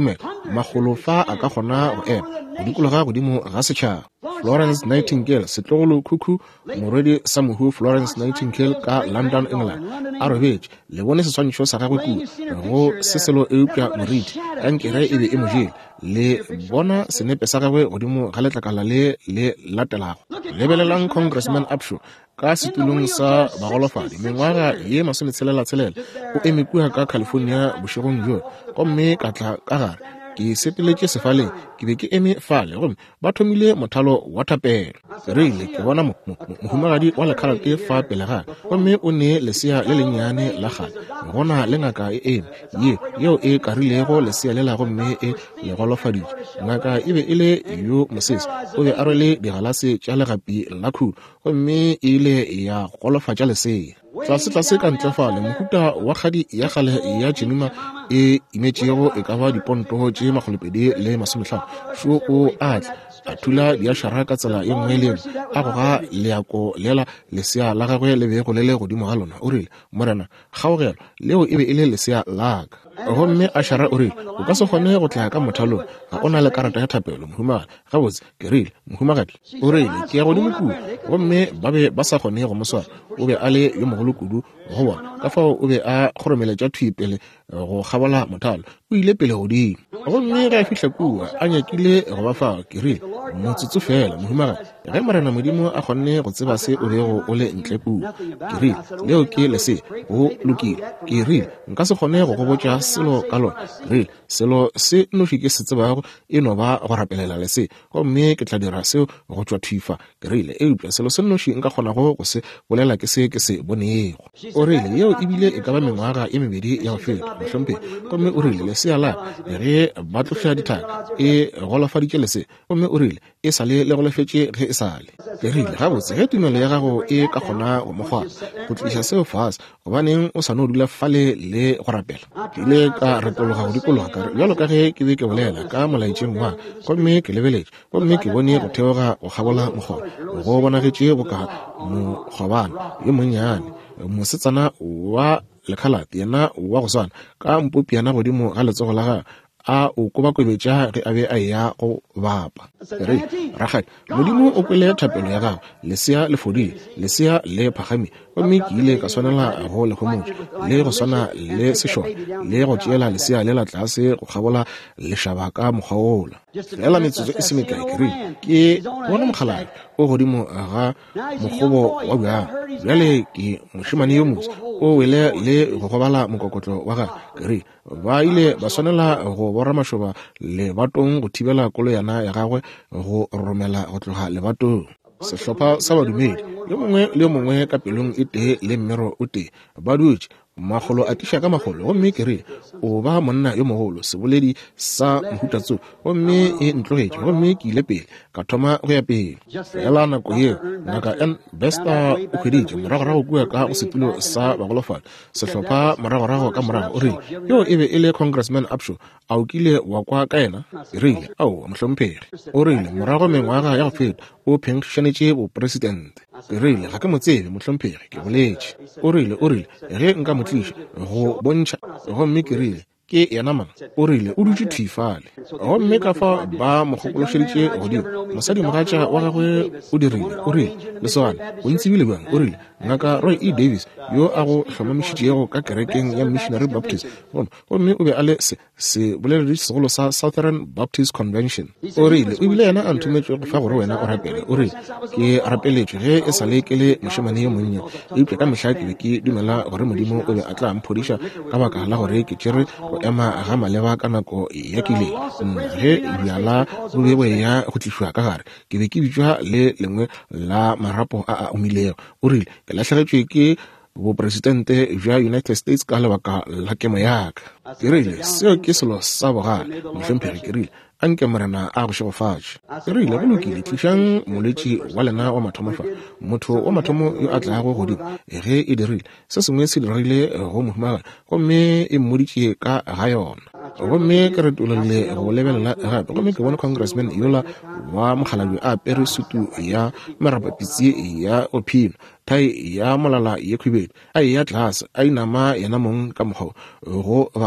[SPEAKER 1] magolo fa a ka gona go ema go dikologa godimo ga setšhaba. Florence Nightingale setlogolo khukhu morwedi sa mohu Florence Nightingale ka London, England a robetše le bone seswantšho sa gagwe ku go seselo eupša moriti kankere e be e mojele le bona senepe sa gagwe godimo ga letlakala le le latelago. Lebelelang Congressman Upshaw ka setulong sa bagolofadi mengwaga ye masometshelela tshelela o eme kua ka California bošegong jo gomme ka tla ka gare ke seteletše sefaleng ke be ke eme fale gomme ba thomile mothalo wa thapelo. Re ile ke bona mohumagadi wa lekhalate fa pele ga gomme o ne lesea le lennyane la gale gona le ngaka e eme ye yeo e karilego lesea le la gomme e le golofaditše. Ngaka e be e le yo mosese o be a rwele digalase tša legapi la khudu gomme e ile ya golofatša lesea. Tlase-tlase ka ntlefale mohuta wa kgadi ya gale ya Jemima e imetšego e ka ba diponto tše magolopedi le masomehlano šo o atla a thula diašara ka tsela ye nngwe le a go ga leako lela lesea la gagwe le bego le le godimo ga lona. O rile morena kgaogelo leo e be e le lesea laka gomme ašara o rile o ka se kgone go tla ka mothalong ga o na le karata ya thapelo mohumagadi gabotse ke rile mohumagadi o rile ke ya godimo kudu gomme ba be ba sa kgone go moswara o be a le yo mogolo kudu go bona ka fao o be a kgoromeletša thui pele go kgabola mothalo o ile pele godimo gomme ge a fitlha kua a nyakile go ba fa ke rile motsotso fela mohumagadi ge morena modimo a kgonne go tseba se o bego o le ntle kua ke rile leo ke lesea go lokile ke rile nka se kgone go go botša selo ka lona ke rile selo se noši ke se tsebago e no ba go rapelela lesea gomme ke tla dira seo go tšwa thuifa ke rile eupša selo se noši nka kgonago go se bolela ke se ke se bonego. O rile yeo ebile e ka ba mengwaga e mebedi ya go feta mohlompe gomme o rile lesea la ge ba tlofša dithaka e golofaditše lesea gomme o rile e sale le golofetše ge e sale. Ke rile gabotse ge tumelo ya gago e ka kgona go mogwara go tliša seo fase gobaneng o sa no dula fale le go rapela. Ke ile ka retologa go dikologa kare bjalo ka ge ke be ke bolela ka molaetšeng wa gomme ke lebeletše gomme ke bone go theoga go kgabola mokgoro go bonagetše go ka mokgobana yo monnyane mosetsana wa lekhalate yena wa go swana ka mpopiana godimo ga letsogo la gagwe a o kobakwebetša ge a be a ya go bapa. Re ragadi modimo o kwele thapelo ya gagwe lesea le fodile lesea le phagame gomme ke ile ka swanela go le gomotša le go swana le sešona le go tšeela lesea le la tlase go kgabola lešaba ka mokgwaola. Fela metsotso e semekae ke rile ke bona mokgalane o godimo ga mokgobo wa bjang bjale ke mošemane yo motse o wele le go gobala mokokotlo wa gagwe ke rile ba ile ba swanela go bora mašoba lebatong go thibela kolo yana ya gagwe go romela go tloga lebatong. Sehlopha sa badumedi yo mongwe le yo mongwe ka pelong e tee le mmero o tee ba dutše magolo a tiša ka magolo gomme ke rile o ba monna yo mogolo seboledi sa mohutatso gomme e ntlogetše gomme ke ile pele ka thoma go ya pele. Fela nako yeo ngaka Ann Bester o hweditše moragorago kua ka go setulo sa bagolofadi sehlopha moragorago ka morago o rile yo e be e le Congressman Upshaw a o kile wa kwa ka yena ke rile ao mohlomphegi o rile morago mengwaga ya go feta o phenšenetše bopresidente ke rile ga ke motsebe mohlomphegi ke boletše o rile o rile ge nka motliša go bontšha gomme ke rile ke yena mang o rile o dutše thuifale gomme ka fa ba mokgokološeditše godimo mosadi mogatša wa gagwe o dirile o rile lesogane o ntsebile bjang o rile ngaka Roy E. Davis yo a go hlomamišitšego ka kerekeng ya Missionary Baptist gomme o be a le se boleleditše segolo sa Southern Baptist Convention. O rile o ebile yena a nthometše go fa gore wena o rapele o rile ke rapeletše ge e sa le ke le mošemane yo monnya eupša ka mehla ke be ke dumela gore modimo o be a tla mphodiša ka baka la gore ke tšere go ema ga maleba ka nako ya kileng nna ge bjala bo be boya go tlišwa ka gare ke be ke bitšwa le lengwe la marapo a a omilego o rile ke latlhegetšwe ke bopresidente bja United States ka lebaka la kemo yaka ke rile seo ke selo sa bogale mohlomphegi ke rile anke morena a go šegofatše ke rile go lokile tlišang molwetši wa lena wa mathomo fa motho wa mathomo yo a tlago godimo ge e dirile se sengwe se dirile go mohumagadi gomme e mmoditše ka ga yona gomme ke re tologile go lebelela gape gomme ke bone Congressman yola wa mogalabi a apere sutu ya merapapitsi ya ophino thai ya molala ye khwibedi a ya tlase a inama yena mong ka mokgwa go batho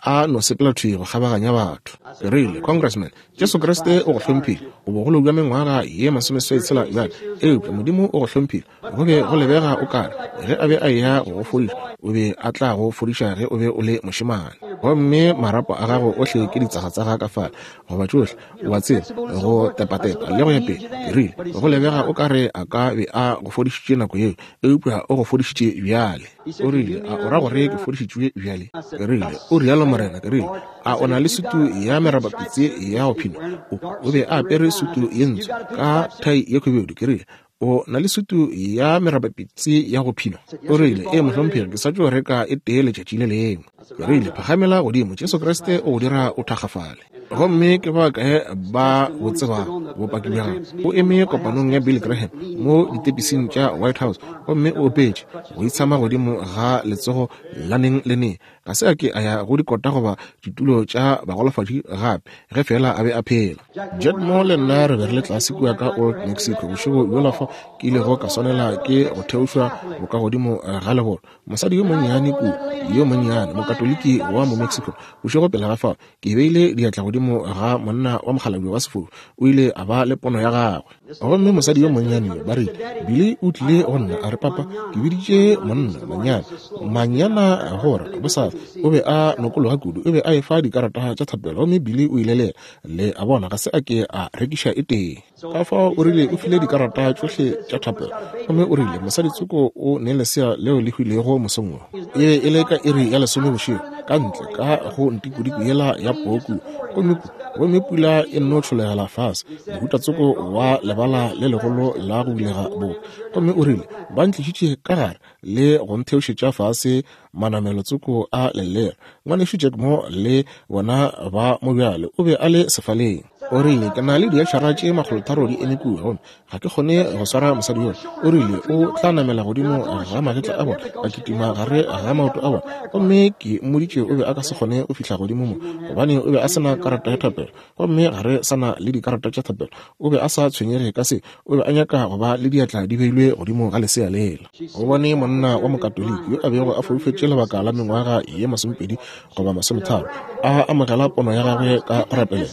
[SPEAKER 1] a no sepela thwego kgabaganya batho ke rile congressman Jesu Kriste o go hlomphile o bogolo bja mengwaga ye masomeswetshela bjale eupša modimo o go hlomphile go be go lebega o kare ge a be a ya go go fodiša o be a tla go fodiša ge o be o le mošemane gomme marapo a gago ohle ke ditsagatsaga ka fale goba tšohle wa tseba go tepatepa le go epela ke rile go lebega o kare a ka be a go fodišitše nako yeo eupša o go fodišitše bjale o rile a o ra gore ke fodišitšwe bjale ke rile o rialo morena ke rile a o na le sutu ya merabapitse ya go phino o be a apere sutu ye ntsho ka thai ye khubedu ke rile o na le sutu ya merabapitse ya go phino o rile e mohlomphegi ke sa tšo reka e tee letšatši le lengwe ke rile phagamela godimo Jesu Kriste o dira o thagafale gomme ke ba kae ba go tseba bopaki bja gago o eme kopanong ya Bill Graham mo ditepising tša White House gomme o opetše go itshama godimo ga letsogo la neng le neng ga se a ke a ya go dikota goba ditulo tša bagolofadi gape ge fela a be a phela Jet Mo le nna re be re le tlase kua ka Old Mexico bošego bjolafo ke ilego ka swanela ke go theošwa go ka godimo ga lebolo mosadi yo monnyane ku yo monnyane mokatoliki wa mo Mexico bošego pele ga fao ke beile diatla godimo ga monna wa mogalabi wa sefofu o ile a ba le pono ya gagwe gomme mosadi yo monnyane ba re Billy o tlile go nna a re papa ke biditše monna manyana manyana gore bosa o be a nokologa kudu o be a efa dikarata tša thapelo gomme Billy o ile le a bona ga se a ke a rekiša e teng ka fao o rile o file dikarata tšohle tša thapelo gomme o rile mosadi tsoko o ne lesea leo le hwilego mosongwe e e le ka iri ya lesome bošego ka ntle ka go ntikudiku yela ya poku gomme pula e nno tšholegela fase mohuta tsoko wa lebala le legolo la go bulega boka gomme o rile ba ntlišitše ka gare le go ntheošetša fase manamelo tsoko a lelera ngwanešo Jack Mo le bona ba mobjale o be a le sefaleng o rile ke na le diešara tše magolotharo di eme kua gomme ga ke kgone go swara mosadi yone o rile o tla namela godimo ga magetla a bona a kitima gare ga maoto a bona gomme ke mmoditše o be a ka se kgone o fihla godimo mo gobane o be a sena karata ya thapelo gomme gare sana le dikarata tša thapelo o be a sa tshwenyege ka se o be a nyaka go ba le diatla di beilwe godimo ga lesea lela go bone monna wa mokatoliki yo a bego a foufetše lebaka la mengwaga ye masomepedi goba masometharo a amogela pono ya gagwe ka go rapela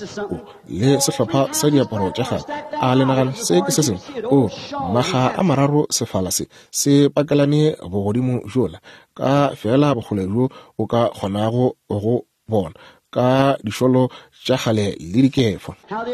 [SPEAKER 1] le sehlopha sa diaparo tša gagwe a lenagana se ke se sengwe o maga a mararo sefala se se pakelane bogodimo jola ka fela bogole jo o ka kgonago go bona ka dišolo tša gale le dikefa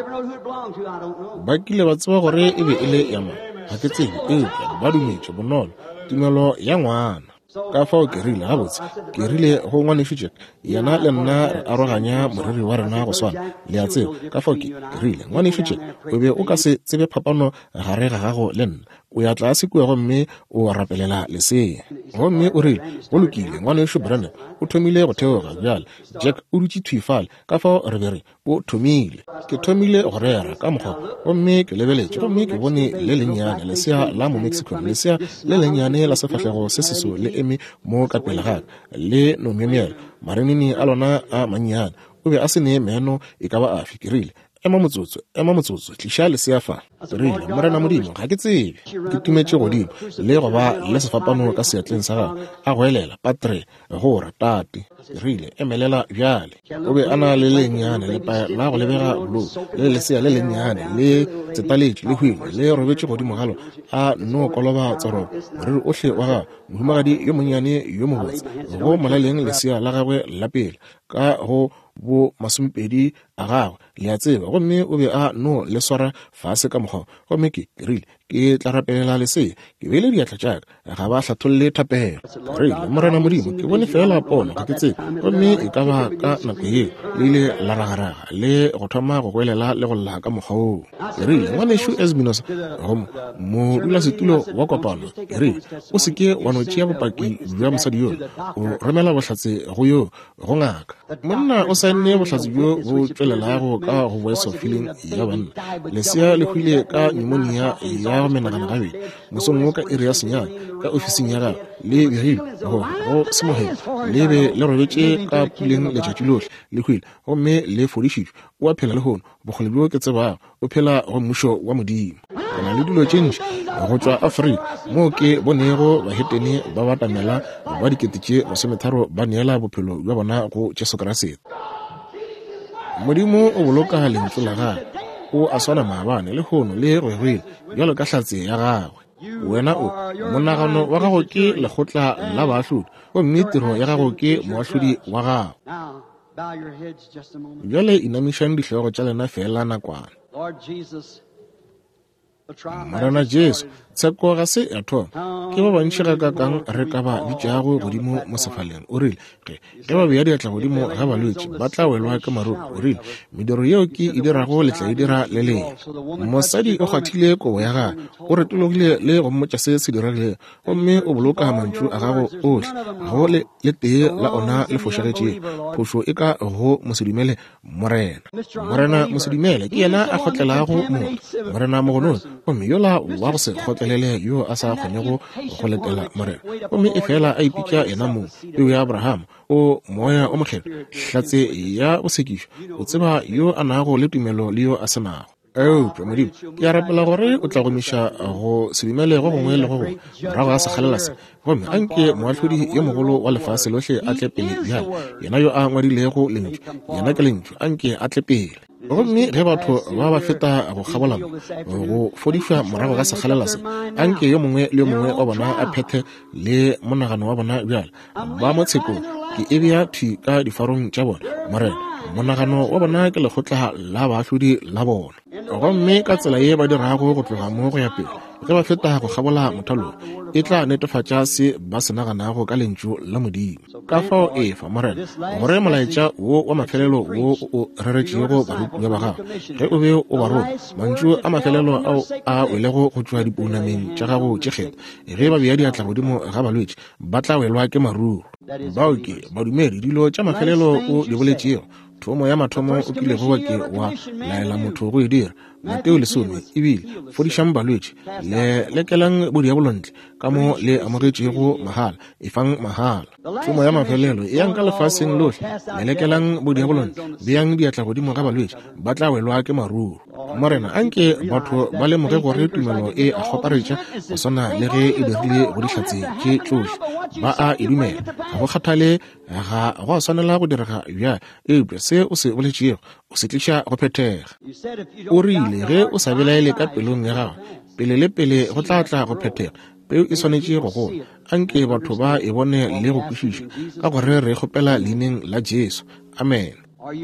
[SPEAKER 1] ba kile ba tseba gore e be e le ya mang ga ke tsebe eupša ba dumetše bonolo tumelo ya ngwana ka fao ke rile gabotse ke rile go ngwanešo Jack yena le nna re aroganya moriri wa rena go swana le a tseo ka fao ke rile ngwanešo Jack o be o ka se tsebe phapano gare ga gago le nna o ya tla se kua gomme o rapelela lesea gomme o rile go lokile ngwanešo Brennan o thomile go theoga bjale Jack o dutše thwifale ka fao re be re o thomile ke thomile go rera ka mokgwa gomme ke lebeletše gomme ke bone le lennyane lesea la mo Mexico lesea le lennyane la sefahlego se seso le eme mo ka pele gaka le nomemela marenini a lona a mannyane o be a se ne meno e ka ba a fikirile ema motsotso ema motsotso tliša lesea fa rile morena modimo ga ke tsebe ke tumetše godimo le go ba le sefapano ka seatleng sa gago a go elela patre go ratate rile emelela bjale o be a na le lennyane lepa la go lebega blo le lesea le lennyane le tsetaletše le hwile le robetše godimo galo a no koloba tsoro moriri ohle wa gago mohumagadi yo monnyane yo mobotse go molaleng lesea la gagwe la pele ka go bo masomepedi a gagwe le a tseba gomme o be a no le swara fase ka mokgwa gomme ke rile ke tla rapelela lesea ke beile diatla tšaka ga ba hlatholle thapelo rile morena modimo ke bone fela pono ga ke tsebe gomme e ka ba ka nako yeo le ile la ragaraga le go thoma go goelela le go lla ka mokgwa oo ke rile ngwanešo Esminos gomo modulasetulo wa kopano ke rile o seke wa no tšea bopaki bja mosadi yone o romela bohlatse go yo go ngaka monna o saenne bohlatse bjo bo tšwelelago ka go voice of feeling ya banna lesea le hwile ka pneumonia ya menagana gabedi mosong wo ka iri ya senyane ka ofising ya gago le begile go go semogeng le be le robetše ka puleng letšatši lohle le hwile gomme le fodišitšwe o a phela le gono bogole bjo ke tsebago o phela go mmušo wa modimo. ke na le dilo tše ntši go tšwa Afrika mo ke bonego baheteni ba batamela ba dikete tše masometharo ba neela bophelo bja bona go Jesu Kriste. Modimo o boloka lentswe la gagwe, o a swana maabane le hono le rwele bjalo ka hlatse ya gagwe. Wena o monagano wa gago ke lekgotla la baahlodi, gomme tiro ya gago ke moahlodi wa gago. Bjale inamišang dihloogo tša lena fela nakwana. Morena Jesu, tsheko ga se ya thoma ke ba bantši ga ka kang re ka ba bitšago godimo mo sefaleng. O rile ge ba beya diatla godimo ga balwetši ba tla welwa ke maroto. O rile mediro yeo ke e dirago le tla e dira le lena. Mosadi o kgathile kobo ya gagwe, o retologile le go mmotša se se diregilego, gomme o boloka mantšu a gago ohle. Go le tee la ona le fošagetše phošo e ka go mosedumele morena. Morena mosedumele ke yena a kgotlelago motho. Morena mogonone gomme yola wa go se kgotlelele yo a sa kgonego go letela morena, gomme e fela a ipitša ena mo peo ya Abraham o moya o mokgelo hlatse ya bosekišo. O tseba yo a nago le tumelo le yo a senago. Eupša Modimo, ke a rapela gore o tla gomiša go sedumele go gongwe le go gongwe morago a sekgalela se, gomme anke moahlodi yo mogolo wa lefase lohle a tle pele bjale, yena yo a ngwadilego lentšu, yena ke lentšu anke a tle pele. Gomme ge batho ba ba feta go gabolama go fodišwa morago ga sekgalela se, anke yo mongwe le yo mongwe wa bona a phethe le monagano wa bona bjale ba mo tshekong ke e bea thwi ka difarong tša bona. Morena monagano wa bona ke lekgotla la baahlodi la bona. Gomme ka tsela ye ba dirago go tloga mo go ya pele, ge ba feta go gabola mothalong, e tla netefatša se ba se naganago ka lentšu la Modimo. Ka fao efa morena gore molaetša wo wa mafelelo wo o reretšego barutiwa ba gago, ge o be o ba roma mantšu a mafelelo ao a welego go tšwa dipounameng tša gago tše kgetho, ge ba beya diatla godimo ga balwetši ba tla welwa ke maruru. Baoki badumedi dilo tša mafelelo o di boletšego, thomo ya mathomo o kilego wa ke wa laela motho go e dira Mateo lesome, ebile fodišang balwetši le lekelang bodiabolontle ka mo le amogetšego mahala efang mahala. Thomo ya mafelelo e yang ka lefaseng lohle le lekelang bodiabolontle beyang diatla godimo ga balwetši ba tla welwa ke maruru. Morena anke batho ba lemoge gore tumelo e a goparetša go swana le ge e dirile go dihlatse ke tsohle, ba a e dumela ga go kgathale ga go a swanela go direga bja eupša se o se boletšego o se tliša go phethega. O rile ge o sa belaele ka pelong ya gago, pele le pele go tla tla go phethega, peo e swanetše go gola. Anke batho ba e bone le go kwešiša ka gore re kgopela leineng la Jesu. Amen.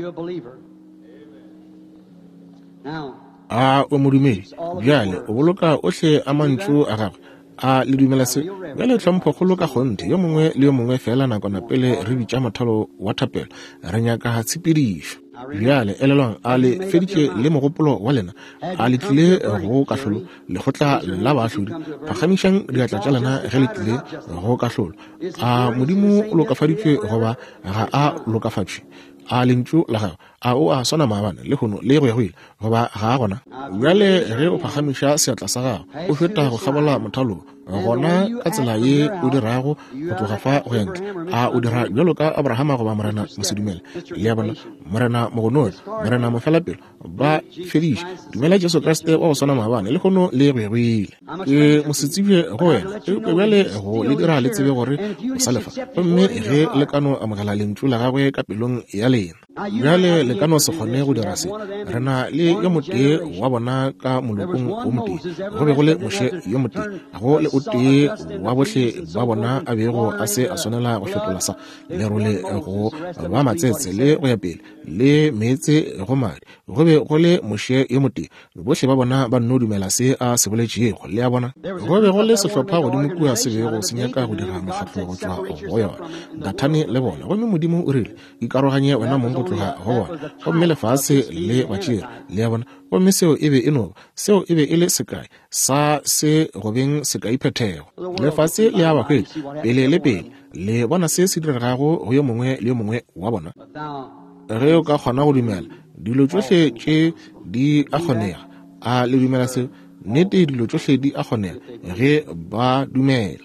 [SPEAKER 1] A o modumedi bjale o boloka ohle a mantšu a gagwe a le dumela se bjale hlompho kgolo ka kgonte yo mongwe le yo mongwe fela nakwana pele re bitša mothalo wa thapelo re nyaka tshepedišo. Bjale elelwang a le feditše le mogopolo wa lena a le tlile go kahlolo lekgotla la baahlodi, phagamišang diatla tša lena ge le tlile go kahlolo. A Modimo o lokafaditšwe goba ga a lokafatšwe? A lentšu la gago a o a swana maabane le hono le gwegwile goba ga a gona? Bjale ge o phagamiša seatla sa gago o feta go gabola mothalong, gona ka tsela ye o dirago go tloga fa go ya ntle, a o dira bjalo ka Abrahama goba morena mosedumele le ya bona morena mogonone morena mofelapelo ba fediša dumela Jesu Kriste wa go swana maabane le hono le gwegwile. Ke mosetsebi go wena eupe bjale go le dira le tsebe gore o sa lefa, gomme ge le kano amogela lentšu la gagwe ka pelong ya lena. Bjale le kano se kgone go dira se, rena le yo motee wa bona ka molokong o motee, go be go le moše yo motee, go le o tee wa bohle ba bona a bego a se a swanela go fetola sa lerole go ba matsetse le go ya pele le meetse go madi, go be go le moše yo motee bohle ba bona ba nno dumela se a se boletšego le a bona. Go be go le sehlopha godimo kua se bego se nyaka go dira mekgatlo go tšwa go yona Dathane le bona, gomme Modimo o rile ikaroganye wena mong go tloga go bona, gomme lefase le batšere le a bona, gomme seo e be e no seo e be e le sekai sa se go beng sekai phethego. Lefase le a bagwedi pele le pele le bona se se diregago go yo mongwe le yo mongwe wa bona. Ge o ka kgona go dumela dilo tsohle tše di a kgonega, a le dumela seo nnete dilo tsohle di a kgonega ge ba dumela.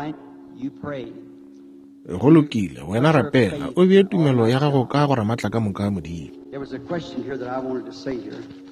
[SPEAKER 1] Go lokile wena rapela o bee tumelo ya gago ka gore matla ka moka Modimo.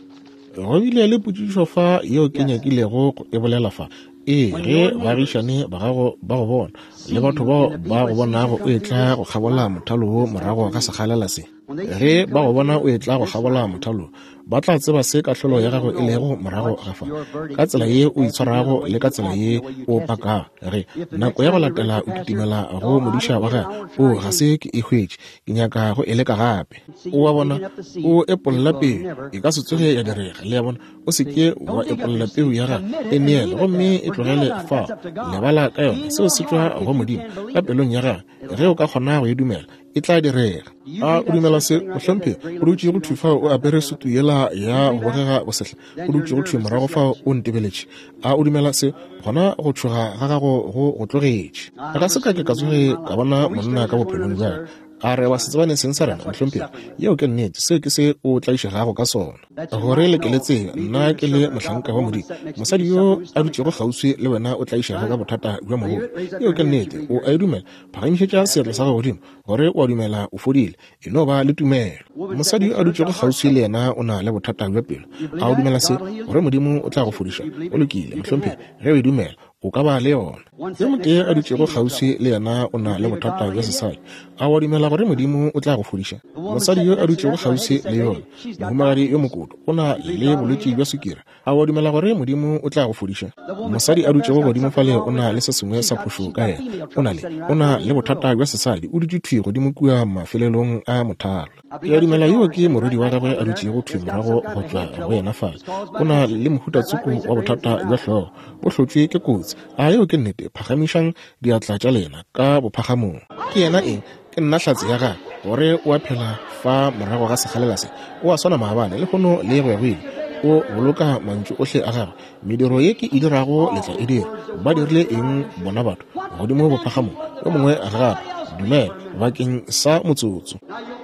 [SPEAKER 1] go bile le putsišo fa yeo ke nyakilego e bolela fa ee ge baagišane ba gago ba go bona le batho bao ba go bonago o e tla go kgabola mothalo wo morago ka sekgalela se ge ba go bona o e tla go kgabola mothalo ba tla tseba se kahlolo ya gago e lego morago ga fa ka tsela ye o itshwarago le ka tsela ye o paka re nako ya go latela o kitimela go modiša wa ga o ga se ke e hwetše ke nyaka go e leka gape o wa bona o epolola peo e ka se tsoge ya direga le ya bona o seke wa epolola peo ya ga e neele gomme e tlogele fa lebala ka yone seo se tšwa go modimo ka pelong ya ga ge o ka kgona go e dumela e tla direga a o dumela se o hlomphe o dutse go thufa o apere sutu yela ya go bogega bosehla o dutse go thufa morago fa o ntebeletše a o dumela se gona go tšhoga ga gago go go tlogetše a ka se ka ke ka tsoge ka bona monna ka bophelong bja a re wa setsebane seng sa rena mohlomphelo yeo ke nnete seo ke se o tlaišegago ka sona gore le keletseng nna ke le mohlanka wa modimo mosadi yo a dutšego kgauswi le wena o tlaišega ka bothata bja mogolo yeo ke nnete o a e dumela phagamišetša seetlo sa ga godimo gore o a dumela o fodile e no ba le tumelo mosadi yo a dutšego kgauswi le yena o na le bothata bja pelo a o dumela se gore modimo o tla go fodiša o lokile mohlomphelo ge o e dumela o ka ba le yona yo motee a dutšego kgauswi le yena o na le bothata bja sesadi a wa dumela gore modimo o tla go fodiša mosadi yo a dutšego kgauswi le yona mohumagadi yo mokoto o na le bolwetši bja sukiri a wa dumela gore modimo o tla go fodiša mosadi a dutšego godimo fale o na le se sengwe sa phošo ka yena o na le o na le bothata bja sesadi o dutše thwi godimo kua mafelelong a mothalo ke a dumela yo ke morwedi wa gagwe a dutšego thwi morago go tšwa go yena fale o na le mohutatsoko wa bothata bja hloogo o hlotšwe ke kotsi a yeo ke nnete phagamišang diatla tša lena ka bophagamong ke yena eng ke nna hlatse ya ga gore o a phela fa morago ga sekgalela se o a swana maabane le kgono le go ya goile o boloka mantšu ohle a gagwe mediro ye ke e dirago letla e dira ba dirile eng bona batho godimo bophagamong yo mongwe a gape dumela bakeng sa motsotso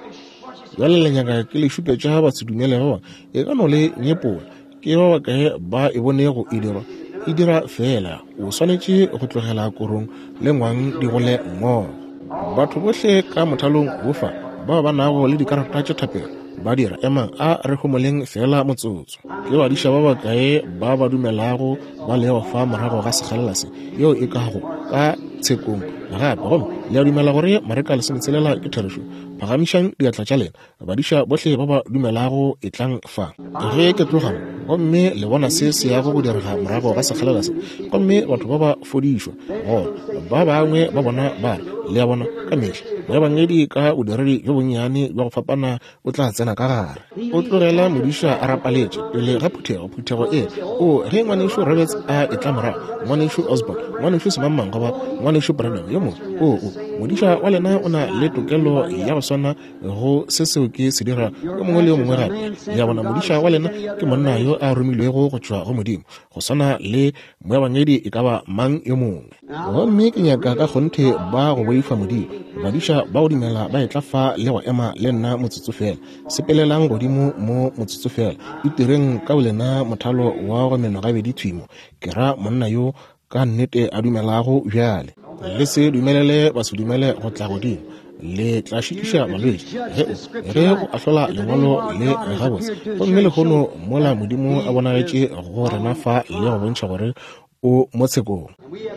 [SPEAKER 1] bjale lenyaka ke lešupetša batsedumele ba ba e ka no le nyepola ke ba bakae ba e bonego e dirwa e dira fela o swanetše go tlogela korong le ngwang di gole mmogo batho bohle ka mothalong bofa ba ba nago le dikarata tša thapelo ba dira emang a re homoleng fela motsotso ke badiša ba bakae ba ba dumelago ba lego fa morago ga sekgalela se yeo e kago ka tshekong gape gomme le a dumela gore mareka le senetselela ke therišo phagamišang diatla tša lena badiša bohle ba ba dumelago e tlang fa ge ke tlogamo gomme le bona se se yago go direga morago ga sekgalela se gomme batho ba ba fodišwa gona ba bangwe ba bona ba re le ya bona ka mehla ba bangedi ka bodiredi jo bonnyane jwa go fapana o tla tsena ka gare o tlogela modiša a rapaletše pele ga phuthego phuthego e o ge ngwanešo roberts a e tla morago ngwanešo osborn ngwanešo semammangoba ngwanešo branam yo mongwe o o modiša wa lena o na le tokelo ya go swana go se seo ke se dira yo mongwe le yo mongwe gape ya bona modiša wa lena ke monna yo a romilwego go tšwa go modimo go swana le moabangedi e ka ba mang yo mongwe gomme ke nyaka ka kgonthe ba go boifa modimo badiša ba go dimela ba e tla fa le go ema le nna motsotso fela sepelelang godimo mo motsotso fela itireng ka bolena mothalo wa go meno gabedi thwimo ke ra monna yo ka nnete a dumelago bjale le se dumelele ba se dumele go tla godimo le tla šikiša malwetši ge go ahlola lengwalo le gabotse gomme le kgono mola modimo a bonagetše go rena fa le go bontšha gore o mo tshekong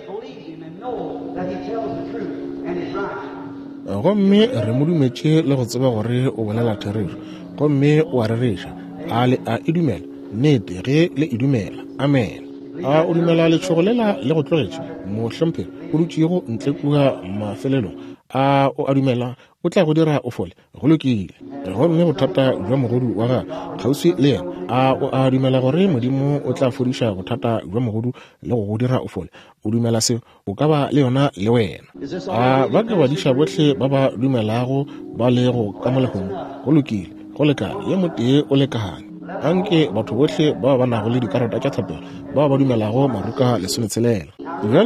[SPEAKER 1] gomme re mo dumetše le go tseba gore o bolela therešo gomme o a rereša a le a e dumela nnete ge le e dumela amen a o dumela letšhogo lela le go tlogetše mohlomphelo o dutšego ntle kua mafelelong a o a dumela o tla go dira o fole go lokile gomme bothata jwa mogodu wa ga kgauswi le yena a o a dumela gore modimo o tla fodiša bothata jwa mogodu le go go dira o fole o dumela seo o ka ba le yona le wena a ba ka badiša bohle ba ba dumelago ba lego ka molegong go lokile go lekane ye motee o lekane anke batho bohle ba ba nago le dikarata tša thapelo ba ba dumelago maruka lesometselela bjale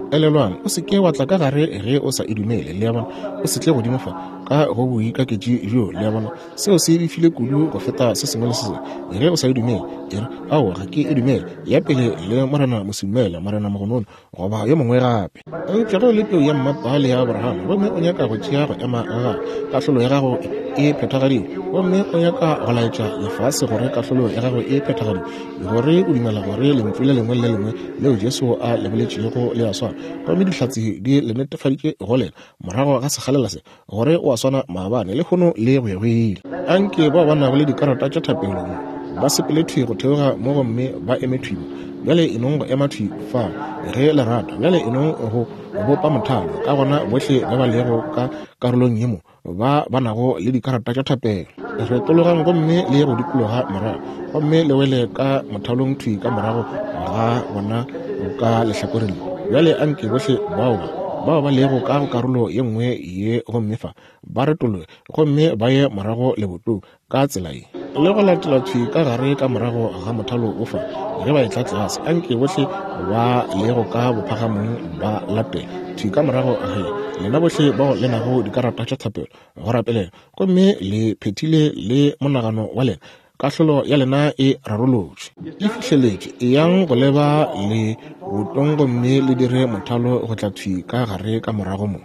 [SPEAKER 1] elelwang o se ke wa tla ka gare ge o sa edumele le ya bona o se tle godimo fa ka go bui ka keji jo le ya bona seo se bifile kudu go feta se sengwe le se ge o sa edumele ere ao ga ke edumele ya pele le Morena Mosimela Morena Mogonono go ba yo mongwe gape e tlero le peo ya mmapa le ya Abraham go me o nyaka go tšea go ema ga kahlolo ya gago e phethagadi go me o nyaka go laetša lefase gore kahlolo ya gago e phethagadi gore o dumela gore lentswe le lengwe le lengwe leo Jesu a lebeletšego le a swana go me dihlatsi di le netefaditše go lela morago ga segalela se gore o a swana maabane le kgono le gwegwile anke ba ba nago le dikarata tša thapelo ba sepelethwe go theoga mo gomme ba emethwimo bjale enong go ema thwi fa ge lerato bjale enong go bopa mothalo ka gona bohle ba ba lego ka karolong yemo ba ba nago le dikarata tša thapelo re tologang gomme le go dikologa morago gomme le wele ka mothalong thwi ka morago ga bona ka lehlakoreng bjale anke bohle bao ba bao ba lego ka karolo ye nngwe ye gomme fa ba retolwe gomme ba ye morago le boto ka tsela ye le go latela thwi ka gare ka morago ga mothalo o fa ge ba etla tlase anke bohle ba lego ka bophagamong ba latela thwi ka morago ge lena bohle bao le nago dikarata tša thapelo go rapelela gomme le phethile le monagano wa lena kahlolo ya lena e rarolotše e fihlheletše e yang go leba le botong gomme le dire mothalo go tla thwi ka gare ka morago mo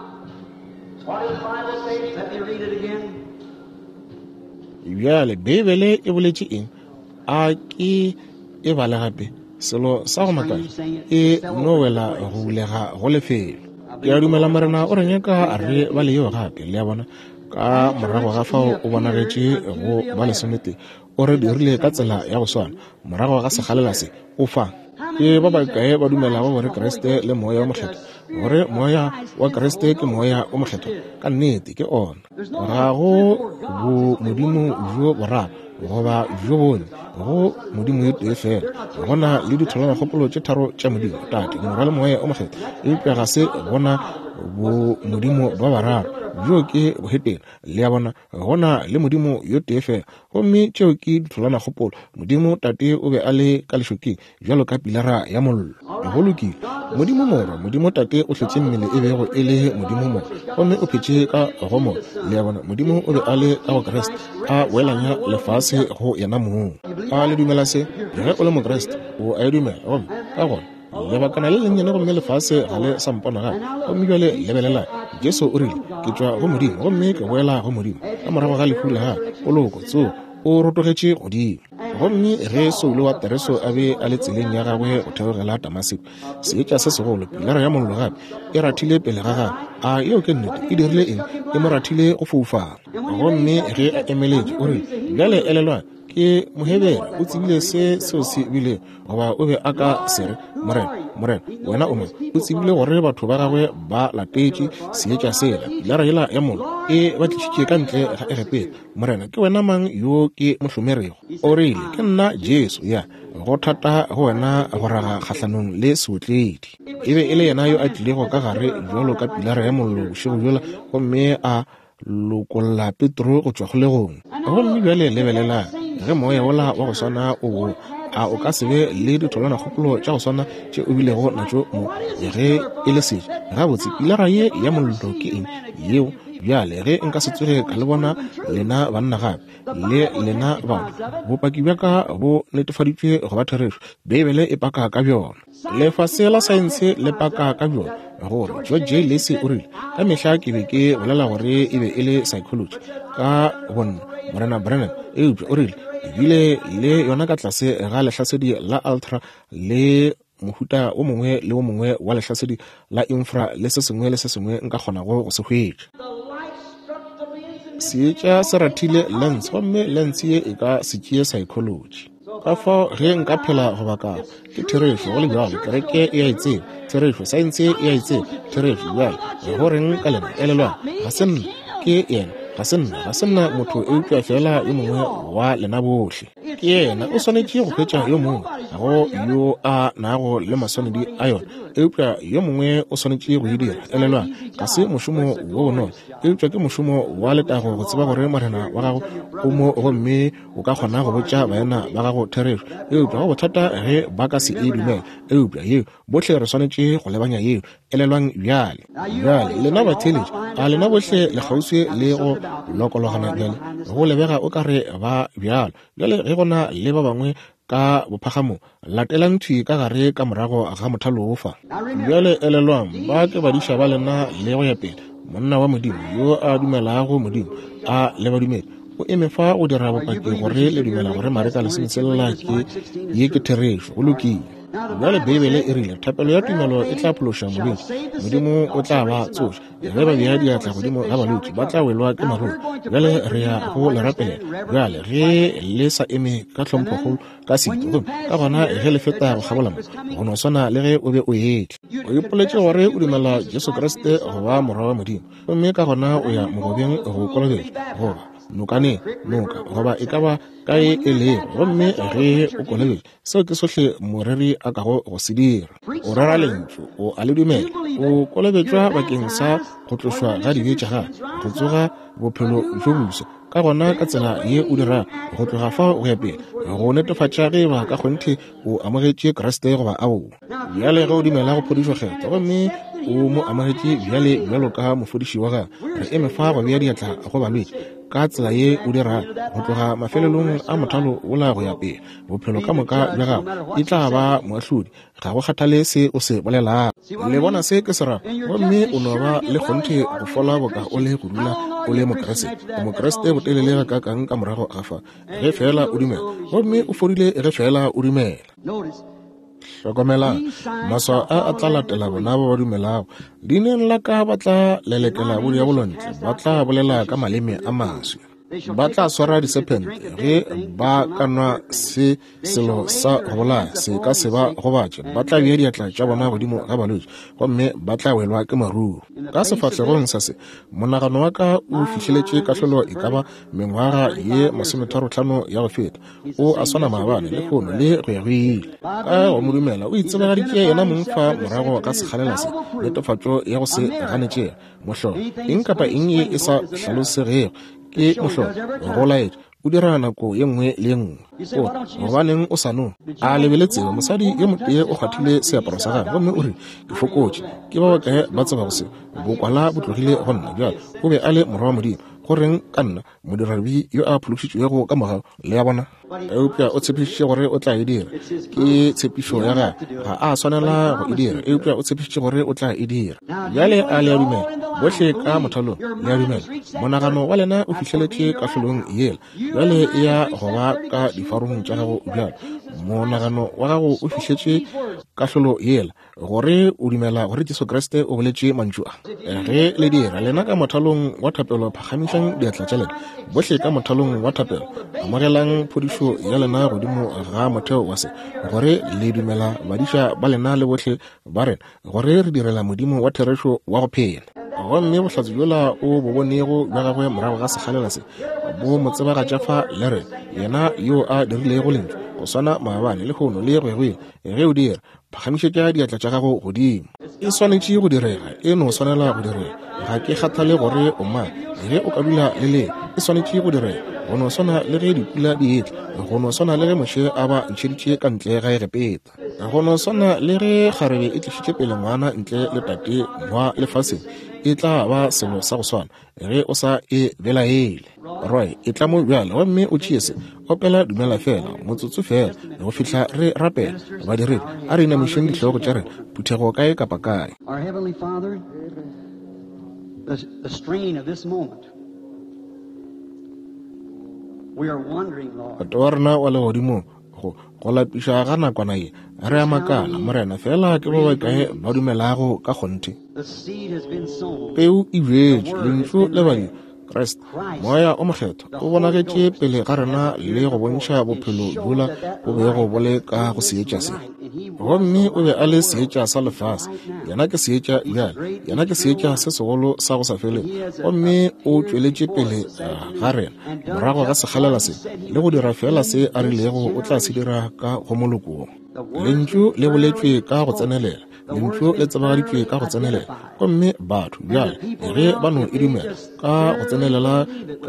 [SPEAKER 1] bjale Bibele e boletše eng a ke e bale gape selo sa go makala e no wela go bulega go lefelo ke a dumela Morena o re nyaka a re ba le yo gape le ya bona ka morago ga fao o bonagetše go ba lesomete o re dirile ka tsela ya go swana morago ga segalela se o fa ke ba ba kae ba dumelago gore Kriste le moya wa mokgetho gore moya wa Kriste ke moya o mokgetho ka nnete ke ona ga go bo modimo jo boraro goba jo bone go modimo yo tee fela gona le ditholwana kgopolo tše tharo tša modimo tate ngwa le moya o mokgetho e ga se bona bo modimo ba bararo jo ke boheteng le ya bona gona le modimo yo tee fela gomme tšeo ke ditholwana kgopolo modimo tate o be a le ka lešokeng bjalo ka pilara ya mollo go lokile modimo mora modimo tate o tletse mmele e bego e le modimo mora gomme o phetše ka gomo le ya bona modimo o be a le ka go Kriste a welanya lefase go yena moo a le dumela se ge o le mokreste o a e dumela gomme ka gona lebakana le lennyane gomme lefase ga le sampona gae gomme bjale lebelela Jesu o rile ke tšwa go modimo gomme ke boela go modimo ka morago ga lehu le gae o loko tseo o rotogetše godimo gomme ge Saulo wa Tareso a be a le tseleng ya gagwe go theogela Damaseko seetša se segolo pilara ya mollo gape e rathile pele ga gagwe a yeo ke nnete e dirile eng e mo rathile go foufala gomme ge a emeletše o rile bjale elelwana ke mohebela o tsebile se seo se bile goba o be a ka sere morena morena wena o mang o tsebile gore batho ba gagwe ba latetše seetša sela pilara yela ya mollo e ba tlišitše ka ntle ga egepela morena ke wena mang yo ke mohlomerego o rile ke nna Jesu ya go thata go wena go raga kgahlanong le seotledi e be e le yena yo a tlilego ka gare jalo ka pilara ya mollo bošego bjola gomme a lokolla Petro go tšwa kgolegong gomme bjale lebelela ge moya wola wa go swana o a o ka sebe le ditholwana kgopolo tša go swana tše o bilego natšo mo ge e le setše gabotse pilara ye ya mollo ke eng yeo bjale ge nka se tsoge ka le bona lena banna gape le lena bana bopaki bja ka bo netefaditšwe go ba therešo Bibele e paka ka bjona lefase la saense le paka ka bjona gore George J. Lacey o rile ka mehla ke be ke bolela gore e be e le psychology ka bonna Morena Brennan eupša o rile ebile le yona ka tlase ga lehlasedi la ultra le mohuta o mongwe le o mongwe wa lehlasedi la infra le se sengwe le se sengwe nka kgonago go se hwetša seetša se rathile lens gomme lens ye e ka se tšee psychology ka fao ge nka phela go baka ke therešo go le bjalo kereke e a itseba therešo saense e a itseba therešo bjalo go reng ka lena elelwana ga se nna ke yena ga se nna ga se nna motho eupša fela yo mongwe wa lena bohle ke yena o swanetše go hwetša yo mongwe go yo a nago le maswanedi a yona eupša yo mongwe o swanetše go e dira elelwa ga se mošomo wo bonolo eupša ke mošomo wa letago go tseba gore morena wa gago o mo gomme o ka kgona go botša baena ba gago therešo eupša go bothata ge ba ka se e dumela eupša yeo bohle re swanetše go lebanya yeo elelwang bjale bjale lena batheletše a lena bohle le kgauswi le go lokologana bjale go lebega o ka re ba bjalo bjale ge gona le ba bangwe ka bophagamo latela ntwi ka gare ka morago ga mothalo o fa bjale elelwang ba ke badiša ba lena le go ya pele monna wa modimo yo a dumelago modimo a le badumedi o eme fa o dira bopaki gore le dumela gore mareka le sentselela ke ye ke therešo go lokile bjale bebele e rile thapelo ya tumelo e tla phološa modimo modimo o tla ba tsoša ge ba bea diatla godimo ga balwetši ba tla welwa ke maruri bjale re ya go le rapelela bjale ge le sa eme ka tlhomphogolo ka sito ka gona ge le feta go gabolama go no swana le ge o be o etle o ipoletše gore o dumela jesu kriste go ba morwa wa modimo gomme ka gona o ya mogobeng go kolobetša goba nokane noka goba e ka ba kae e lego gomme ge o kolobetša seo ke sohle moreri a kago go se dira o rera lentšu o a le dumela o kolobetšwa bakeng sa go tlošwa ga dibetša ga go tsoga bophelo jo boso ka gona ka tsela ye o dira go tloga fa go ya pele go netefatša ge ba ka kgonthe o amogetše kriste goba ao bjale ge o dumela go phodišwa kgetho gomme o mo amogetše bjale bjalo ka mofodiši wa ga re eme fa go bea diatla go balwetši ka tsela ye o dira go tloga mafelelong a mothalo o la go ya pele bophelo ka moka bja gago e tla ba moahlodi ga go kgathale se o se bolelang le bona se ke sera gomme o no ba le kgonthe go fola boka o le go dula o le mokreste mokreste botelele ka kang ka morago a fa ge fela o dumela gomme o fodile ge fela o dumela hlokomela maswa a a tla latela bona ba ba dumelago dineng la ka ba tla lelekela bodi ya bolontle ba tla bolela ka maleme a maswi ba tla swara disepente ge ba ka nwa se selo sa go bolaya se ka se ba go batše ba tla bea diatla tša bona godimo ga balwetši gomme ba tla welwa ke maruru ka sefatlegong sa se monagano wa ka o fitlheletše kahlolo e ka ba mengwaga ye masometharo-hlano ya go feta o a swana maabane le kgono le go ya go ile ka go modumela o itsebagaditše yena mongfa morago ka sekgalela se netefatšo ya go se ganetšea mohlo eng kapa eng ye e sa hlalosegego ke mohlo go laetša o dira nako ye nngwe le nngwe o gobaneng o sa no a lebeletse mosadi ye motee o kgathile seaparo sa gagwe gomme o re ke fokotše ke ba bakae ba tseba go se bokwala bo tlogile go nna bjalo o be a le morwa wa modimo goreng ka nna modirabi yo a phološitšwego ka morago le ya bona eupša o tshepišitše gore o tla e dira ke tshepišo ya gage ga a swanela go e dira eupša o tshepišitše gore o tla e dira bjale a le a dumela bohle ka mothalong le a dumela monagano wa lena o fitlheletše kahlolong yela bjale e ya go ba ka difarong tša gago bjalo monagano wa gago o fitlhetše kahlolo yela gore o dumela gore jesu kriste o boletše mantšu a ge le dira lena ka mothalong wa thapelo phagamišang diatla tša lena bohle ka mothalong wa thapelo amogelang phodišo ya lena godimo ga motheo wa se gore le dumela badiša ba lena le bohle ba rena gore re direla modimo wa therešo wa go phela gomme bohlatse bjola o bo bonego bja gagwe morago ga sekgalela se bo motsebagatša fa le re yena yo a dirilego lentswe go swana maabane le kgono le gwegwele ge o dira phagamišetša diatla tša gago godimo e swanetše go direga e no swanela go direga ga ke kgathale gore o mang ge o ka dula le le e swanetše go direga go no swana le ge dipula di etla go no swana le ge moše a ba ntšheditše ka ntle ga e repeta go no swana le ge kgarebe e tlišitše pele ngwana ntle le tate mwa lefaseng e tla ba selo sa go swana ge o sa e belaele roy e tla mo bjala gomme o tšee se opela dumela fela motsotso fela le go fitlha re rapela badiredi a re inamišeng ditlhogo tša rena phuthego kae kapa kae
[SPEAKER 2] Our Heavenly Father, the, the strain of this moment, we are wondering, Lord.
[SPEAKER 1] batho wa rena wa le godimo go go lapiša ga nakwana ye re a makala morena fela ke ba bakae ba dumelago ka kgonthe
[SPEAKER 2] The seed has been sown.
[SPEAKER 1] peu e bjetše lentšu le badimo kriste moya o mokgetho o bonagetše pele ga rena le go bontšha bophelo bjola bo bego bo le ka go seetša se gomme o be a le seetša sa lefase, yena ke seetša bjale, yena ke seetša se segolo sa go sa feleng, gomme o tšweletše pele ga rena morago ga sekgalela se le go dira fela se a rilego o tla se dira ka go molokong. Lentšu le boletšwe ka go tsenelela, lentšu le tsebagaditšwe ka go tsenelela, gomme batho bjale ge ba no e dumela ka go tsenelela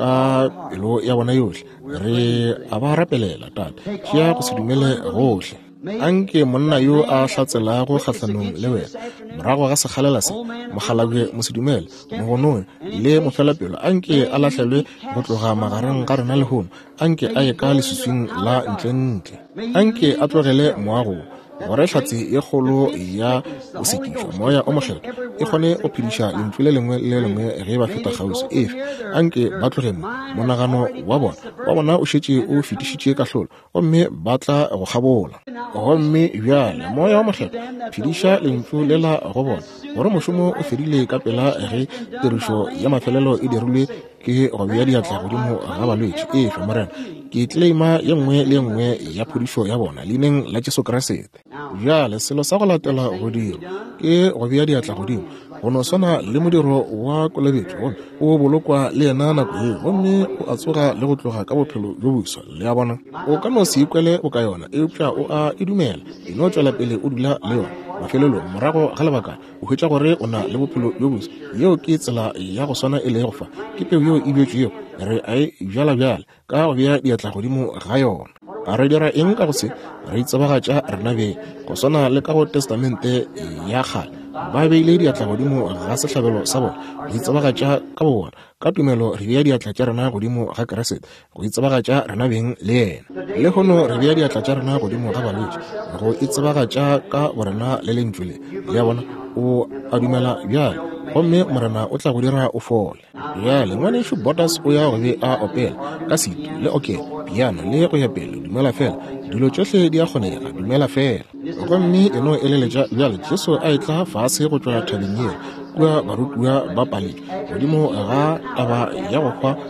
[SPEAKER 1] ka pelo ya bona yohle, re a ba rapelela tate tšea go se dumele gohle. Anke monna yo a hlatselago kgahlanong le wena morago ga sekgalela se mogalabje mosedumele mogonong le mofelapelo anke a lahlelwe go tloga magareng ga rena lehono, anke a ye ka lesuswing la ntlentle, anke a tlogele moago gore hlatse e kgolo ya go sekišwa moya o mohlelo e kgone go phediša lentšu le lengwe le lengwe ge ba feta kgausi efe, anke ba tlogemo monagano wa bona wa bona o šetše o fetišitše kahlolo, gomme ba tla go kgabola. Gomme bjale moya wa mohlelo phediša lentšu le la go bona gore mošomo o fedile ka pela ge tirišo ya mafelelo e dirilwe ke go bea diatla godimo ga balwetši efe morena ke tleima ye nngwe le nngwe ya phodišo ya bona leineng la Jesu Kriste. Bjale selo sa go latela godimo ke go bea diatla godimo go no swana le modiro wa kolobetšo o bolokwa le yena nako eo, gomme o a tsoga le go tloga ka bophelo jo boswa le ya bona o ka no se ikwele o ka yona eupša o a e dumela e no tšwela pele o dula le yona mafelelong morago ga lebaka o hwetša gore o na le bophelo jo boswa. Yeo ke tsela ya go swana e le go fa ke peo yeo e bjetšwego re a e bjala bjale ka go bea diatla godimo ga yona. A re dira eng ka go se re itsebagatša rena be go swana le ka go testamente ya kgale ba beile diatla godimo ga sehlabelo sa bona go itsebagatša ka bona ka tumelo re bea diatla tša rena godimo ga Kriste go itsebagatša rena beng le yena, le gono re bea diatla tša rena godimo ga balwetši go itsebagatša ka borena le lentšu le le ya bona o a dumela bjale, gomme morena o tla go dira o fole. Bjale ngwanešo Botas o ya go be a opela ka setu le okela piano le go ya pele dumela fela dilo tšohle di a kgonega dumela fela, gomme eno e leletša bjale Jesu a e tla fase go tšwa thabeng yeo kua barutiwa ba paletšwe godimo ga taba ya go hwa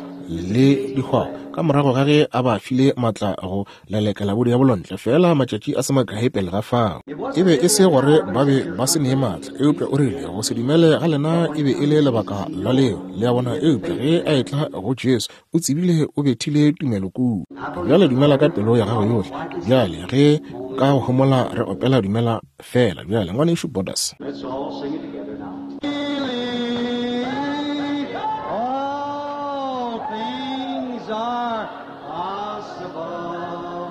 [SPEAKER 1] le dihwao ka morago ga ge a ba file maatla go lelekela bodi ya bolontle fela matšatši a se makae pele ga fao e be e se gore ba be ba se nee maatla eupša o rile go se dumele ga lena e be e le lebaka la leo le ya bona eupša ge a etla go Jesu o tsebile o bethile tumelo kuu. Bjale dumela ka pelo ya gago yohle bjale ge ka go homola re opela dumela fela bjale ngwanešo Botas.
[SPEAKER 2] Let's all sing it together now. Are possible,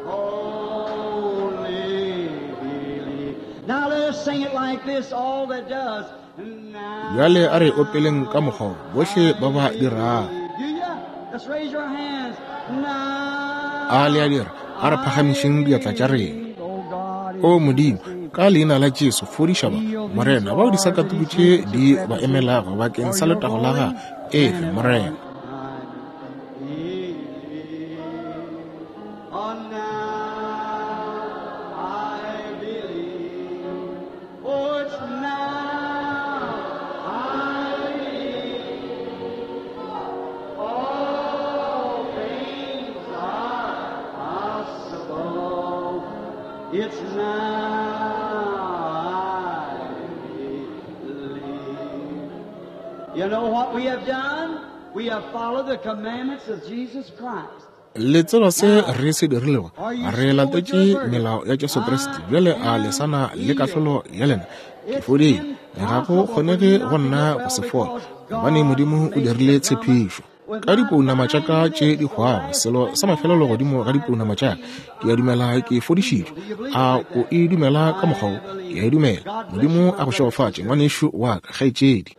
[SPEAKER 2] only believe. Now let's sing it like this, all that does.
[SPEAKER 1] Bjale a re opeleng ka mokgwa bohle ba ba dirang.
[SPEAKER 2] Let's raise your hands. Now.
[SPEAKER 1] A le a dira a re phagamišeng diatla tša rena. O modimo ka leina la Jesu fodiša ba morena bao di sa katolotše di ba emelago bakeng sa letago la ga efe morena.
[SPEAKER 2] It's now I believe. You know what we have done? We have followed the commandments of Jesus Christ.
[SPEAKER 1] Letselo se re se dirilego re latetše melao ya Jesu Kriste bjale a lesana le kahlolo ya lena ke fodile ga go kgonege go nna go se fola gobane modimo o dirile tshepišo ka dipounama tšaka tše di hwago selo sa mafelelo godimo ga dipounama tšaka ke a dumela ke fodišitšwe a o e dumela ka mokgwao ke a e dumela modimo a go šegofatše ngwanešo wa ka kgaetšedi.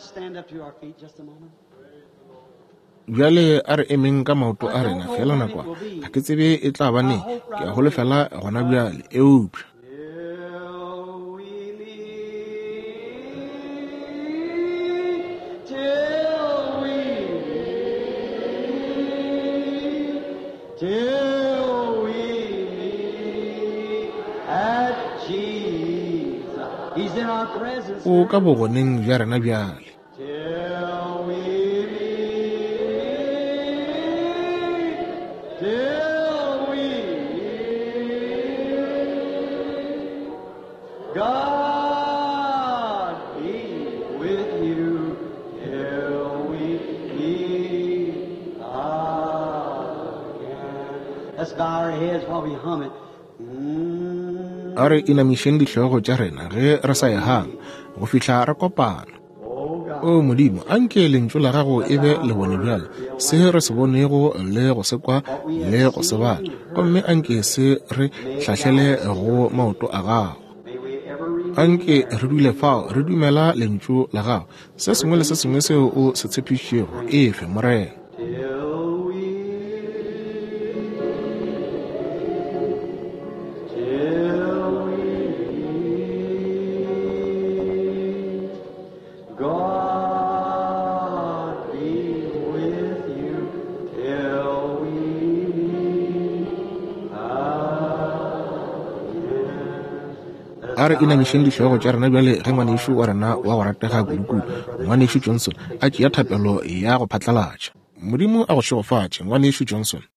[SPEAKER 1] Bjale a re emeng ka maoto a rena fela nakwa ga ke tsebe e tla bane ke a holofela gona bjale eupša.
[SPEAKER 2] Till we meet at Jesus. He's in our presence.
[SPEAKER 1] O ka bogoneng bja rena bjale.
[SPEAKER 2] Till we meet. Till we meet. God be with you till we meet again. Let's bow our heads while we hum it. Mm.
[SPEAKER 1] Are inamišeng ditlhogo tša rena ge re sa ehang go fihla re kopana. O Modimo, anke lentšu la gago e be le bone bjale se re se bonego le go se kwa le go se bala, gomme anke se re hlahlele go maoto a gago. Anke re dule fao re dumela lentšu la gago se sengwe le se sengwe seo o se tshepišego efe morena. Are inamišeng ditlhogo tša rena bjale ge ngwanešo wa rena wa go ratega kudukudu ngwanešo Johnson a tšea thapelo ya go phatlalatša. Modimo a go šegofatše ngwanešo Johnson.